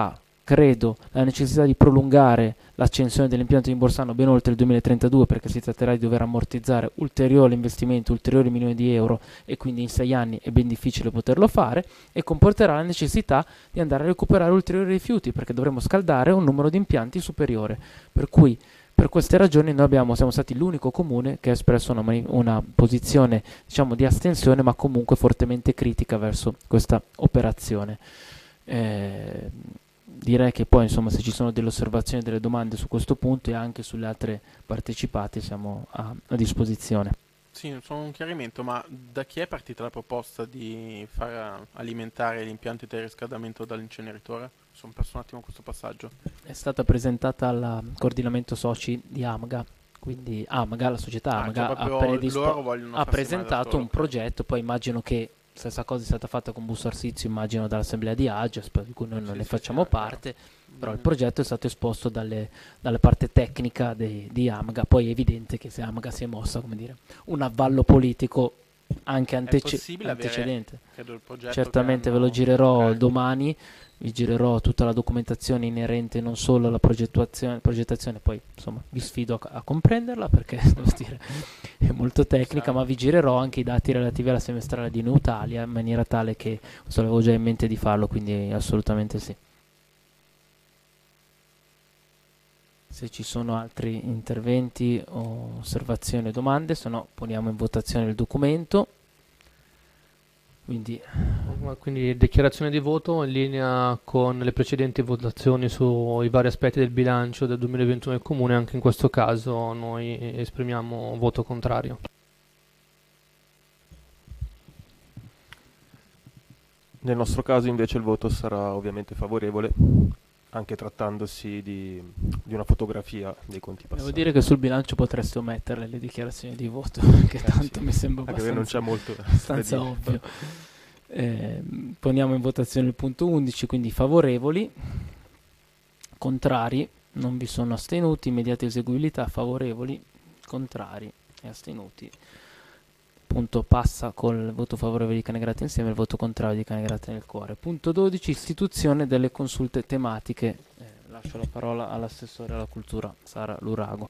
credo la necessità di prolungare l'accensione dell'impianto di Borsano ben oltre il duemilatrentadue, perché si tratterà di dover ammortizzare ulteriori investimenti, ulteriori milioni di euro, e quindi in sei anni è ben difficile poterlo fare, e comporterà la necessità di andare a recuperare ulteriori rifiuti, perché dovremo scaldare un numero di impianti superiore. Per cui per queste ragioni noi abbiamo, siamo stati l'unico comune che ha espresso una, mani- una posizione, diciamo, di astensione, ma comunque fortemente critica verso questa operazione. Eh, direi che poi, insomma, se ci sono delle osservazioni, delle domande su questo punto e anche sulle altre partecipate, siamo a, a disposizione. Sì, solo un chiarimento, ma da chi è partita la proposta di far alimentare gli impianti di riscaldamento dall'inceneritore? Sono perso un attimo questo passaggio. È stata presentata al coordinamento soci di AMGA, quindi AMGA, la società Ah, AMGA, cioè ha, proprio predispo- loro vogliono ha farsi male da presentato solo, un ok. progetto, poi immagino che stessa cosa è stata fatta con Busto Arsizio, immagino dall'assemblea di Agias, di cui noi non Sì, ne sì, facciamo sì, parte, chiaro. però il progetto è stato esposto dalle, dalla parte tecnica dei- di AMGA. Poi è evidente che se AMGA si è mossa, come dire, un avvallo politico anche È antece- possibile avere, antecedente. credo, il progetto Certamente che ve lo hanno- girerò ok. domani, vi girerò tutta la documentazione inerente non solo alla progettazione, progettazione poi insomma vi sfido a, a comprenderla, perché devo dire è molto tecnica, Sì. ma vi girerò anche i dati relativi alla semestrale di Neutalia in maniera tale che questo avevo già in mente di farlo, quindi assolutamente sì. Se ci sono altri interventi o osservazioni o domande, se no poniamo in votazione il documento. Quindi Quindi dichiarazione di voto in linea con le precedenti votazioni sui vari aspetti del bilancio del duemilaventuno del Comune. Anche in questo caso noi esprimiamo voto contrario. Nel nostro caso invece il voto sarà ovviamente favorevole, anche trattandosi di, di una fotografia dei conti passati. devo dire che sul bilancio potreste ometterle le dichiarazioni di voto, che Eh tanto sì, mi sembra anche perché non abbastanza, c'è molto da abbastanza dire. ovvio. Eh, poniamo in votazione il punto undici, quindi favorevoli, contrari, non vi sono astenuti, immediata eseguibilità, favorevoli, contrari e astenuti. Punto passa col voto favorevole di Canegrate insieme e il voto contrario di Canegrate nel cuore. Punto dodici, istituzione delle consulte tematiche. Eh, lascio la parola all'assessore alla cultura Sara Lurago.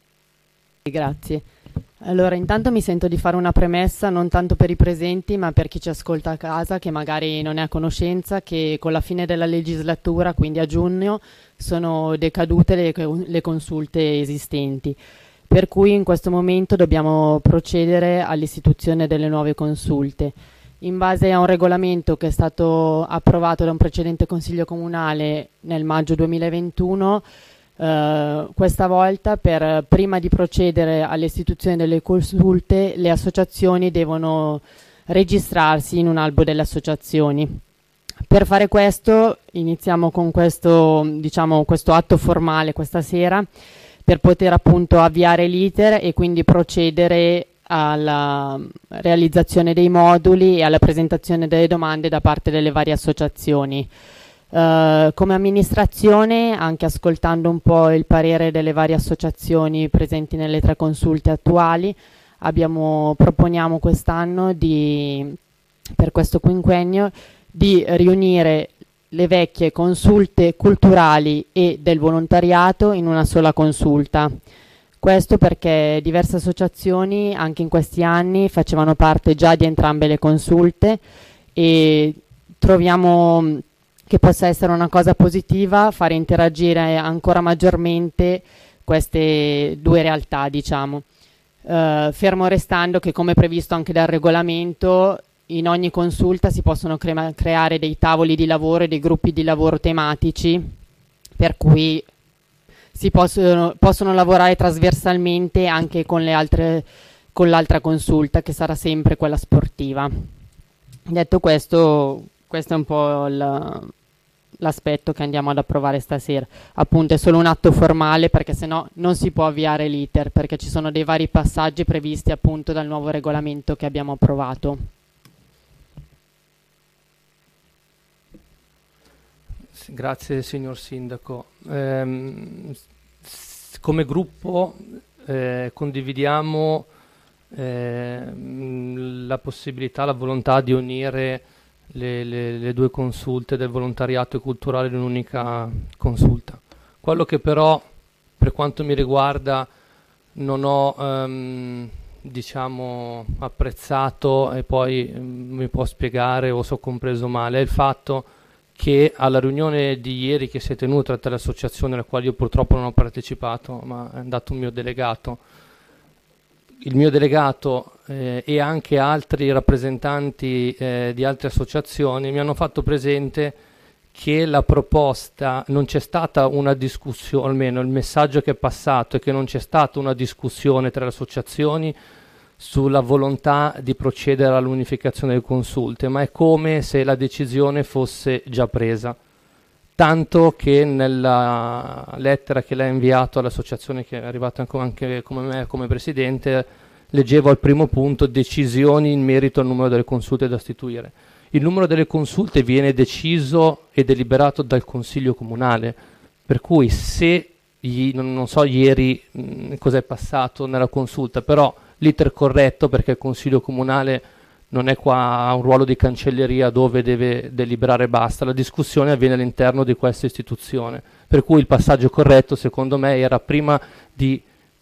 Grazie. Allora, intanto mi sento di fare una premessa non tanto per i presenti, ma per chi ci ascolta a casa, che magari non è a conoscenza, che con la fine della legislatura, quindi a giugno, sono decadute le, le consulte esistenti. Per cui in questo momento dobbiamo procedere all'istituzione delle nuove consulte. In base a un regolamento che è stato approvato da un precedente Consiglio Comunale nel maggio duemilaventuno, Uh, questa volta, per prima di procedere all'istituzione delle consulte, le associazioni devono registrarsi in un albo delle associazioni. Per fare questo iniziamo con questo, diciamo, questo atto formale questa sera, per poter appunto avviare l'iter e quindi procedere alla realizzazione dei moduli e alla presentazione delle domande da parte delle varie associazioni. Uh, come amministrazione, anche ascoltando un po' il parere delle varie associazioni presenti nelle tre consulte attuali, abbiamo, proponiamo quest'anno di, per questo quinquennio, di riunire le vecchie consulte culturali e del volontariato in una sola consulta. Questo perché diverse associazioni anche in questi anni facevano parte già di entrambe le consulte e troviamo che possa essere una cosa positiva fare interagire ancora maggiormente queste due realtà, diciamo. Uh, fermo restando che, come previsto anche dal regolamento, in ogni consulta si possono cre- creare dei tavoli di lavoro e dei gruppi di lavoro tematici, per cui si possono, possono lavorare trasversalmente anche con le altre, con l'altra consulta, che sarà sempre quella sportiva. Detto questo, questo è un po' il, l'aspetto che andiamo ad approvare stasera. Appunto è solo un atto formale, perché sennò non si può avviare l'iter, perché ci sono dei vari passaggi previsti appunto dal nuovo regolamento che abbiamo approvato. Grazie signor Sindaco. Ehm, s- come gruppo eh, condividiamo eh, la possibilità, la volontà di unire le, le, le due consulte del volontariato e culturale in un'unica consulta. Quello che però, per quanto mi riguarda, non ho ehm, diciamo apprezzato, e poi ehm, mi può spiegare o so compreso male, è il fatto che alla riunione di ieri che si è tenuta tra le associazioni alle quali io purtroppo non ho partecipato, ma è andato un mio delegato, il mio delegato eh, e anche altri rappresentanti eh, di altre associazioni mi hanno fatto presente che la proposta, non c'è stata una discussione, almeno il messaggio che è passato è che non c'è stata una discussione tra le associazioni sulla volontà di procedere all'unificazione delle consulte, ma è come se la decisione fosse già presa. Tanto che nella lettera che lei ha inviato all'associazione, che è arrivata anche come me come presidente, leggevo al primo punto decisioni in merito al numero delle consulte da istituire. Il numero delle consulte viene deciso e deliberato dal Consiglio Comunale, per cui se, gli, non, non so ieri cosa è passato nella consulta, però l'iter corretto, perché il Consiglio Comunale non è qua a un ruolo di cancelleria dove deve deliberare e basta, la discussione avviene all'interno di questa istituzione, per cui il passaggio corretto secondo me era prima di,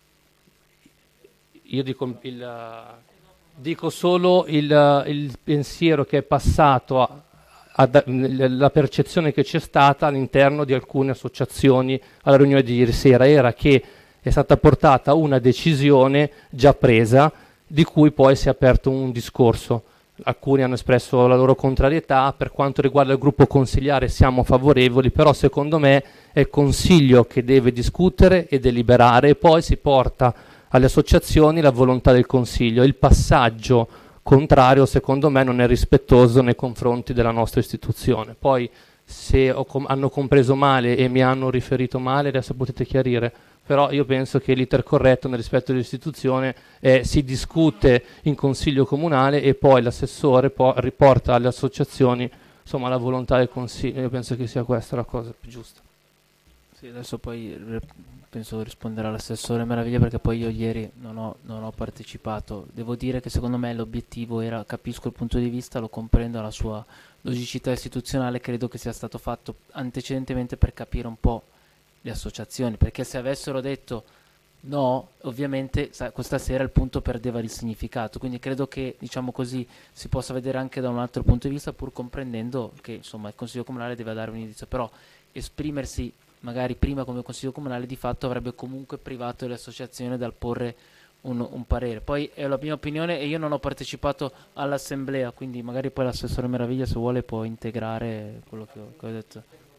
io dico, il, dico solo il, il pensiero che è passato a, a, la percezione che c'è stata all'interno di alcune associazioni alla riunione di ieri sera era che è stata portata una decisione già presa, di cui poi si è aperto un discorso. Alcuni hanno espresso la loro contrarietà, per quanto riguarda il gruppo consigliare siamo favorevoli, però secondo me è il Consiglio che deve discutere e deliberare e poi si porta alle associazioni la volontà del Consiglio. Il passaggio contrario secondo me non è rispettoso nei confronti della nostra istituzione. Poi se ho com- hanno compreso male e mi hanno riferito male, adesso potete chiarire. Però io penso che l'iter corretto nel rispetto dell'istituzione è si discute in Consiglio Comunale e poi l'assessore po- riporta alle associazioni insomma la volontà del Consiglio. Io penso che sia questa la cosa più giusta. Sì, adesso poi re- penso rispondere all'assessore Meraviglia, perché poi io ieri non ho, non ho partecipato. Devo dire che secondo me l'obiettivo era, capisco il punto di vista, lo comprendo, la sua logicità istituzionale, credo che sia stato fatto antecedentemente per capire un po' le associazioni, perché se avessero detto no, ovviamente sa, questa sera il punto perdeva il significato, quindi credo che, diciamo così, si possa vedere anche da un altro punto di vista, pur comprendendo che insomma il Consiglio Comunale deve dare un indizio, però esprimersi magari prima come Consiglio Comunale di fatto avrebbe comunque privato le associazioni dal porre un, un parere. Poi è la mia opinione e io non ho partecipato all'assemblea, quindi magari poi l'assessore Meraviglia, se vuole, può integrare quello che ho, che ho detto.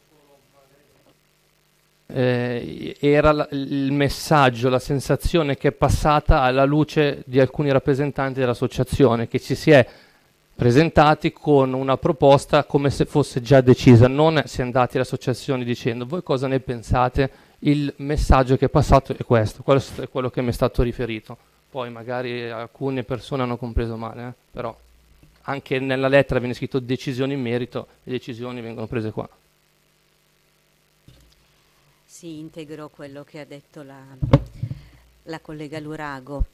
Eh, era la, il messaggio, la sensazione che è passata alla luce di alcuni rappresentanti dell'associazione, che ci si è presentati con una proposta come se fosse già decisa, non si è andati alle associazioni dicendo voi cosa ne pensate, il messaggio che è passato è questo, questo è quello che mi è stato riferito, poi magari alcune persone hanno compreso male, eh? Però anche nella lettera viene scritto decisioni in merito, le decisioni vengono prese qua. Sì, integro quello che ha detto la, la collega Lurago.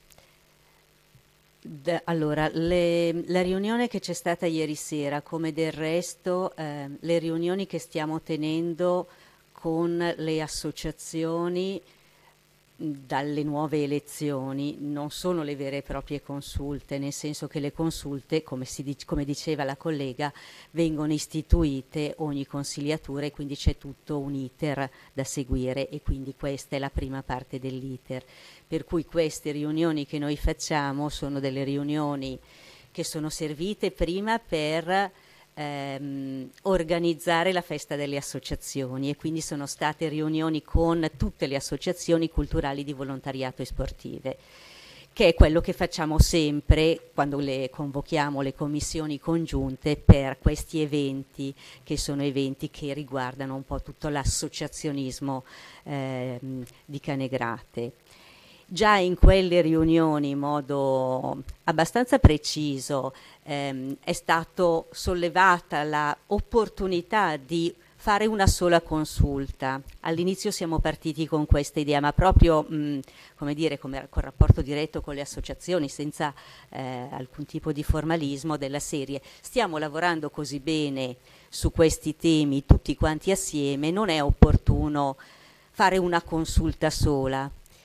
D- allora, le, la riunione che c'è stata ieri sera, come del resto eh, le riunioni che stiamo tenendo con le associazioni dalle nuove elezioni, non sono le vere e proprie consulte, nel senso che le consulte, come, si dic- come diceva la collega, vengono istituite ogni consigliatura e quindi c'è tutto un iter da seguire e quindi questa è la prima parte dell'iter. Per cui queste riunioni che noi facciamo sono delle riunioni che sono servite prima per ehm, organizzare la festa delle associazioni e quindi sono state riunioni con tutte le associazioni culturali di volontariato e sportive, che è quello che facciamo sempre quando le convochiamo le commissioni congiunte per questi eventi, che sono eventi che riguardano un po' tutto l'associazionismo ehm, di Canegrate. Già in quelle riunioni in modo abbastanza preciso ehm, è stato sollevata l'opportunità di fare una sola consulta. All'inizio siamo partiti con questa idea, ma proprio mh, come dire, come con rapporto diretto con le associazioni, senza eh, alcun tipo di formalismo, della serie. Stiamo lavorando così bene su questi temi tutti quanti assieme, non è opportuno fare una consulta sola.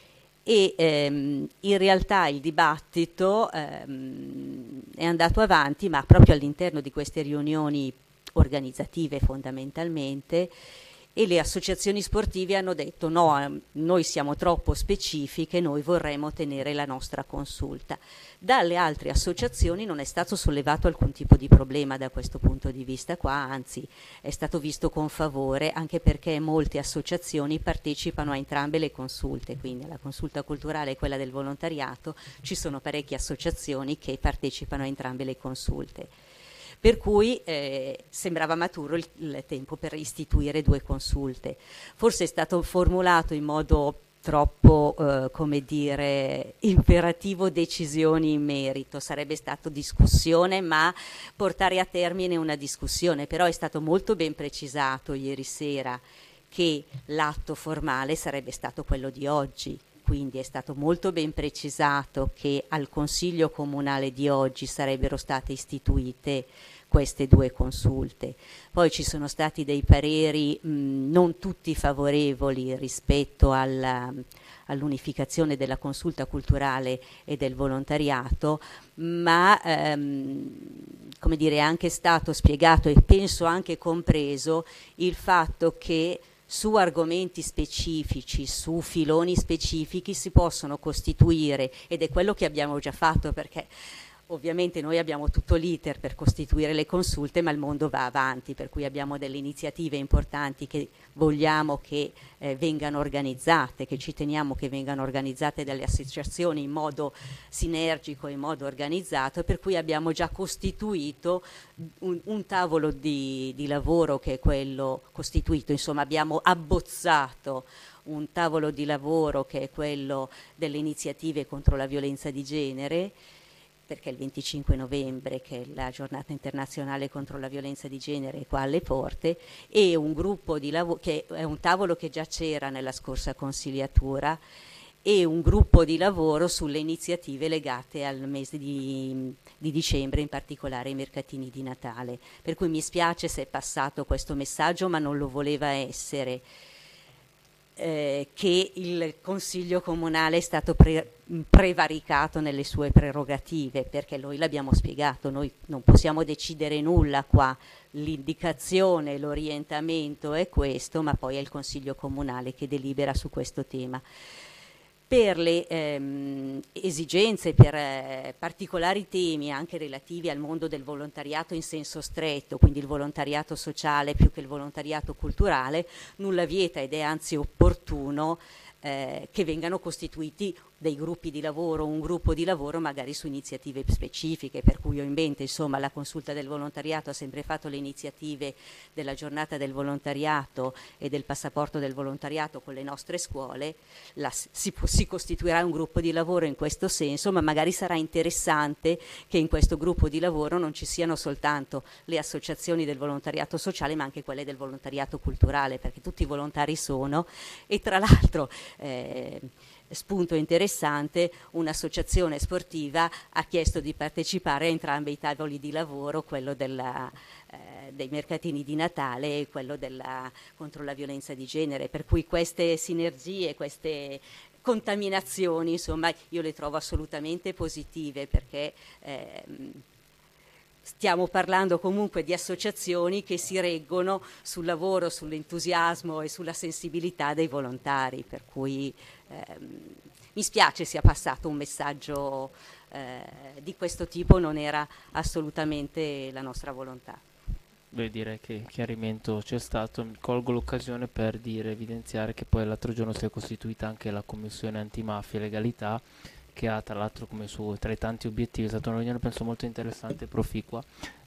E ehm, in realtà il dibattito ehm, è andato avanti, ma proprio all'interno di queste riunioni organizzative fondamentalmente, e le associazioni sportive hanno detto no, noi siamo troppo specifiche, noi vorremmo tenere la nostra consulta. Dalle altre associazioni non è stato sollevato alcun tipo di problema da questo punto di vista qua, anzi è stato visto con favore, anche perché molte associazioni partecipano a entrambe le consulte, quindi alla consulta culturale e quella del volontariato ci sono parecchie associazioni che partecipano a entrambe le consulte. Per cui eh, sembrava maturo il, il tempo per istituire due consulte. Forse è stato formulato in modo troppo, eh, come dire, imperativo decisioni in merito, sarebbe stato discussione, ma portare a termine una discussione, però è stato molto ben precisato ieri sera che l'atto formale sarebbe stato quello di oggi. Quindi è stato molto ben precisato che al Consiglio Comunale di oggi sarebbero state istituite queste due consulte. Poi ci sono stati dei pareri mh, non tutti favorevoli rispetto alla, all'unificazione della consulta culturale e del volontariato, ma ehm, come dire, è anche stato spiegato e penso anche compreso il fatto che su argomenti specifici, su filoni specifici si possono costituire, ed è quello che abbiamo già fatto, perché ovviamente noi abbiamo tutto l'iter per costituire le consulte, ma il mondo va avanti, per cui abbiamo delle iniziative importanti che vogliamo che eh, vengano organizzate, che ci teniamo che vengano organizzate dalle associazioni in modo sinergico, in modo organizzato, per cui abbiamo già costituito un, un tavolo di, di lavoro che è quello costituito, insomma abbiamo abbozzato un tavolo di lavoro che è quello delle iniziative contro la violenza di genere, perché il venticinque novembre, che è la giornata internazionale contro la violenza di genere, è qua alle porte, e un gruppo di lavoro, che è un tavolo che già c'era nella scorsa consigliatura, e un gruppo di lavoro sulle iniziative legate al mese di, di dicembre, in particolare ai mercatini di Natale. Per cui mi spiace se è passato questo messaggio, ma non lo voleva essere. Eh, che il Consiglio Comunale è stato pre- prevaricato nelle sue prerogative, perché noi l'abbiamo spiegato, noi non possiamo decidere nulla qua, l'indicazione, l'orientamento è questo, ma poi è il Consiglio Comunale che delibera su questo tema. Per le ehm, esigenze, per eh, particolari temi anche relativi al mondo del volontariato in senso stretto, quindi il volontariato sociale più che il volontariato culturale, nulla vieta ed è anzi opportuno eh, che vengano costituiti dei gruppi di lavoro, un gruppo di lavoro magari su iniziative specifiche, per cui ho in mente, insomma, la consulta del volontariato ha sempre fatto le iniziative della giornata del volontariato e del passaporto del volontariato con le nostre scuole, la, si, si costituirà un gruppo di lavoro in questo senso, ma magari sarà interessante che in questo gruppo di lavoro non ci siano soltanto le associazioni del volontariato sociale, ma anche quelle del volontariato culturale, perché tutti i volontari sono, e tra l'altro eh, spunto interessante, un'associazione sportiva ha chiesto di partecipare a entrambi i tavoli di lavoro, quello della, eh, dei mercatini di Natale e quello della, contro la violenza di genere, per cui queste sinergie, queste contaminazioni, insomma, io le trovo assolutamente positive, perché ehm, stiamo parlando comunque di associazioni che si reggono sul lavoro, sull'entusiasmo e sulla sensibilità dei volontari, per cui ehm, mi spiace sia passato un messaggio eh, di questo tipo, non era assolutamente la nostra volontà. Beh, direi che chiarimento c'è stato. Colgo l'occasione per dire, evidenziare che poi l'altro giorno si è costituita anche la Commissione Antimafia e Legalità, che ha tra l'altro come suo, tra i tanti obiettivi, è stata una riunione penso molto interessante e proficua,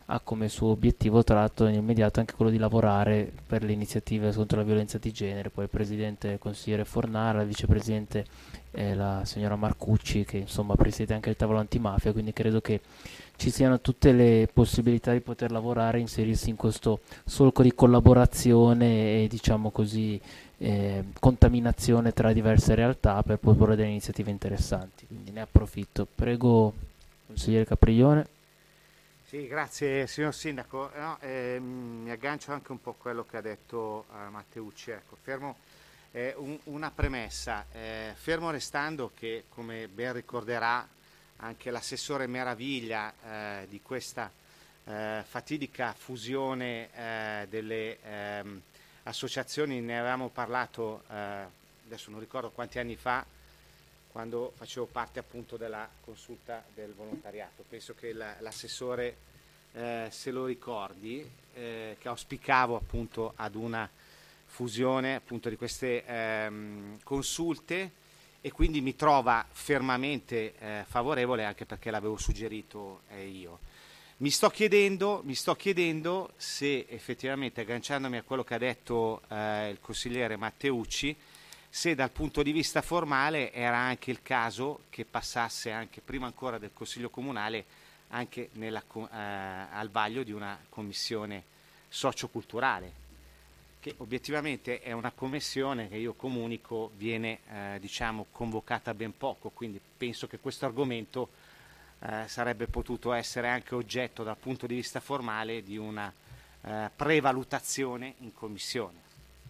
ha come suo obiettivo tratto nell'immediato anche quello di lavorare per le iniziative contro la violenza di genere. Poi il presidente è il consigliere Fornara, il vicepresidente è la signora Marcucci, che insomma presiede anche il tavolo antimafia, quindi credo che ci siano tutte le possibilità di poter lavorare, inserirsi in questo solco di collaborazione e diciamo così eh, contaminazione tra diverse realtà per proporre delle iniziative interessanti, quindi ne approfitto. Prego consigliere Capriglione. Sì, grazie signor Sindaco. No, eh, mi aggancio anche un po' a quello che ha detto eh, Matteucci. Ecco, fermo eh, un, una premessa, eh, fermo restando che, come ben ricorderà anche l'assessore Meraviglia, eh, di questa eh, fatidica fusione eh, delle ehm, associazioni, ne avevamo parlato, eh, adesso non ricordo quanti anni fa, quando facevo parte appunto della consulta del volontariato. Penso che l'assessore eh, se lo ricordi, eh, che auspicavo appunto ad una fusione appunto di queste ehm, consulte, e quindi mi trova fermamente eh, favorevole, anche perché l'avevo suggerito eh, io. Mi sto chiedendo, mi sto chiedendo se effettivamente, agganciandomi a quello che ha detto eh, il consigliere Matteucci, se dal punto di vista formale era anche il caso che passasse anche prima ancora del Consiglio Comunale anche nella, eh, al vaglio di una commissione socioculturale, che obiettivamente è una commissione che io comunico viene eh, diciamo convocata ben poco, quindi penso che questo argomento eh, sarebbe potuto essere anche oggetto dal punto di vista formale di una eh, prevalutazione in commissione.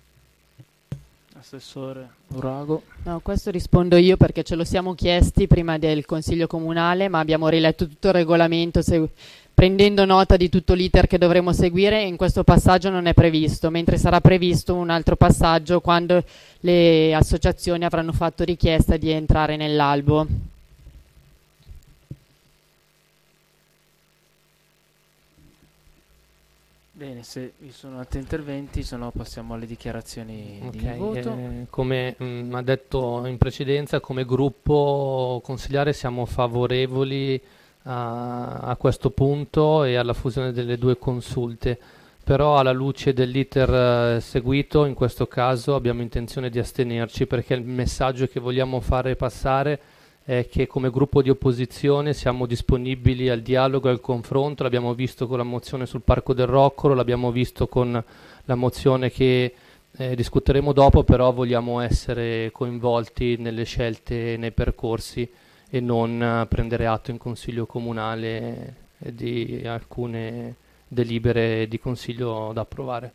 Assessore Urago. No, questo rispondo io perché ce lo siamo chiesti prima del Consiglio Comunale, ma abbiamo riletto tutto il regolamento se, prendendo nota di tutto l'iter che dovremo seguire, e in questo passaggio non è previsto, mentre sarà previsto un altro passaggio quando le associazioni avranno fatto richiesta di entrare nell'albo. Bene, se vi sono altri interventi, se no passiamo alle dichiarazioni Ok, di voto. eh, come mh, ha detto in precedenza, come gruppo consigliare siamo favorevoli a, a questo punto e alla fusione delle due consulte, però alla luce dell'iter eh, seguito in questo caso abbiamo intenzione di astenerci, perché il messaggio che vogliamo fare passare è che come gruppo di opposizione siamo disponibili al dialogo e al confronto. L'abbiamo visto con la mozione sul Parco del Roccolo, l'abbiamo visto con la mozione che eh, discuteremo dopo, però vogliamo essere coinvolti nelle scelte, nei percorsi, e non eh, prendere atto in Consiglio Comunale eh, di alcune delibere di Consiglio da approvare.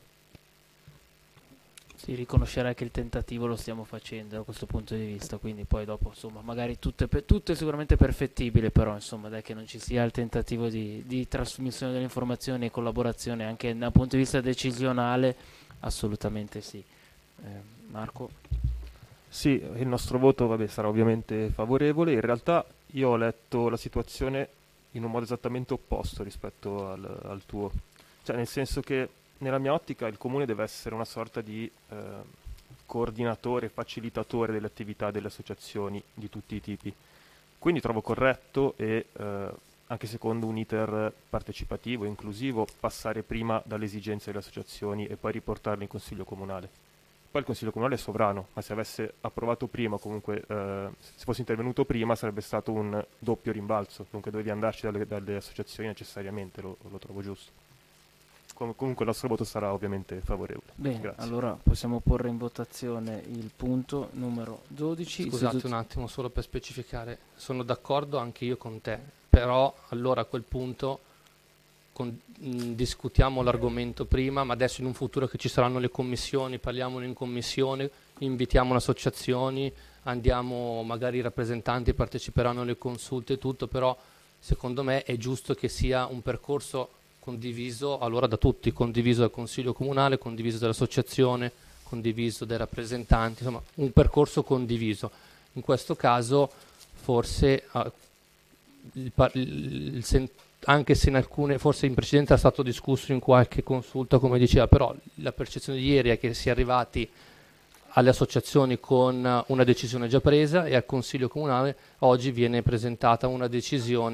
Si riconoscerà che il tentativo lo stiamo facendo da questo punto di vista, quindi poi dopo insomma magari tutto è, pe- tutto è sicuramente perfettibile, però insomma dai, che non ci sia il tentativo di, di trasmissione delle informazioni e collaborazione anche dal punto di vista decisionale, assolutamente sì. Eh, Marco? Sì, il nostro voto vabbè, sarà ovviamente favorevole. In realtà io ho letto la situazione in un modo esattamente opposto rispetto al, al tuo, cioè nel senso che nella mia ottica il comune deve essere una sorta di eh, coordinatore, facilitatore delle attività delle associazioni di tutti i tipi. Quindi trovo corretto e eh, anche secondo un iter partecipativo, inclusivo, passare prima dalle esigenze delle associazioni e poi riportarle in Consiglio Comunale. Poi il Consiglio Comunale è sovrano, ma se avesse approvato prima, comunque eh, se fosse intervenuto prima sarebbe stato un doppio rimbalzo, dunque dovevi andarci dalle, dalle associazioni necessariamente, lo, lo trovo giusto. Comunque il nostro voto sarà ovviamente favorevole. Bene, Grazie. allora possiamo porre in votazione il punto numero dodici. Scusate un attimo, solo per specificare, sono d'accordo anche io con te, però allora a quel punto con, mh, discutiamo l'argomento prima, ma adesso in un futuro che ci saranno le commissioni, parliamone in commissione, invitiamo le associazioni, andiamo, magari i rappresentanti parteciperanno alle consulte e tutto, però secondo me è giusto che sia un percorso condiviso allora da tutti, condiviso dal Consiglio Comunale, condiviso dall'associazione, condiviso dai rappresentanti, insomma un percorso condiviso. In questo caso forse uh, il, il, il, anche se in alcune, forse in precedenza è stato discusso in qualche consulta come diceva, però la percezione di ieri è che si è arrivati alle associazioni con una decisione già presa e al Consiglio Comunale oggi viene presentata una decisione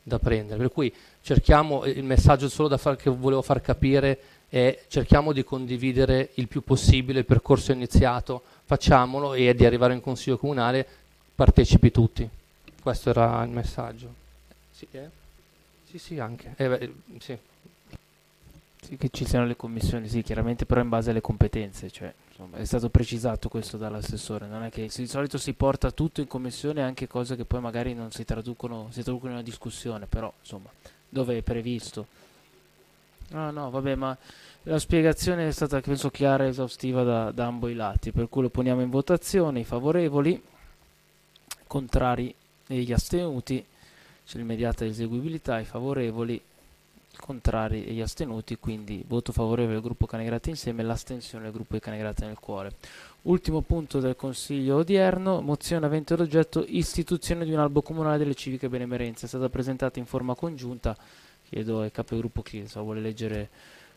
da prendere. Per cui cerchiamo, il messaggio solo da far, che volevo far capire è cerchiamo di condividere il più possibile il percorso iniziato, facciamolo, e di arrivare in consiglio comunale partecipi tutti. Questo era il messaggio. Sì, eh? sì, sì, anche. Eh, beh, sì. Sì, che ci siano le commissioni, sì, chiaramente, però in base alle competenze, cioè, insomma, è stato precisato questo dall'assessore, non è che di solito si porta tutto in commissione, anche cose che poi magari non si traducono, si traducono in una discussione, però insomma, dove è previsto. No, no, vabbè, ma la spiegazione è stata, penso, chiara e esaustiva da, da ambo i lati, per cui lo poniamo in votazione, i favorevoli, contrari e gli astenuti, c'è l'immediata eseguibilità, i favorevoli, contrari e gli astenuti, quindi voto favorevole del gruppo Canegrate Insieme, l'astensione del gruppo di Canegrate nel Cuore. Ultimo punto del consiglio odierno, mozione avente ad oggetto istituzione di un albo comunale delle civiche benemerenze, è stata presentata in forma congiunta, chiedo ai capogruppo chi so, vuole leggere.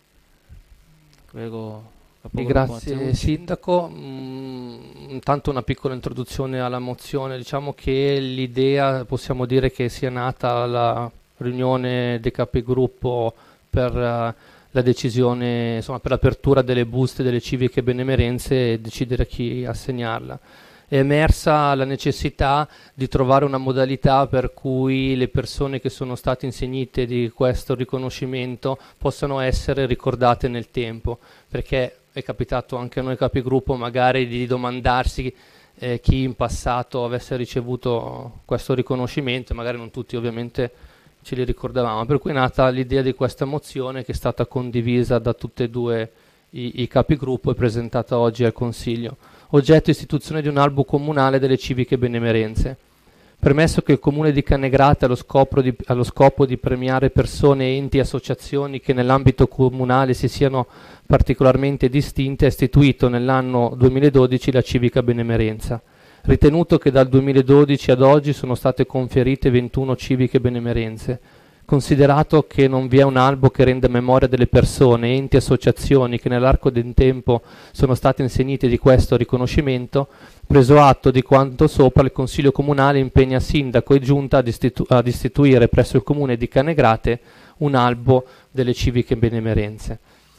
Prego. Grazie Matteucci. Sindaco, mm, intanto una piccola introduzione alla mozione, diciamo che l'idea possiamo dire che sia nata alla riunione dei capigruppo per uh, la decisione, insomma, per l'apertura delle buste delle civiche benemerenze e decidere a chi assegnarla. È emersa la necessità di trovare una modalità per cui le persone che sono state insignite di questo riconoscimento possano essere ricordate nel tempo, perché è capitato anche a noi capigruppo magari di domandarsi eh, chi in passato avesse ricevuto questo riconoscimento, magari non tutti ovviamente ce li ricordavamo, per cui è nata l'idea di questa mozione che è stata condivisa da tutti e due i, i capigruppo e presentata oggi al Consiglio. Oggetto istituzione di un albo comunale delle civiche benemerenze. Premesso che il Comune di Canegrate ha lo scopo di, ha lo scopo di premiare persone, enti e associazioni che nell'ambito comunale si siano particolarmente distinte, ha istituito nell'anno duemiladodici la civica benemerenza. Ritenuto che dal duemiladodici ad oggi sono state conferite ventuno civiche benemerenze, considerato che non vi è un albo che renda memoria delle persone, enti e associazioni che nell'arco del tempo sono state insignite di questo riconoscimento, preso atto di quanto sopra, il Consiglio Comunale impegna Sindaco e Giunta ad, istitu- ad istituire presso il Comune di Canegrate un albo delle civiche benemerenze.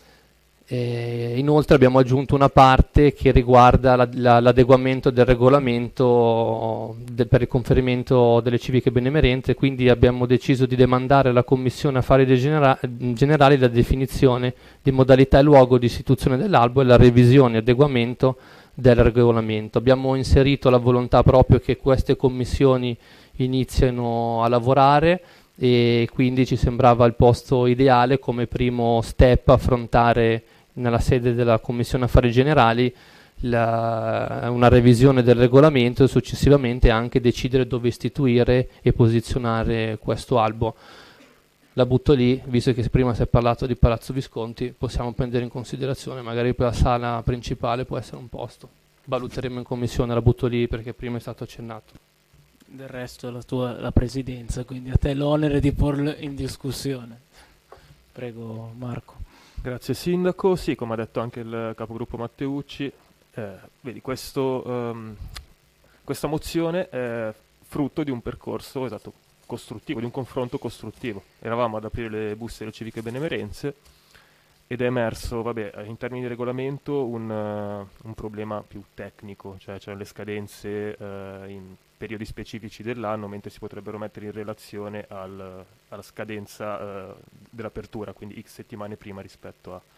E inoltre abbiamo aggiunto una parte che riguarda la, la, l'adeguamento del regolamento de, per il conferimento delle civiche benemerenze, quindi abbiamo deciso di demandare alla Commissione Affari Genera- Generali la definizione di modalità e luogo di istituzione dell'albo e la revisione e adeguamento del regolamento. Abbiamo inserito la volontà proprio che queste commissioni iniziano a lavorare e quindi ci sembrava il posto ideale come primo step affrontare nella sede della Commissione Affari Generali la, una revisione del regolamento e successivamente anche decidere dove istituire e posizionare questo albo. La butto lì, visto che prima si è parlato di Palazzo Visconti, possiamo prendere in considerazione, magari per la sala principale può essere un posto. Valuteremo in commissione, la butto lì perché prima è stato accennato. Del resto è la tua la presidenza, quindi a te l'onere di porlo in discussione. Prego Marco. Grazie Sindaco, sì, come ha detto anche il capogruppo Matteucci, eh, vedi, questo, um, questa mozione è frutto di un percorso esatto, costruttivo, di un confronto costruttivo. Eravamo ad aprire le buste delle civiche benemerenze ed è emerso, vabbè, in termini di regolamento, un, uh, un problema più tecnico, cioè c'erano le scadenze uh, in periodi specifici dell'anno, mentre si potrebbero mettere in relazione al, alla scadenza uh, dell'apertura, quindi x settimane prima rispetto a...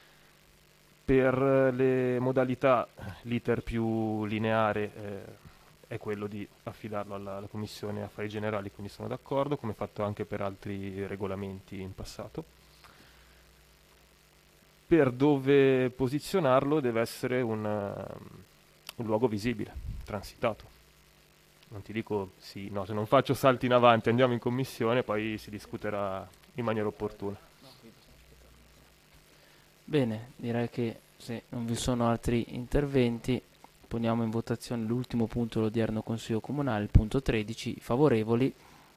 Per uh, le modalità, l'iter più lineare eh, è quello di affidarlo alla, alla Commissione Affari Generali, quindi sono d'accordo, come fatto anche per altri regolamenti in passato. Per dove posizionarlo deve essere un, uh, un luogo visibile, transitato. Non ti dico sì, no, se non faccio salti in avanti andiamo in commissione, poi si discuterà in maniera opportuna. Bene, direi che se non vi sono altri interventi poniamo in votazione l'ultimo punto dell'odierno Consiglio Comunale, il punto tredici, favorevoli,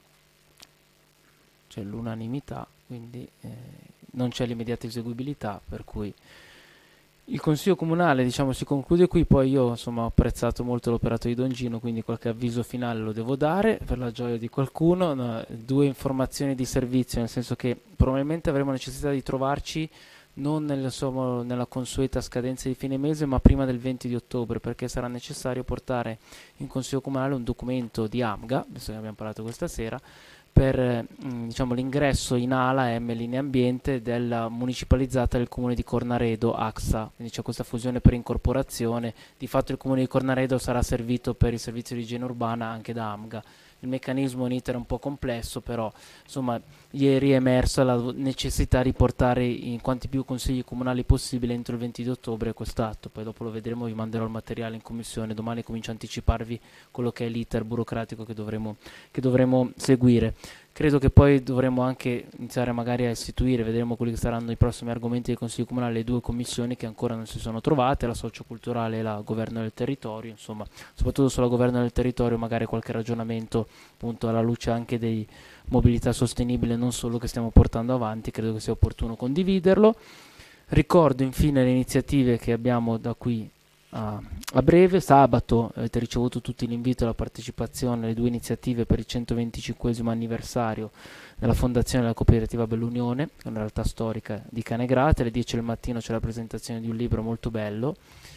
c'è l'unanimità, quindi eh, non c'è l'immediata eseguibilità, per cui Il Consiglio Comunale, diciamo, si conclude qui. Poi io, insomma, ho apprezzato molto l'operato di Don Gino, quindi qualche avviso finale lo devo dare per la gioia di qualcuno. No, due informazioni di servizio, nel senso che probabilmente avremo necessità di trovarci non nel, insomma, nella consueta scadenza di fine mese, ma prima del venti di ottobre, perché sarà necessario portare in Consiglio Comunale un documento di AMGA, visto che abbiamo parlato questa sera, per eh, diciamo, l'ingresso in ALA M Linea Ambiente della municipalizzata del comune di Cornaredo A X A, quindi c'è questa fusione per incorporazione. Di fatto il comune di Cornaredo sarà servito per il servizio di igiene urbana anche da AMGA. Il meccanismo in iter è un po' complesso, però insomma ieri è emersa la necessità di portare in quanti più consigli comunali possibile entro il venti di ottobre quest'atto. Poi dopo lo vedremo, vi manderò il materiale in commissione, domani comincio a anticiparvi quello che è l'iter burocratico che dovremo, che dovremo seguire. Credo che poi dovremo anche iniziare magari a istituire, vedremo quelli che saranno i prossimi argomenti del Consiglio Comunale, le due commissioni che ancora non si sono trovate, la socioculturale e la governo del territorio, insomma, soprattutto sulla governo del territorio magari qualche ragionamento appunto alla luce anche dei mobilità sostenibile non solo che stiamo portando avanti, credo che sia opportuno condividerlo. Ricordo infine le iniziative che abbiamo da qui a, a breve. Sabato avete ricevuto tutti l'invito alla partecipazione alle due iniziative per il centoventicinquesimo anniversario della fondazione della cooperativa Bellunione, che è una realtà storica di Canegrate. Alle dieci del mattino c'è la presentazione di un libro molto bello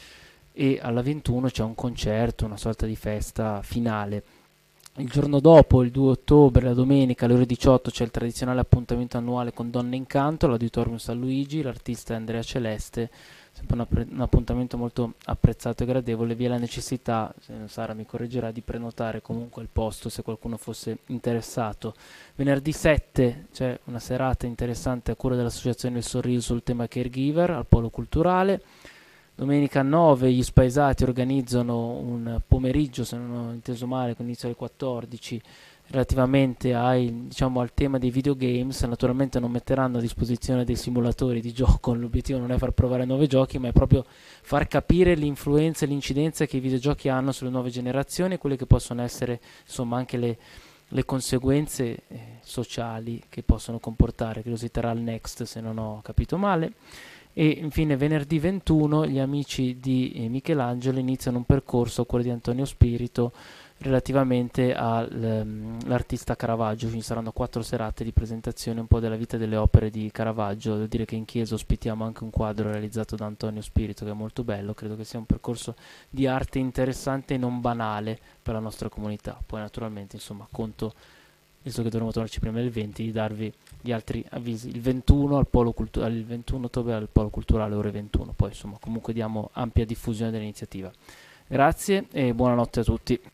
e alla ventuno c'è un concerto, una sorta di festa finale. Il giorno dopo, il due ottobre, la domenica alle ore diciotto, c'è il tradizionale appuntamento annuale con Donne in Canto all'Auditorium San Luigi. L'artista è Andrea Celeste, sempre un, appre- un appuntamento molto apprezzato e gradevole. Vi è la necessità, Sara mi correggerà, di prenotare comunque il posto se qualcuno fosse interessato. Venerdì sette c'è una serata interessante a cura dell'Associazione Il Sorriso sul tema caregiver al Polo Culturale. Domenica nove gli Spaesati organizzano un pomeriggio, se non ho inteso male, con inizio alle quattordici, relativamente ai, diciamo, al tema dei videogames. Naturalmente non metteranno a disposizione dei simulatori di gioco, l'obiettivo non è far provare nuovi giochi, ma è proprio far capire l'influenza e l'incidenza che i videogiochi hanno sulle nuove generazioni e quelle che possono essere, insomma, anche le, le conseguenze eh, sociali che possono comportare. Credo si terrà al Next, se non ho capito male. E infine venerdì ventuno gli amici di eh, Michelangelo iniziano un percorso a cura di Antonio Spirito relativamente all'artista Caravaggio. Ci saranno quattro serate di presentazione un po' della vita delle opere di Caravaggio. Devo dire che in chiesa ospitiamo anche un quadro realizzato da Antonio Spirito che è molto bello. Credo che sia un percorso di arte interessante e non banale per la nostra comunità. Poi naturalmente, insomma, conto, visto che dovremo tornarci prima del venti, di darvi gli altri avvisi. Il ventuno, al Polo Cultu- il ventuno ottobre al Polo Culturale ore ventuno. Poi insomma comunque diamo ampia diffusione dell'iniziativa. Grazie e buonanotte a tutti.